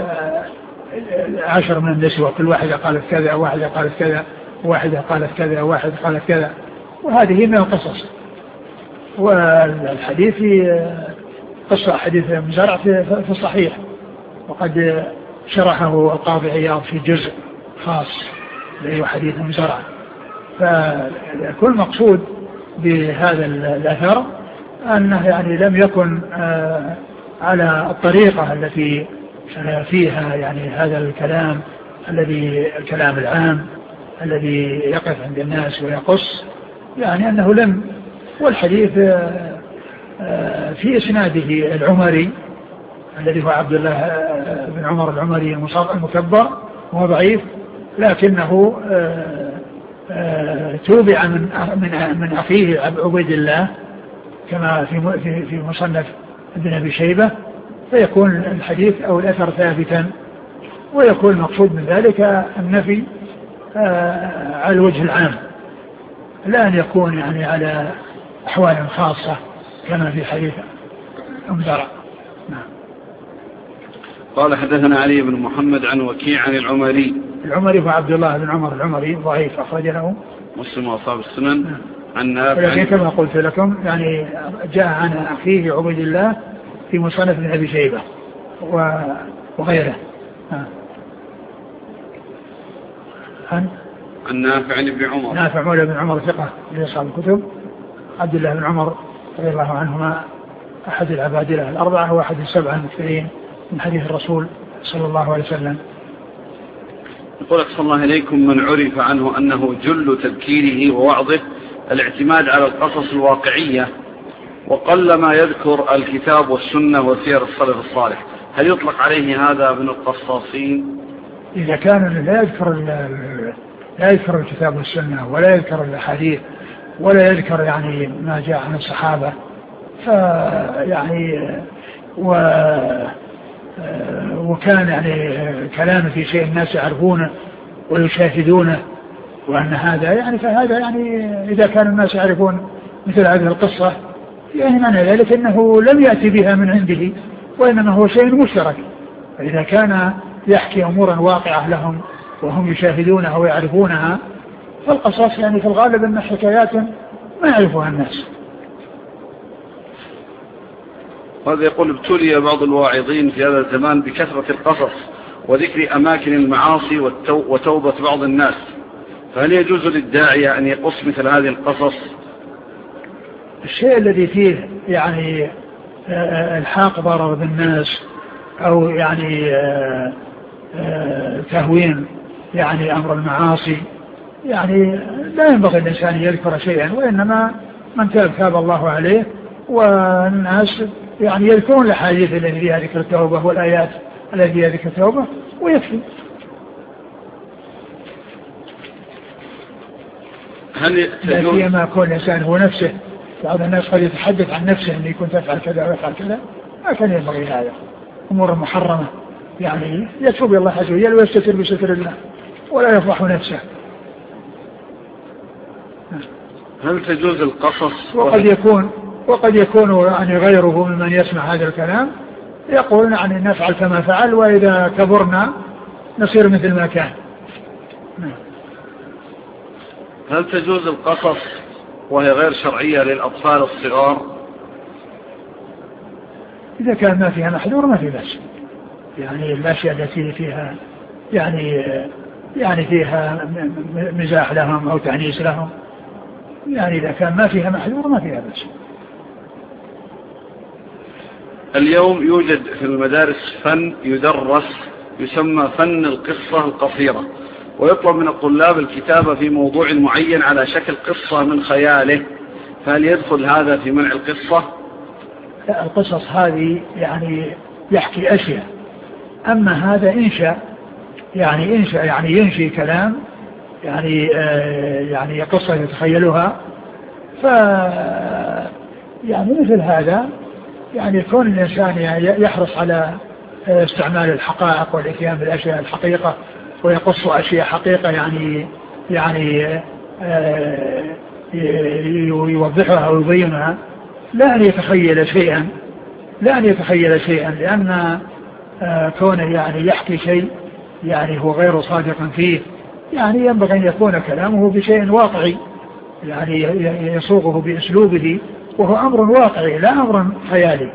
10 من النسوة كل واحدة قالت كذا واحدة قالت كذا واحدة قالت كذا واحدة قالت كذا، وهذه من القصص. والحديث في قصة حديث المزرع في الصحيح، وقد شرحه القاضي عياض في جزء خاص اللي هو حديث المزرع. فكل مقصود بهذا الأثر أنه يعني لم يكن على الطريقة التي فيها يعني هذا الكلام العام الذي يقف عند الناس ويقص، يعني أنه لم. والحديث في إسناده العمري الذي هو عبد الله بن عمر العمري المكبر، وهو ضعيف، لكنه توبع من أخيه عبيد الله كما في مصنف ابن أبي شيبة، فيكون الحديث أو الأثر ثابتا، ويكون المقصود من ذلك النفي على الوجه العام، لا أن يكون يعني على أحوال خاصة كما في حديث أمزرع. نعم. قال حدثنا علي بن محمد عن وكيع عن العمري هو عبد الله بن عمر العمري ضعيف، أخرج له مسلم وأصحاب السنن. نعم. عن نافع، ولكن كما قلت لكم يعني جاء عن أخيه عبيد الله في مصنف ابن أبي شيبة وغيره. عن نافع عن ابن عمر، نافع مولى بن عمر ثقة لأصحاب الكتب، عبد الله بن عمر رضي الله عنهما أحد العبادلة الأربعة وأحد السبعة المكثرين من حديث الرسول صلى الله عليه وسلم. يقول أحسن الله إليكم: من عرف عنه أنه جل تذكيره ووعظه الاعتماد على القصص الواقعية، وقل ما يذكر الكتاب والسنة وسير السلف الصالح، هل يطلق عليه هذا من القصاصين؟ إذا كان لا يذكر الكتاب والسنة ولا يذكر الحديث ولا يذكر يعني ما جاء عن الصحابة، فيعني وكان يعني كلام في شيء الناس يعرفونه ويشاهدونه، وأن هذا يعني فهذا يعني إذا كان الناس يعرفون مثل هذه القصة يعني معنى ذلك أنه لم يأتي بها من عنده، وإنما هو شيء مشترك. فإذا كان يحكي أمورا واقعة لهم وهم يشاهدونها ويعرفونها، فالقصص يعني في الغالب أن حكايات ما يعرفها الناس. هذا يقول: ابتلي بعض الواعظين في هذا الزمان بكثرة القصص وذكر أماكن المعاصي وتوبة بعض الناس، فهل يجوز للداعية أن يقص مثل هذه القصص؟ الشيء الذي فيه يعني الحاق ضرر بالناس أو يعني تهوين يعني أمر المعاصي، يعني لا ينبغي الإنسان يذكر شيئا، وإنما من تاب الله عليه، والناس يعني يذكرون الأحاديث التي فيها ذكر التوبة والآيات التي فيها ذكر التوبة ويكفي. لا فيما كون الإنسان هو نفسه، بعض الناس قد يتحدث عن نفسه أن يكون تفعل كذا ويفعل كذا، ما كان ينبغي هذا، أمور محرمة يعني يتوب الله عز وجل ويستتر بستر الله ولا يفضح نفسه. هل تجوز القصص؟ وقد يكون يعني غيره ممن يسمع هذا الكلام يقول يعني نفعل كما فعل، وإذا كبرنا نصير مثل ما كان. هل تجوز القصص وهي غير شرعية للأطفال الصغار؟ إذا كان ما فيها محذور ما في بأس، يعني الأشياء التي فيها يعني فيها مزاح لهم أو تعنيس لهم، يعني إذا كان ما فيها محذور ما فيها بأس. اليوم يوجد في المدارس فن يدرس يسمى فن القصة القصيرة، ويطلب من الطلاب الكتابة في موضوع معين على شكل قصة من خياله، فهل يدخل هذا في منع القصة؟ لا، القصص هذه يعني يحكي أشياء، أما هذا إنشاء يعني ينشي كلام يعني قصة يتخيلها، يعني مثل هذا يعني كون الإنسان يحرص على استعمال الحقائق والإتيان بالأشياء الحقيقة ويقص أشياء حقيقة يعني يوضحها ويبينها، لا أن يتخيل شيئا، لأن كونه يعني يحكي شيء يعني هو غير صادق فيه، يعني ينبغي أن يكون كلامه بشيء واقعي، يعني يصوغه بأسلوبه وهو أمر واقعي لا أمر خيالي.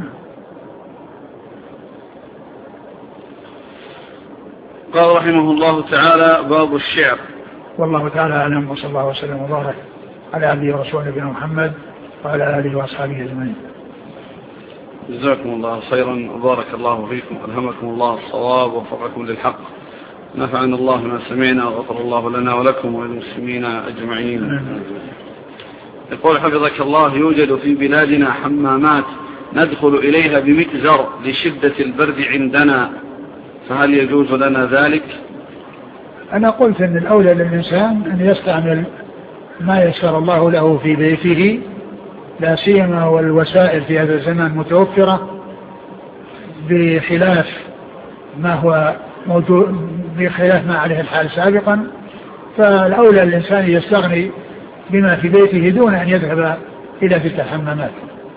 قال رحمه الله تعالى: باب الشعر. والله تعالى أعلم، وصلى الله وسلم وبارك على عبده ورسوله نبينا محمد وعلى آله وأصحابه أجمعين. جزاكم الله خيرا وبارك الله فيكم، ألهمكم الله الصواب ووفقكم للحق، نفعنا الله ما سمعنا وغفر الله لنا ولكم وللمسلمين أجمعين. يقول حفظك الله: يوجد في بلادنا حمامات ندخل إليها بمئزر لشدة البرد عندنا، فهل يجوز لنا ذلك؟ أنا قلت أن الأولى للإنسان أن يستعمل ما يسر الله له في بيته، لا سيما والوسائل في هذا الزمان متوفرة بخلاف ما هو موجود، بخلاف ما عليه الحال سابقا، فالأولى للإنسان يستغني بما في بيته دون أن يذهب إلى تلك الحمامات.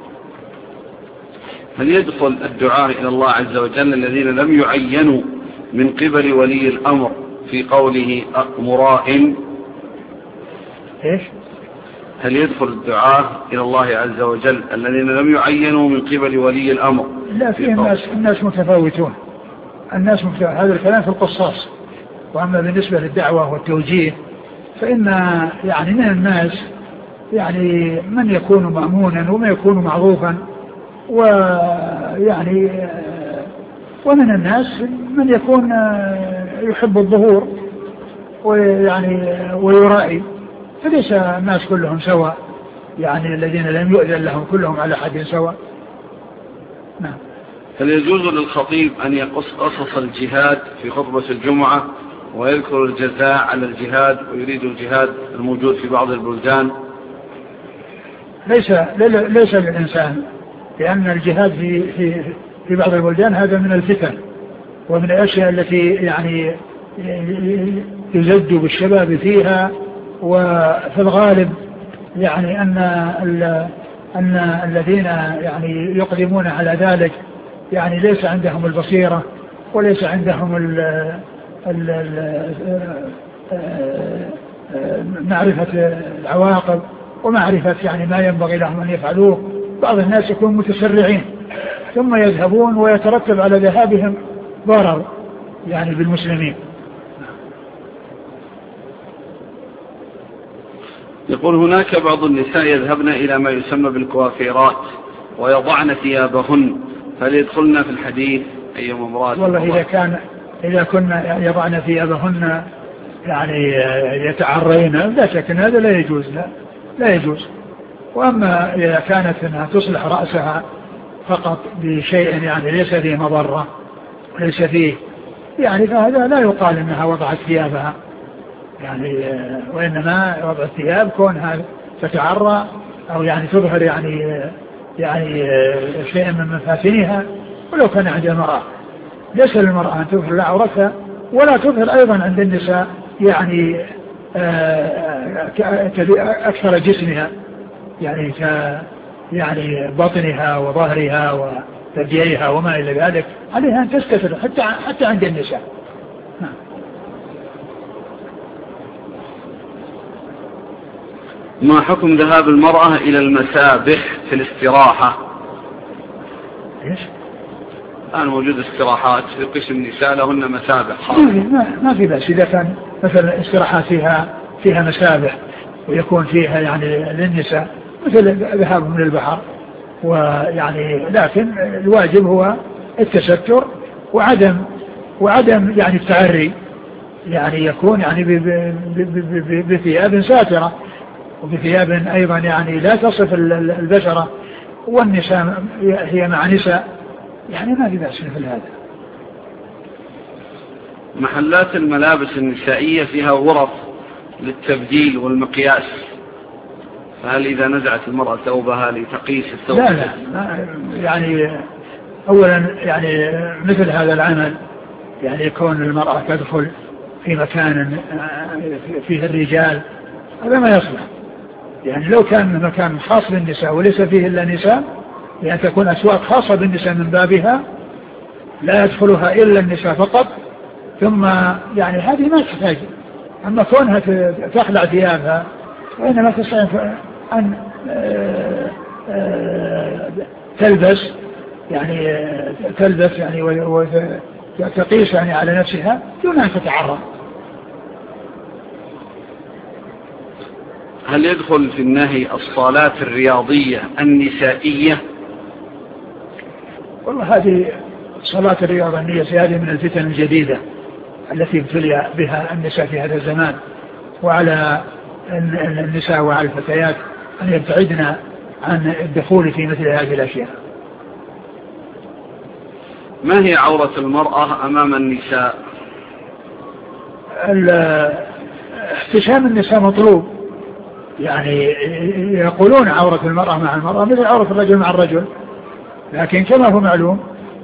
هل يدخل الدعاء إلى الله عز وجل الذين لم يعينوا من قبل ولي الأمر في قوله مرائن؟ إيش؟ هل يدخل الدعاء إلى الله عز وجل الذين لم يعينوا من قبل ولي الأمر؟ لا، فيه الناس متفاوتون، هذا الكلام في القصاص. وأما بالنسبة للدعوة والتوجيه فإن يعني من الناس يعني من يكون مأمونا ومن يكون معروفا، ويعني ومن الناس من يكون يحب الظهور ويعني ويرائي، فليس الناس كلهم سواء، يعني الذين لم يؤذن لهم كلهم على حد سواء. نعم. هل يجوز للخطيب أن يقص قصص الجهاد في خطبة الجمعة ويذكر الجزاء على الجهاد ويريد الجهاد الموجود في بعض البلدان؟ ليس للإنسان، لأن الجهاد في بعض البلدان هذا من الفتن ومن الأشياء التي يعني يزد بالشباب فيها، وفي الغالب يعني أن الذين يعني يقدمون على ذلك يعني ليس عندهم البصيرة وليس عندهم معرفة العواقب ومعرفة يعني ما ينبغي لهم أن يفعلوه. بعض الناس يكون متسرعين ثم يذهبون ويترتب على ذهابهم ضرر، يعني بالمسلمين. يقول هناك بعض النساء يذهبن إلى ما يسمى بالكوافيرات ويضعن ثيابهن، هل يدخلن في الحديث أي امرأة؟ والله إذا كنا يضعن ثيابهن يعني يتعرين لا شك أن هذا لا يجوز، لا يجوز. وأما إذا كانت أنها تصلح رأسها فقط بشيء يعني ليس فيه مضرة ليس فيه يعني فهذا لا يقال أنها وضعت ثيابها يعني، وإنما وضع الثياب كونها تتعرى أو يعني تظهر يعني شيء من مفاتنها. ولو كان عند المرأة ليس للمرأة أن تظهر لا عورتها ولا تظهر أيضا عند النساء يعني أكثر جسمها يعني يعني بطنها وظهرها وثدييها وما إلى ذلك، عليها أن تستتر حتى عند النساء. ما حكم ذهاب المرأة إلى المسابح في الاستراحة؟ إيش؟ الآن موجود استراحات في قسم النساء لهن مسابح. ما في بأس إذا كان مثلا استراحات فيها مسابح ويكون فيها يعني للنساء مثل ذهابهم للبحر ويعني، لكن الواجب هو التستر وعدم يعني التعري، يعني يكون يعني بثياب ساترة وبثياب أيضا يعني لا تصف البشرة، والنساء هي مع نساء يعني ما في بأس مثل هذا. محلات الملابس النسائية فيها غرف للتبديل والمقياس، فهل إذا نزعت المرأة ثوبها لتقيس الثوب؟ لا يعني أولا يعني مثل هذا العمل يعني يكون المرأة تدخل في مكان فيه الرجال هذا ما يصلح. يعني لو كان مكان خاص بالنساء وليس فيه إلا نساء، يعني تكون أسواق خاصة بالنساء من بابها لا يدخلها إلا النساء فقط، ثم يعني هذه ما تحتاج. أما كونها تخلع ثيابها وإنما تستطيع أن تلبس يعني وتقيس يعني على نفسها دون أن تتعرض. هل يدخل في النهي الصالات الرياضية النسائية؟ والله هذه صلاة الرياضة النسائية هذه من الفتن الجديدة التي ابتلي بها النساء في هذا الزمان، وعلى النساء وعلى الفتيات أن يبتعدن عن الدخول في مثل هذه الأشياء. ما هي عورة المرأة أمام النساء؟ احتشام النساء مطلوب، يعني يقولون عورة المرأة مع المرأة مثل عورة الرجل مع الرجل، لكن كما هو معلوم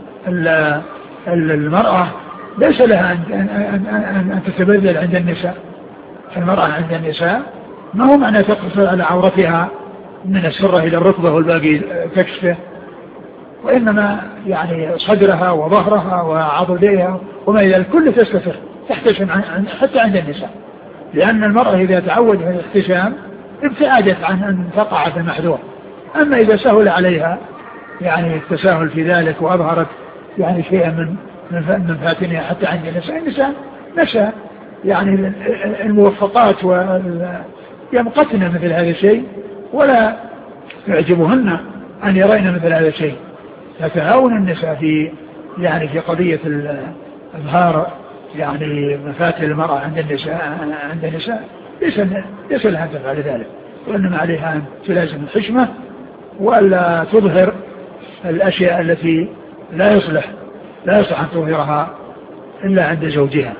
المرأة ليس لها أن تتبذل عند النساء. المرأة عند النساء ما هو معنى تقصر على عورتها من السرة إلى الركبة والباقي تكشفه، وإنما يعني صدرها وظهرها وعضديها وما إلى الكل تستتر تحتشم حتى عند النساء، لأن المرأة إذا تعود على الاحتشام ابتعدت عن أن تقع في المحذور. أما إذا سهل عليها يعني التساهل في ذلك وأظهرت يعني شيئا من فاتنها حتى عند النساء نشأ يعني الموفقات يمقتن مثل هذا الشيء ولا يعجبهن أن يرين مثل هذا الشيء. فتهاون النساء في قضية إظهار يعني مفاتن المرأة عند النساء ليس لها أن تفعل ذلك، وإنما عليها أن تلازم الحشمة وألا تظهر الأشياء التي لا يصلح أن تظهرها إلا عند زوجها.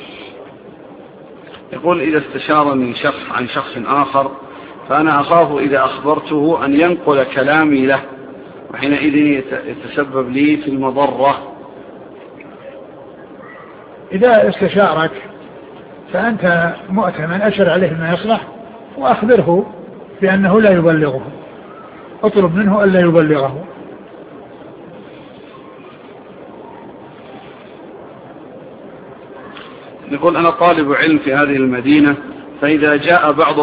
يقول إذا استشارني شخص عن شخص آخر فأنا أخاف إذا أخبرته أن ينقل كلامي له، وحينئذ يتسبب لي في المضرة. إذا استشارك فأنت مؤتمن أشر عليه ما يصلح وأخبره بأنه لا يبلغه، اطلب منه ألا يبلغه. نقول أنا طالب علم في هذه المدينة، فإذا جاء بعض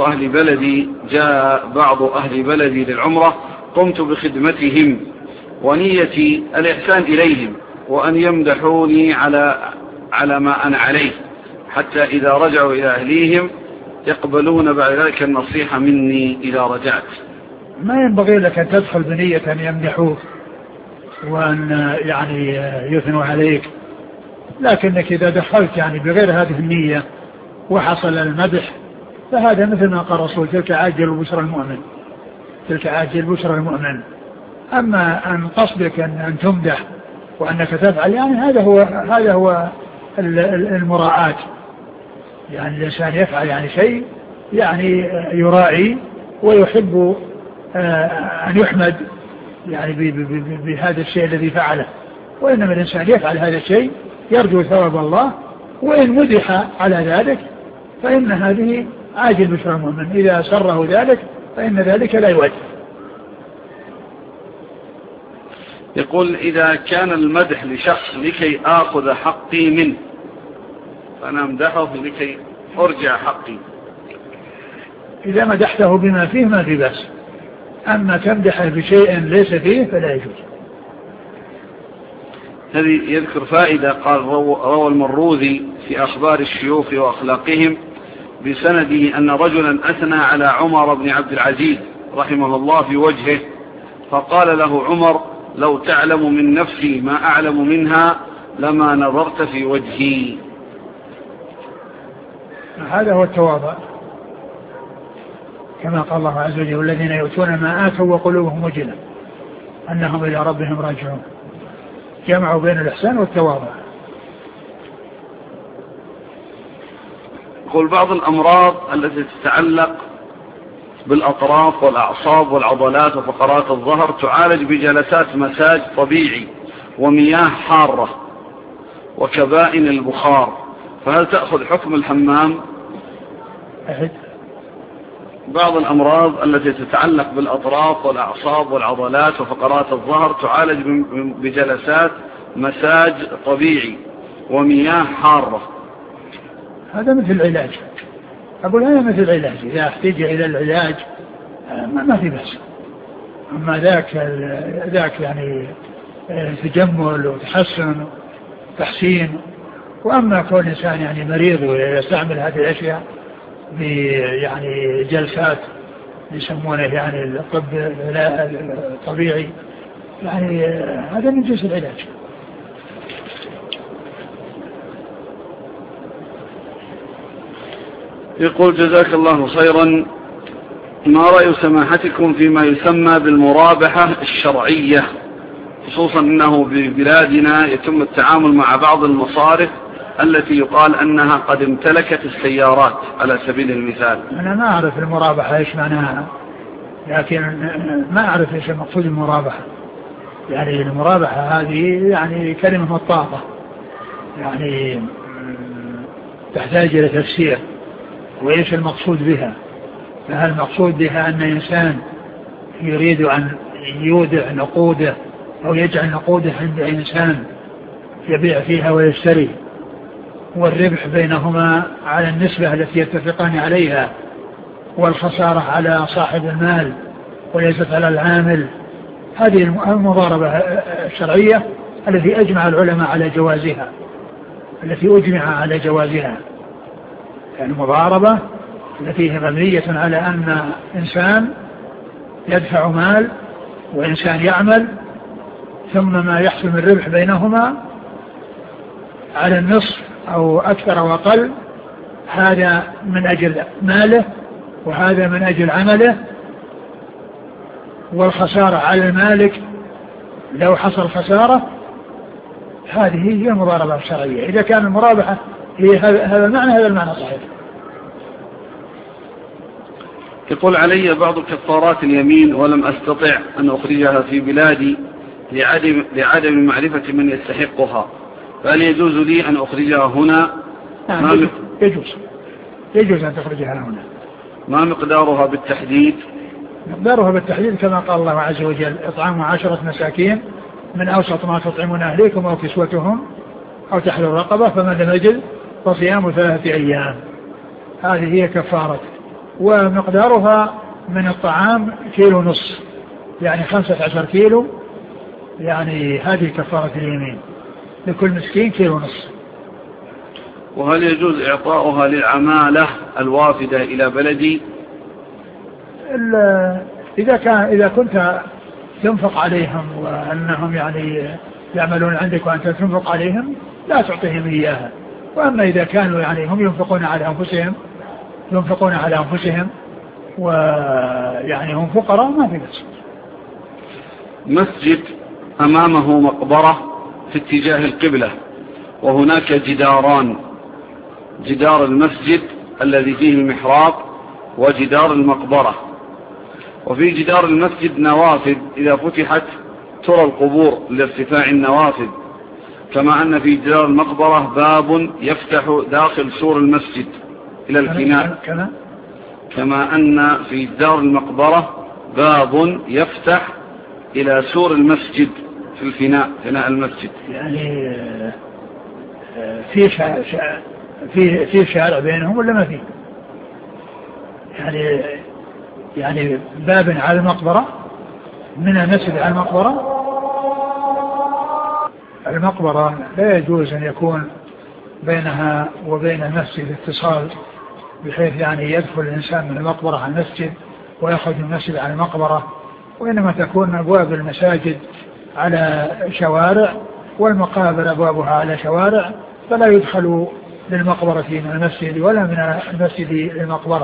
أهل بلدي للعمرة قمت بخدمتهم ونيتي الإحسان إليهم وأن يمدحوني على على ما أنا عليه، حتى إذا رجعوا إلى أهليهم يقبلون بعد ذلك النصيحة مني إذا رجعت. ما ينبغي لك أن تدخل بنية أن يمدحوك وأن يعني يثنوا عليك، لكنك إذا دخلت يعني بغير هذه النية وحصل المدح فهذا مثل ما قال الرسول: تلك عاجل بشرى المؤمن، تلك عاجل بشرى المؤمن. أما أن قصدك أن تمدح وأنك تفعل، يعني هذا هو المراعاة. يعني الإنسان يفعل يعني شيء يعني يراعي ويحب أن يحمد يعني بهذا الشيء الذي فعله، وإنما الإنسان يفعل هذا الشيء يرجو ثواب الله، وإن مدح على ذلك فإن هذه عاجل بشرى المؤمن، إذا سره ذلك فإن ذلك لا يؤثر. يقول: إذا كان المدح لشخص لكي آخذ حقي منه فأنا أمدحه لكي أرجع حقي. إذا مدحته بما فيه ما في بأس، أما تمدحه بشيء ليس فيه فلا يجوز. هذه يذكر فائدة. قال: روى المروذي في أخبار الشيوخ وأخلاقهم بسنده أن رجلا أثنى على عمر بن عبد العزيز رحمه الله في وجهه، فقال له عمر: لو تعلم من نفسي ما أعلم منها لما نظرت في وجهي. هذا هو التواضع، كما قال الله عز وجل: والذين يؤتون ما آتوا وقلوبهم وجلة أنهم إلى ربهم راجعون. جمعوا بين الإحسان والتواضع. يقول: بعض الأمراض التي تتعلق بالأطراف والأعصاب والعضلات وفقرات الظهر تعالج بجلسات مساج طبيعي ومياه حارة وكبائن البخار، فهل تأخذ حكم الحمام؟ بعض الأمراض التي تتعلق بالأطراف والأعصاب والعضلات وفقرات الظهر تعالج بجلسات مساج طبيعي ومياه حارة. هذا مثل العلاج. أقول هذا مثل العلاج، إذا احتاج إلى العلاج ما في بس. أما ذاك يعني تجمل وتحسن وتحسين. وأما كون إنسان يعني مريض ويستعمل هذه الأشياء يعني جلسات يسمونه يعني الطب الطبيعي، يعني هذا من جنس العلاج. يقول: جزاك الله خيرا، ما رأي سماحتكم فيما يسمى بالمرابحة الشرعية، خصوصا أنه ببلادنا يتم التعامل مع بعض المصارف التي يقال أنها قد امتلكت السيارات على سبيل المثال؟ أنا ما أعرف المرابحة إيش معناها، لكن ما أعرف إيش المقصود المرابحة. يعني المرابحة هذه يعني كلمة مطاطة، يعني تحتاج إلى تفسير، وإيش المقصود بها. فهل المقصود بها أن إنسان يريد أن يودع نقوده أو يجعل نقوده عند إنسان يبيع فيها ويشتري، والربح بينهما على النسبة التي يتفقان عليها، والخسارة على صاحب المال وليست على العامل؟ هذه المضاربة الشرعية التي أجمع العلماء على جوازها، يعني المضاربة التي هي مبنية على أن إنسان يدفع مال وإنسان يعمل، ثم ما يحصل من ربح بينهما على النصف أو أكثر أو أقل، هذا من أجل ماله وهذا من أجل عمله، والخسارة على المالك لو حصل خسارة. هذه هي المضاربة الشرعية. إذا كان المرابحة هي هذا المعنى، هذا المعنى صحيح. يقول: علي بعض كفارات اليمين ولم أستطع أن أخرجها في بلادي لعدم معرفة من يستحقها، فهل يجوز لي أن أخرجها هنا؟ نعم، يجوز أن تخرجها هنا. ما مقدارها بالتحديد؟ مقدارها بالتحديد كما قال الله عز وجل: إطعام 10 مساكين من أوسط ما تطعمون أهليكم أو كسوتهم أو تحرير رقبة، فمن لم يجد فصيام 3 أيام. هذه هي كفارة. ومقدارها من الطعام 1.5 كيلو، يعني 15 كيلو، يعني هذه كفارة اليمين. لكل مسكين 1.5 كيلو. وهل يجوز إعطاؤها للعمالة الوافدة إلى بلدي؟ إذا كنت تنفق عليهم وأنهم يعني يعملون عندك وأنت تنفق عليهم لا تعطيهم إياها. وأما إذا كانوا يعني هم ينفقون على أنفسهم ويعني هم فقراء ما في بس. مسجد أمامه مقبرة في اتجاه القبلة وهناك جداران، جدار المسجد الذي فيه المحراب وجدار المقبرة، وفي جدار المسجد نوافذ إذا فتحت ترى القبور لارتفاع النوافذ، كما أن في جدار المقبرة باب يفتح داخل سور المسجد إلى الفناء، كما أن في جدار المقبرة باب يفتح إلى سور المسجد في الفناء، فناء المسجد. يعني في شارع بينهم ولا ما فيه؟ يعني باب على المقبرة من المسجد على المقبرة لا يجوز أن يكون بينها وبين المسجد اتصال بحيث يعني يدخل الإنسان من المقبرة على المسجد ويأخذ من المسجد على المقبرة، وإنما تكون أبواب المساجد على شوارع والمقابر أبوابها على شوارع، فلا يدخل للمقبرة من المسجد ولا من المسجد للمقبرة.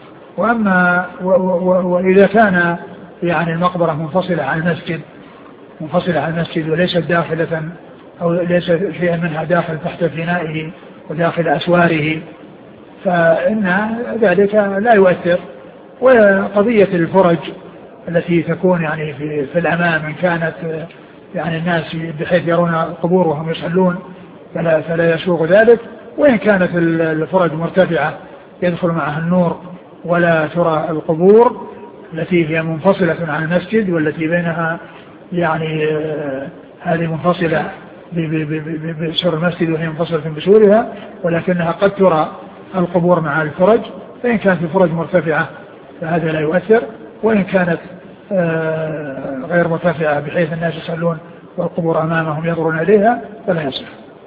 وإذا كان يعني المقبرة منفصلة عن المسجد وليست داخلة أو ليس شيئا منها داخل تحت فنائه وداخل أسواره فإن ذلك لا يؤثر. وقضية الفرج التي تكون يعني في الأمام إن كانت يعني الناس بحيث يرون القبور وهم يصلون فلا يسوغ ذلك، وإن كانت الفرج مرتفعة يدخل معها النور ولا ترى القبور التي هي منفصلة عن المسجد والتي بينها يعني هذه منفصلة بسور المسجد وهي منفصلة بسورها، ولكنها قد ترى القبور مع الفرج، فإن كانت الفرج مرتفعة فهذا لا يؤثر، وإن كانت غير مرتفعة بحيث الناس يصلون والقبور أمامهم ينظرون إليها فلا يصح.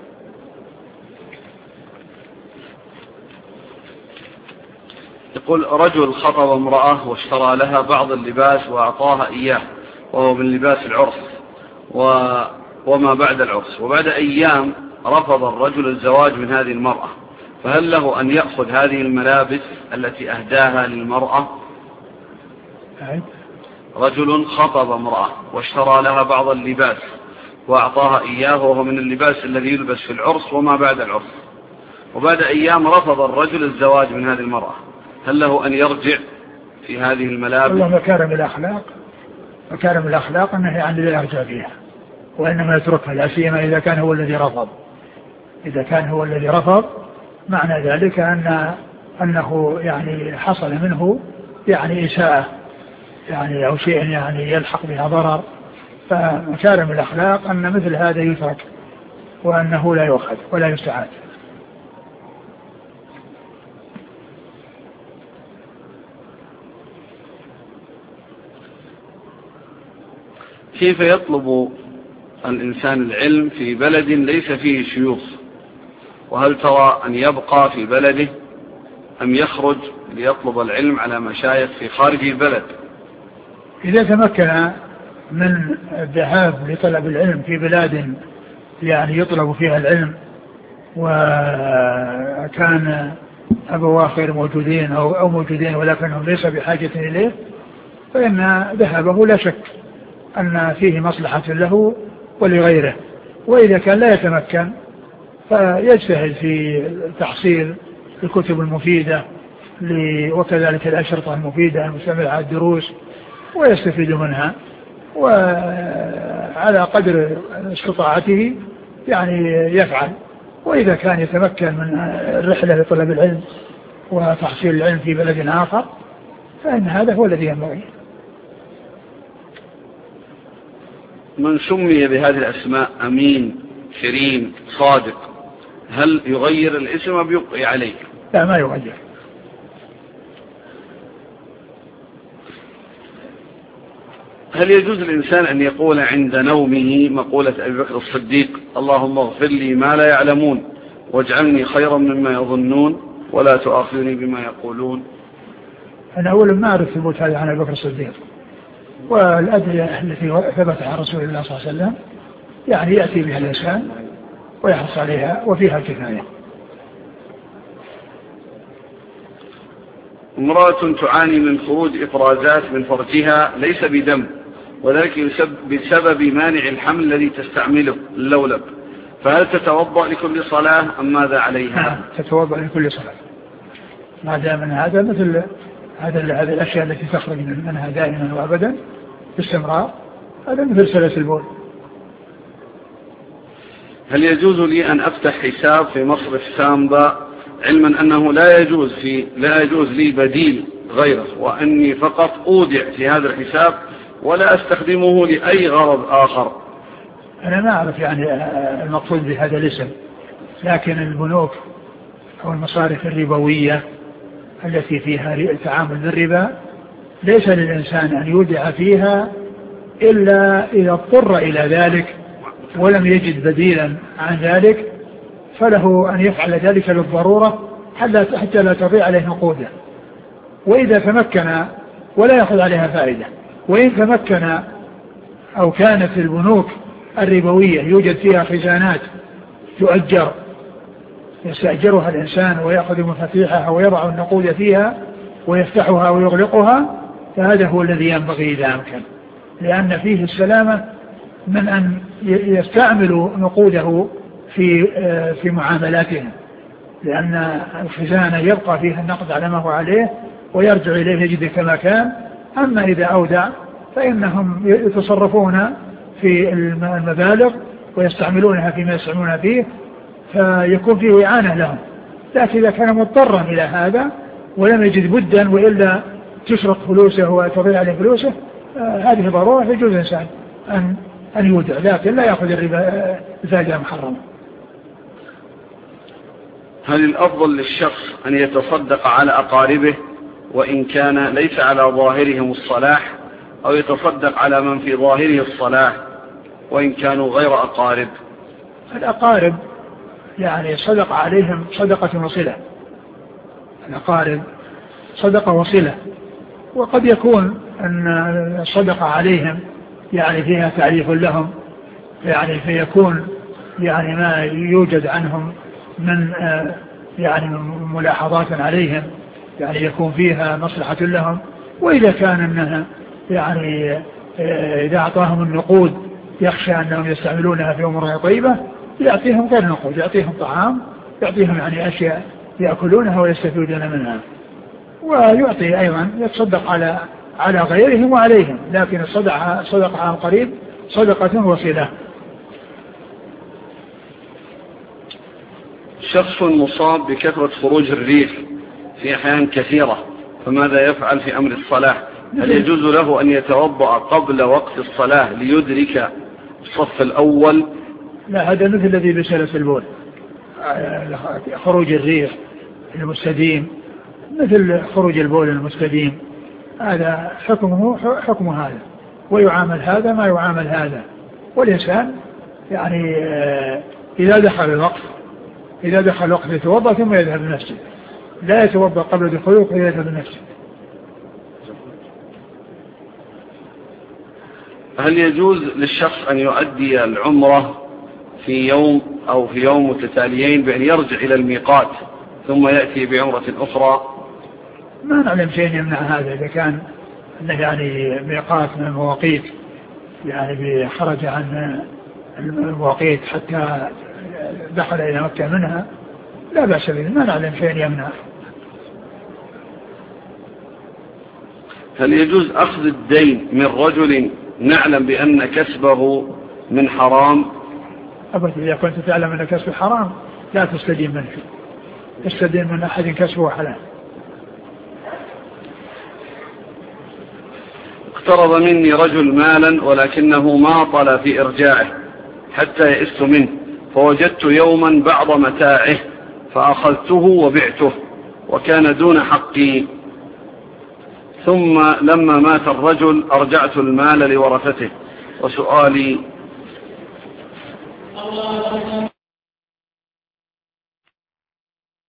يقول رجل خطب امرأة واشترى لها بعض اللباس وأعطاها إياه وهو من لباس العرس وما بعد العرس، وبعد أيام رفض الرجل الزواج من هذه المرأة، فهل له أن يأخذ هذه الملابس التي أهداها للمرأة؟ رجل خطب امرأة واشترى لها بعض اللباس وأعطاها إياه وهو من اللباس الذي يلبس في العرس وما بعد العرس، وبعد أيام رفض الرجل الزواج من هذه المرأة، هل له أن يرجع في هذه الملابس؟ والله مكارم الأخلاق أنه يعني لا يرجع فيها وإنما يتركها، لا سيما إذا كان هو الذي رفض، معنى ذلك أنه يعني حصل منه يعني إساءة يعني أو شيء يعني يلحق بها ضرر. فمكارم الأخلاق أن مثل هذا يترك وأنه لا يؤخذ ولا يستعاد. كيف يطلب الإنسان العلم في بلد ليس فيه شيوخ؟ وهل ترى أن يبقى في بلده أم يخرج ليطلب العلم على مشايخ في خارج البلد؟ إذا تمكن من الذهاب لطلب العلم في بلاد يعني يطلب فيها العلم وكان أبواه غير موجودين أو موجودين ولكنهم ليس بحاجة إليه، فإن ذهابه لا شك أن فيه مصلحة له ولغيره. وإذا كان لا يتمكن فيجتهد في تحصيل الكتب المفيدة وكذلك الأشرطة المفيدة المستمرة على الدروس ويستفيد منها، وعلى قدر استطاعته يعني يفعل. وإذا كان يتمكن من الرحلة لطلب العلم وتحصيل العلم في بلد آخر فإن هذا هو الذي ينبغي. من سمي بهذه الأسماء أمين كريم صادق هل يغير الاسم أو يبقي عليه؟ لا، ما يغير. هل يجوز الإنسان أن يقول عند نومه مقولة أبي بكر الصديق اللهم اغفر لي ما لا يعلمون واجعلني خيرا مما يظنون ولا تؤاخذني بما يقولون. أنا أولا ما أعرف ثبوت هذا عن أبي بكر الصديق، والأدعية التي ثبت عن رسول الله صلى الله عليه وسلم يعني يأتي بها الإنسان ويحرص عليها وفيها الكفاية. امرأة تعاني من خروج إفرازات من فرجها ليس بدم، وذلك بسبب مانع الحمل الذي تستعمله اللولب، فهل تتوضأ لكل صلاة أم ماذا عليها؟ تتوضأ لكل صلاة، ما دام من هذا مثل هذه الأشياء التي تخرج منها دائما وأبدا باستمرار، هذا مثل سلس البول. هل يجوز لي أن أفتح حساب في مصرف سامبا علما أنه لا يجوز لي بديل غيره، وأني فقط أودع في هذا الحساب ولا أستخدمه لأي غرض آخر؟ أنا ما أعرف يعني المقصود بهذا الاسم، لكن البنوك أو المصارف الربوية التي فيها التعامل بالربا ليس للإنسان أن يودع فيها إلا إذا اضطر إلى ذلك ولم يجد بديلا عن ذلك، فله أن يفعل ذلك للضرورة حتى لا تضيع عليه نقوده، وإذا تمكن ولا يأخذ عليها فائدة. وإن تمكن أو كانت البنوك الربوية يوجد فيها خزانات تؤجر يستأجرها الإنسان ويأخذ مفاتيحها ويضع النقود فيها ويفتحها ويغلقها، فهذا هو الذي ينبغي إذا أمكن، لأن فيه السلامة من أن يستعمل نقوده في معاملاتهم، لأن الخزانة يبقى فيها النقد على ما هو عليه ويرجع إليه يجد كما كان. أما إذا أودع فإنهم يتصرفون في المبالغ ويستعملونها فيما يستعملون فيه، فيكون فيه إعانة لهم. لكن إذا كان مضطرا إلى هذا ولم يجد بدا وإلا تشرق فلوسه وتضيع عليه فلوسه، هذه ضرورة يجوز الإنسان أن يودع، لكن لا يأخذ الربا زاجة محرمة. هل الأفضل للشخص أن يتصدق على أقاربه وإن كان ليس على ظاهرهم الصلاح، أو يتصدق على من في ظاهره الصلاح وإن كانوا غير أقارب؟ الأقارب يعني صدق عليهم صدقة وصلة، الأقارب صدقة وصلة، وقد يكون أن الصدقة عليهم يعني فيها تعريف لهم، يعني فيكون يعني ما يوجد عنهم من يعني ملاحظات عليهم يعني يكون فيها مصلحة لهم. وإذا كان أنها يعني إذا أعطاهم النقود يخشى أنهم يستعملونها في أمور طيبة، يعطيهم غير نقود، يعطيهم طعام، يعطيهم يعني أشياء يأكلونها ويستفيدون منها. ويعطي أيضا يتصدق على غيرهم وعليهم، لكن الصدقة عن قريب صدقة وصلة. شخص مصاب بكثرة خروج الريح في أحيان كثيرة، فماذا يفعل في أمر الصلاة؟ هل يجوز له أن يتوضأ قبل وقت الصلاة ليدرك الصف الأول؟ لا، هذا مثل الذي بسلس البول، خروج الريح المستديم مثل خروج البول المستديم، هذا حكمه حكم هذا، ويعامل هذا ما يعامل هذا. والإنسان يعني إذا دخل الوقت يتوضأ ثم يذهب المسجد، لا يتوضأ قبل دخوله ويذهب المسجد. هل يجوز للشخص أن يؤدي العمرة في يوم أو في يوم متتاليين بأن يرجع إلى الميقات ثم يأتي بعمرة أخرى؟ ما نعلم شيء يمنع هذا، إذا كان أنه يعني ميقات من المواقيت يعني خرج عن المواقيت حتى دخل إلى مكة منها لا بأس به، ما نعلم شيء يمنع. هل يجوز أخذ الدين من رجل نعلم بأن كسبه من حرام؟ أبدا، إذا كنت تعلم أن كسبه حرام لا تستدين منه، تستدين من أحد كسبه حلال. اقترض مني رجل مالا ولكنه ما طال في إرجاعه حتى يئست منه، فوجدت يوما بعض متاعه فأخذته وبعته وكان دون حقي، ثم لما مات الرجل أرجعت المال لورثته. وسؤالي